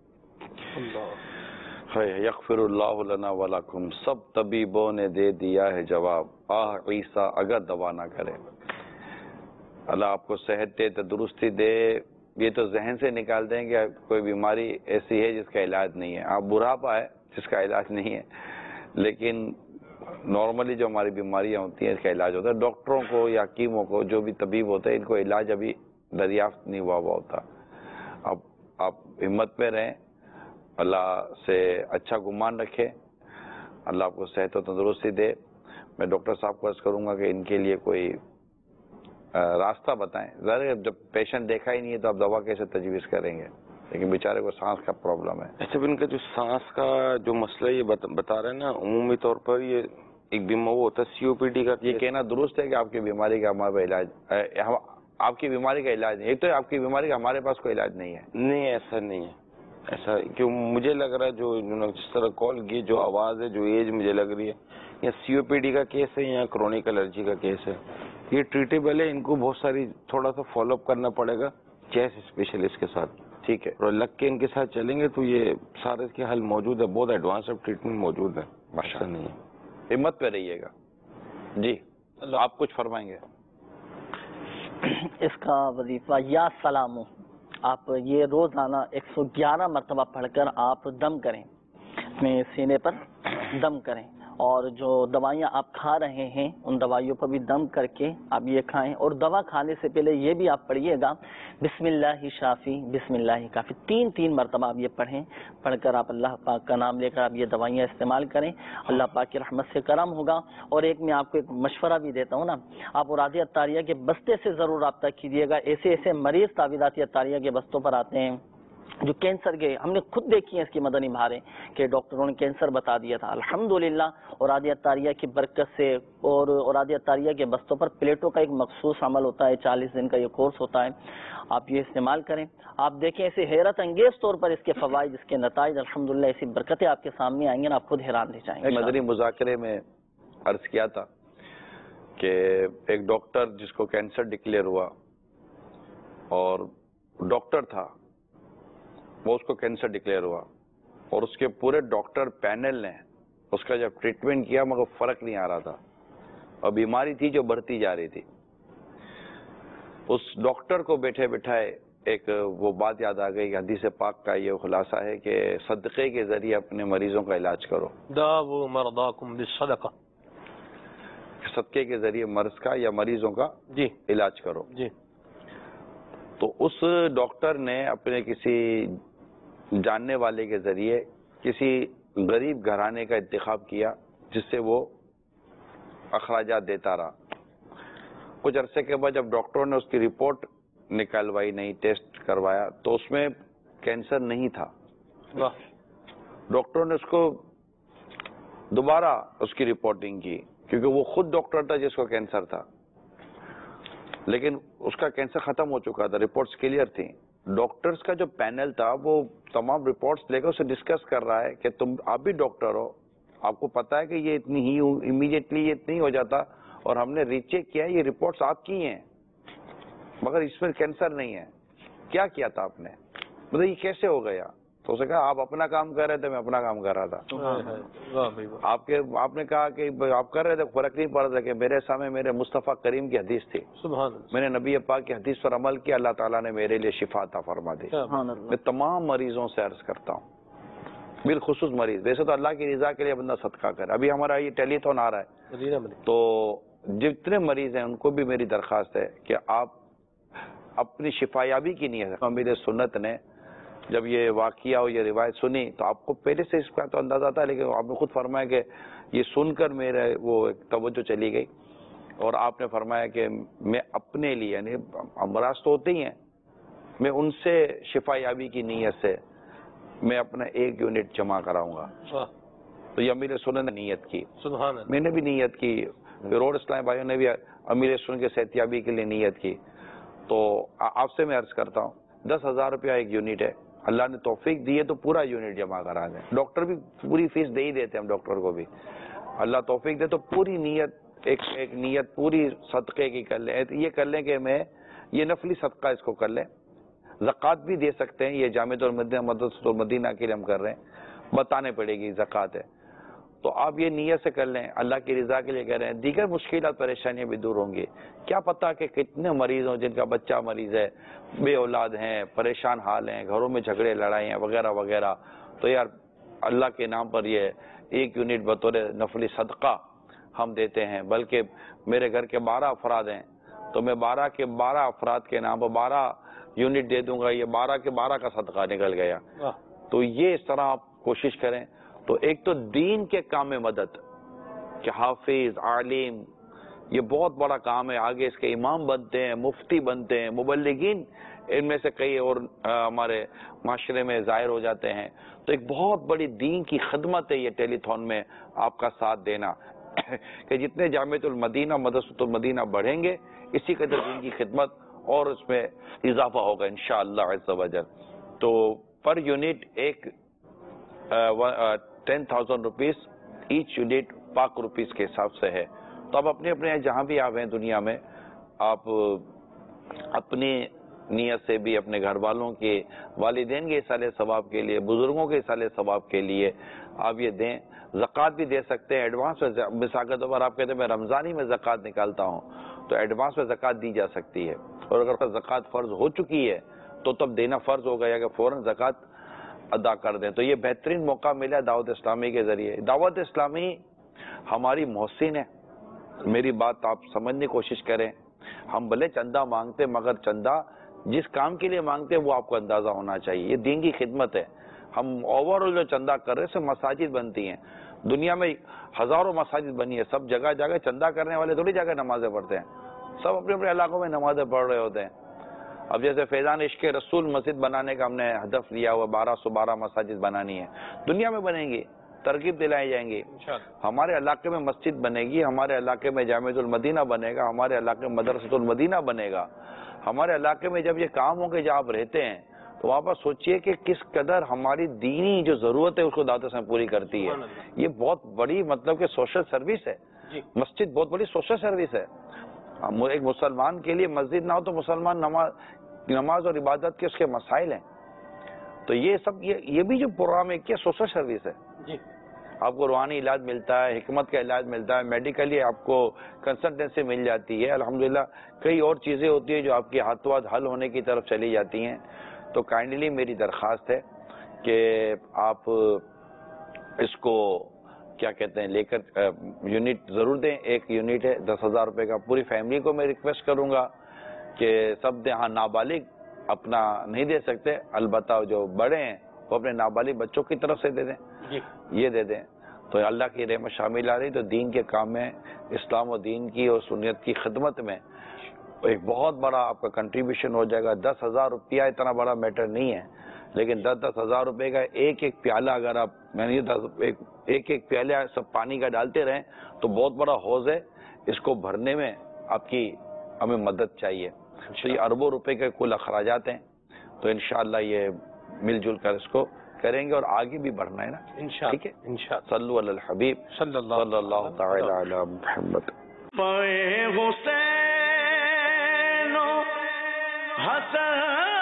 Speaker 3: یغفر اللہ لنا ولکم، سب طبیبوں نے دے دیا ہے جواب، آہ عیسیٰ اگر دوا نہ کرے۔ اللہ آپ کو صحت دے، تندرستی دے۔ یہ تو ذہن سے نکال دیں کہ کوئی بیماری ایسی ہے جس کا علاج نہیں ہے، آپ بڑھاپا ہے جس کا علاج نہیں ہے، لیکن نارملی جو ہماری بیماریاں ہوتی ہیں اس کا علاج ہوتا ہے۔ ڈاکٹروں کو یا حکیموں کو، جو بھی طبیب ہوتے ہیں، ان کو علاج ابھی دریافت نہیں ہوا ہوا ہوتا۔ اب آپ ہمت میں رہیں، اللہ سے اچھا گمان رکھے، اللہ آپ کو صحت و تندرستی دے۔ میں ڈاکٹر صاحب کو عرض کروں گا کہ ان کے لیے کوئی راستہ بتائیں۔ ظاہر جب پیشنٹ دیکھا ہی نہیں ہے تو آپ دوا کیسے تجویز کریں گے، لیکن بیچارے کو سانس کا پرابلم ہے۔
Speaker 8: ایسے بھی ان کا جو سانس کا جو مسئلہ یہ بتا رہے ہیں نا، عمومی طور پر یہ ایک بیمار وہ ہوتا ہے سی او پی ڈی کا۔
Speaker 3: یہ کہنا درست ہے کہ آپ کی بیماری کا ہمارے علاج، آپ کی بیماری کا علاج نہیں، ایک تو آپ کی بیماری کا ہمارے پاس کوئی علاج نہیں ہے۔
Speaker 8: نہیں ایسا نہیں ہے، ایسا کیوں مجھے لگ رہا ہے جو جس طرح کال کی، جو آواز ہے، جو ایج مجھے لگ رہی ہے، یا سی او پی ڈی کا کیس ہے یا کرونک الرجی کا کیس ہے، یہ ٹریٹیبل ہے۔ ان کو بہت ساری تھوڑا سا فالو اپ کرنا پڑے گا چیسٹ اسپیشلسٹ کے ساتھ، ٹھیک ہے، اور لگ کے ان کے ساتھ چلیں گے تو یہ سارے اس کے حل موجود ہے، بہت ایڈوانس ٹریٹمنٹ موجود ہے، ایسا نہیں ہے۔
Speaker 3: ہمت پہ رہیے گا۔ جی آپ کچھ فرمائیں گے؟
Speaker 5: اس کا وظیفہ یا سلام، آپ یہ روزانہ ایک سو گیارہ مرتبہ پڑھ کر آپ دم کریں، اپنے سینے پر دم کریں، اور جو دوائیاں آپ کھا رہے ہیں ان دوائیوں پر بھی دم کر کے آپ یہ کھائیں، اور دوا کھانے سے پہلے یہ بھی آپ پڑھیے گا بسم اللہ شافی بسم اللہ کافی، تین تین مرتبہ آپ یہ پڑھیں، پڑھ کر آپ اللہ پاک کا نام لے کر آپ یہ دوائیاں استعمال کریں، اللہ پاک کی رحمت سے کرم ہوگا۔ اور ایک میں آپ کو ایک مشورہ بھی دیتا ہوں نا، آپ اوراد عطاریہ کے بستے سے ضرور رابطہ کیجیے گا۔ ایسے ایسے مریض تعویذات عطاریہ کے بستوں پر آتے ہیں جو کینسر کے، ہم نے خود دیکھی ہیں اس کی مدنی بہاریں کہ ڈاکٹروں نے کینسر بتا دیا تھا، الحمدللہ اوراد عطاریہ کی برکت سے، اور اوراد عطاریہ کے بستوں پر پلیٹوں کا ایک مخصوص عمل ہوتا ہے، چالیس دن کا یہ کورس ہوتا ہے، آپ یہ استعمال کریں، آپ دیکھیں ایسے حیرت انگیز طور پر اس کے فوائد، اس کے نتائج، الحمدللہ ایسی برکتیں آپ کے سامنے آئیں گے نا، آپ خود حیران رہ جائیں گے۔
Speaker 3: مدنی مذاکرے میں عرض کیا تھا کہ ایک ڈاکٹر جس کو کینسر ڈکلیئر ہوا، اور ڈاکٹر تھا وہ، اس کو کینسر ڈکلیئر ہوا، اور اس کے پورے ڈاکٹر پینل نے اس کا جب ٹریٹمنٹ کیا مگر فرق نہیں آ رہا تھا اور بیماری تھی جو بڑھتی جا رہی تھی. اس ڈاکٹر کو بیٹھے بٹھائے ایک وہ بات یاد آ گئی کہ حدیث پاک کا یہ خلاصہ ہے کہ صدقے کے ذریعے اپنے مریضوں کا علاج کرو.
Speaker 2: داؤ مرضاکم بالصدقہ.
Speaker 3: صدقے کے ذریعے مرض کا یا مریضوں کا
Speaker 2: جی
Speaker 3: علاج کرو.
Speaker 2: جی.
Speaker 3: تو اس ڈاکٹر نے اپنے کسی جاننے والے کے ذریعے کسی غریب گھرانے کا انتخاب کیا جس سے وہ اخراجات دیتا رہا. کچھ عرصے کے بعد جب ڈاکٹروں نے اس کی رپورٹ نکلوائی, نہیں ٹیسٹ کروایا, تو اس میں کینسر نہیں تھا. ڈاکٹروں نے اس کو دوبارہ اس کی رپورٹنگ کی کیونکہ وہ خود ڈاکٹر تھا جس کو کینسر تھا, لیکن اس کا کینسر ختم ہو چکا تھا, رپورٹس کلیئر تھیں. ڈاکٹرز کا جو پینل تھا وہ تمام رپورٹس لے کر اسے ڈسکس کر رہا ہے کہ تم آپ بھی ڈاکٹر ہو, آپ کو پتا ہے کہ یہ اتنی ہی امیڈیٹلی یہ اتنی ہو جاتا, اور ہم نے ری چیک کیا, یہ رپورٹس آپ کی ہیں مگر اس میں کینسر نہیں ہے. کیا کیا تھا آپ نے, مطلب یہ کیسے ہو گیا؟ تو اسے کہا آپ اپنا کام کر رہے تھے, میں اپنا کام کر رہا تھا. آپ کے آپ نے کہا کہ آپ کر رہے تھے, فرق نہیں پڑ رہا کہ میرے سامنے میرے مصطفیٰ کریم کی حدیث تھی, میں نے نبی پاک کی حدیث پر عمل کیا, اللہ تعالیٰ نے میرے لیے شفا عطا فرما دی. میں تمام مریضوں سے عرض کرتا ہوں, بالخصوص مریض, ویسے تو اللہ کی رضا کے لیے بندہ صدقہ کرے. ابھی ہمارا یہ ٹیلی تھون آ رہا ہے, تو جتنے مریض ہیں ان کو بھی میری درخواست ہے کہ آپ اپنی شفا یابی کی نیت. امیر سنت نے جب یہ واقعہ اور یہ روایت سنی تو آپ کو پہلے سے اس کا تو اندازہ تھا, لیکن آپ نے خود فرمایا کہ یہ سن کر میرے وہ ایک توجہ چلی گئی, اور آپ نے فرمایا کہ میں اپنے لیے, یعنی امراض تو ہوتے ہی ہیں, میں ان سے شفا یابی کی نیت سے میں اپنا ایک یونٹ جمع کراؤں گا. تو یہ امیر سنت نے نیت کی, میں نے بھی نیت کی, روڈ اسلام بھائیوں نے بھی امیر سنت کے صحت یابی کے لیے نیت کی. تو آپ سے میں عرض کرتا ہوں, دس ہزار روپیہ ایک یونٹ ہے, اللہ نے توفیق دی ہے تو پورا یونٹ جمع کرا دیں. ڈاکٹر بھی پوری فیس دے ہی دیتے ہیں ہم ڈاکٹر کو بھی, اللہ توفیق دے تو پوری نیت ایک ایک نیت پوری صدقے کی کر لیں. یہ کر لیں کہ میں یہ نفلی صدقہ اس کو کر لیں. زکوٰۃ بھی دے سکتے ہیں, یہ جامعۃ المدینہ مدرسۃ المدینہ کے لیے ہم کر رہے ہیں, بتانے پڑے گی زکوٰۃ ہے, تو آپ یہ نیت سے کر لیں, اللہ کی رضا کے لیے کر رہے ہیں. دیگر مشکلات پریشانیاں بھی دور ہوں گی. کیا پتہ کہ کتنے مریض ہوں جن کا بچہ مریض ہے, بے اولاد ہیں, پریشان حال ہیں, گھروں میں جھگڑے لڑائیاں وغیرہ وغیرہ. تو یار اللہ کے نام پر یہ ایک یونٹ بطور نفلی صدقہ ہم دیتے ہیں. بلکہ میرے گھر کے بارہ افراد ہیں تو میں بارہ کے بارہ افراد کے نام پر بارہ یونٹ دے دوں گا. یہ بارہ کے بارہ کا صدقہ نکل گیا. تو یہ اس طرح آپ کوشش کریں. تو ایک تو دین کے کام میں مدد, کہ حافظ عالم یہ بہت بڑا کام ہے, آگے اس کے امام بنتے ہیں, مفتی بنتے ہیں, مبلغین ان میں سے کئی اور ہمارے معاشرے میں ظاہر ہو جاتے ہیں. تو ایک بہت بڑی دین کی خدمت ہے یہ ٹیلی تھون میں آپ کا ساتھ دینا, کہ جتنے جامعۃ المدینہ مدرسۃ المدینہ بڑھیں گے اسی قدر دین کی خدمت اور اس میں اضافہ ہوگا انشاءاللہ عز و جل. تو پر یونٹ ایک ten thousand rupees each unit Pak rupees کے حساب سے ہے. تو آپ اپنے اپنے جہاں بھی آپ ہیں دنیا میں, آپ اپنی نیت سے بھی اپنے گھر والوں کے, والدین کے اصالِ ثواب کے لیے, بزرگوں کے اصالِ ثواب کے لیے آپ یہ دیں. زکوٰۃ بھی دے سکتے ہیں ایڈوانس میں. مثال کے طور پر آپ کہتے ہیں میں رمضان ہی میں زکوٰۃ نکالتا ہوں, تو ایڈوانس میں زکوٰۃ دی جا سکتی ہے. اور اگر زکوٰۃ فرض ہو چکی ہے تو تب دینا فرض ہو گیا کہ فوراً زکوٰۃ ادا کر دیں. تو یہ بہترین موقع ملا دعوت اسلامی کے ذریعے. دعوت اسلامی ہماری محسن ہے, میری بات آپ سمجھنے کی کوشش کریں. ہم بھلے چندہ مانگتے مگر چندہ جس کام کے لیے مانگتے وہ آپ کو اندازہ ہونا چاہیے. یہ دین کی خدمت ہے. ہم اوور آل جو چندہ کر رہے ہیں سے مساجد بنتی ہیں دنیا میں, ہزاروں مساجد بنی ہے, سب جگہ جگہ چندہ کرنے والے تھوڑی جگہ نمازیں پڑھتے ہیں, سب اپنے اپنے علاقوں میں نمازیں پڑھ رہے ہوتے ہیں. اب جیسے فیضان عشق رسول مسجد بنانے کا ہم نے ہدف لیا ہوا, بارہ سو بارہ مساجد بنانی ہے, دنیا میں بنیں گی, ترغیب دلائی جائیں گی. ہمارے علاقے میں مسجد بنے گی, ہمارے علاقے میں جامعۃ المدینہ بنے گا, ہمارے علاقے میں مدرسۃ المدینہ بنے گا. ہمارے علاقے میں جب یہ کام ہوں گے جہاں آپ رہتے ہیں تو وہاں پر سوچئے کہ کس قدر ہماری دینی جو ضرورت ہے اس کو دعوت اسلامی پوری کرتی ہے. یہ بہت بڑی مطلب کہ سوشل سروس ہے. مسجد بہت بڑی سوشل سروس ہے. ایک مسلمان کے لیے مسجد نہ ہو تو مسلمان نماز نماز اور عبادت کے اس کے مسائل ہیں. تو یہ سب یہ یہ بھی جو پروگرام ہے کیا سوشل سروس ہے.
Speaker 2: جی
Speaker 3: آپ کو روحانی علاج ملتا ہے, حکمت کا علاج ملتا ہے, میڈیکلی آپ کو کنسلٹنسی مل جاتی ہے. الحمدللہ کئی اور چیزیں ہوتی ہیں جو آپ کے ہاتھوں ہاتھ حل ہونے کی طرف چلی جاتی ہیں. تو کائنڈلی میری درخواست ہے کہ آپ اس کو کیا کہتے ہیں لے کر یونٹ ضرور دیں. ایک یونٹ ہے دس ہزار روپے کا. پوری فیملی کو میں ریکویسٹ کروں گا کہ سب دیں. ہاں نابالغ اپنا نہیں دے سکتے, البتہ جو بڑے ہیں وہ اپنے نابالغ بچوں کی طرف سے دے دیں, یہ دے دیں. تو اللہ کی رحمت شامل آ رہی. تو دین کے کام میں, اسلام و دین کی اور سنت کی خدمت میں ایک بہت بڑا آپ کا کنٹریبیوشن ہو جائے گا. دس ہزار روپیہ اتنا بڑا میٹر نہیں ہے, لیکن دس دس ہزار روپے کا ایک ایک پیالہ اگر آپ میں نے ایک ایک پیالے سب پانی کا ڈالتے رہیں تو بہت بڑا حوض ہے. اس کو بھرنے میں آپ کی ہمیں مدد چاہیے. تو یہ اربوں روپے کے کل اخراجات ہیں. تو انشاءاللہ یہ مل جل کر اس کو کریں گے اور آگے بھی بڑھنا ہے نا انشاءاللہ. ٹھیک ہے انشاءاللہ. صلو علی الحبیب صلی اللہ تعالی علی محمد.
Speaker 1: حسین و حسن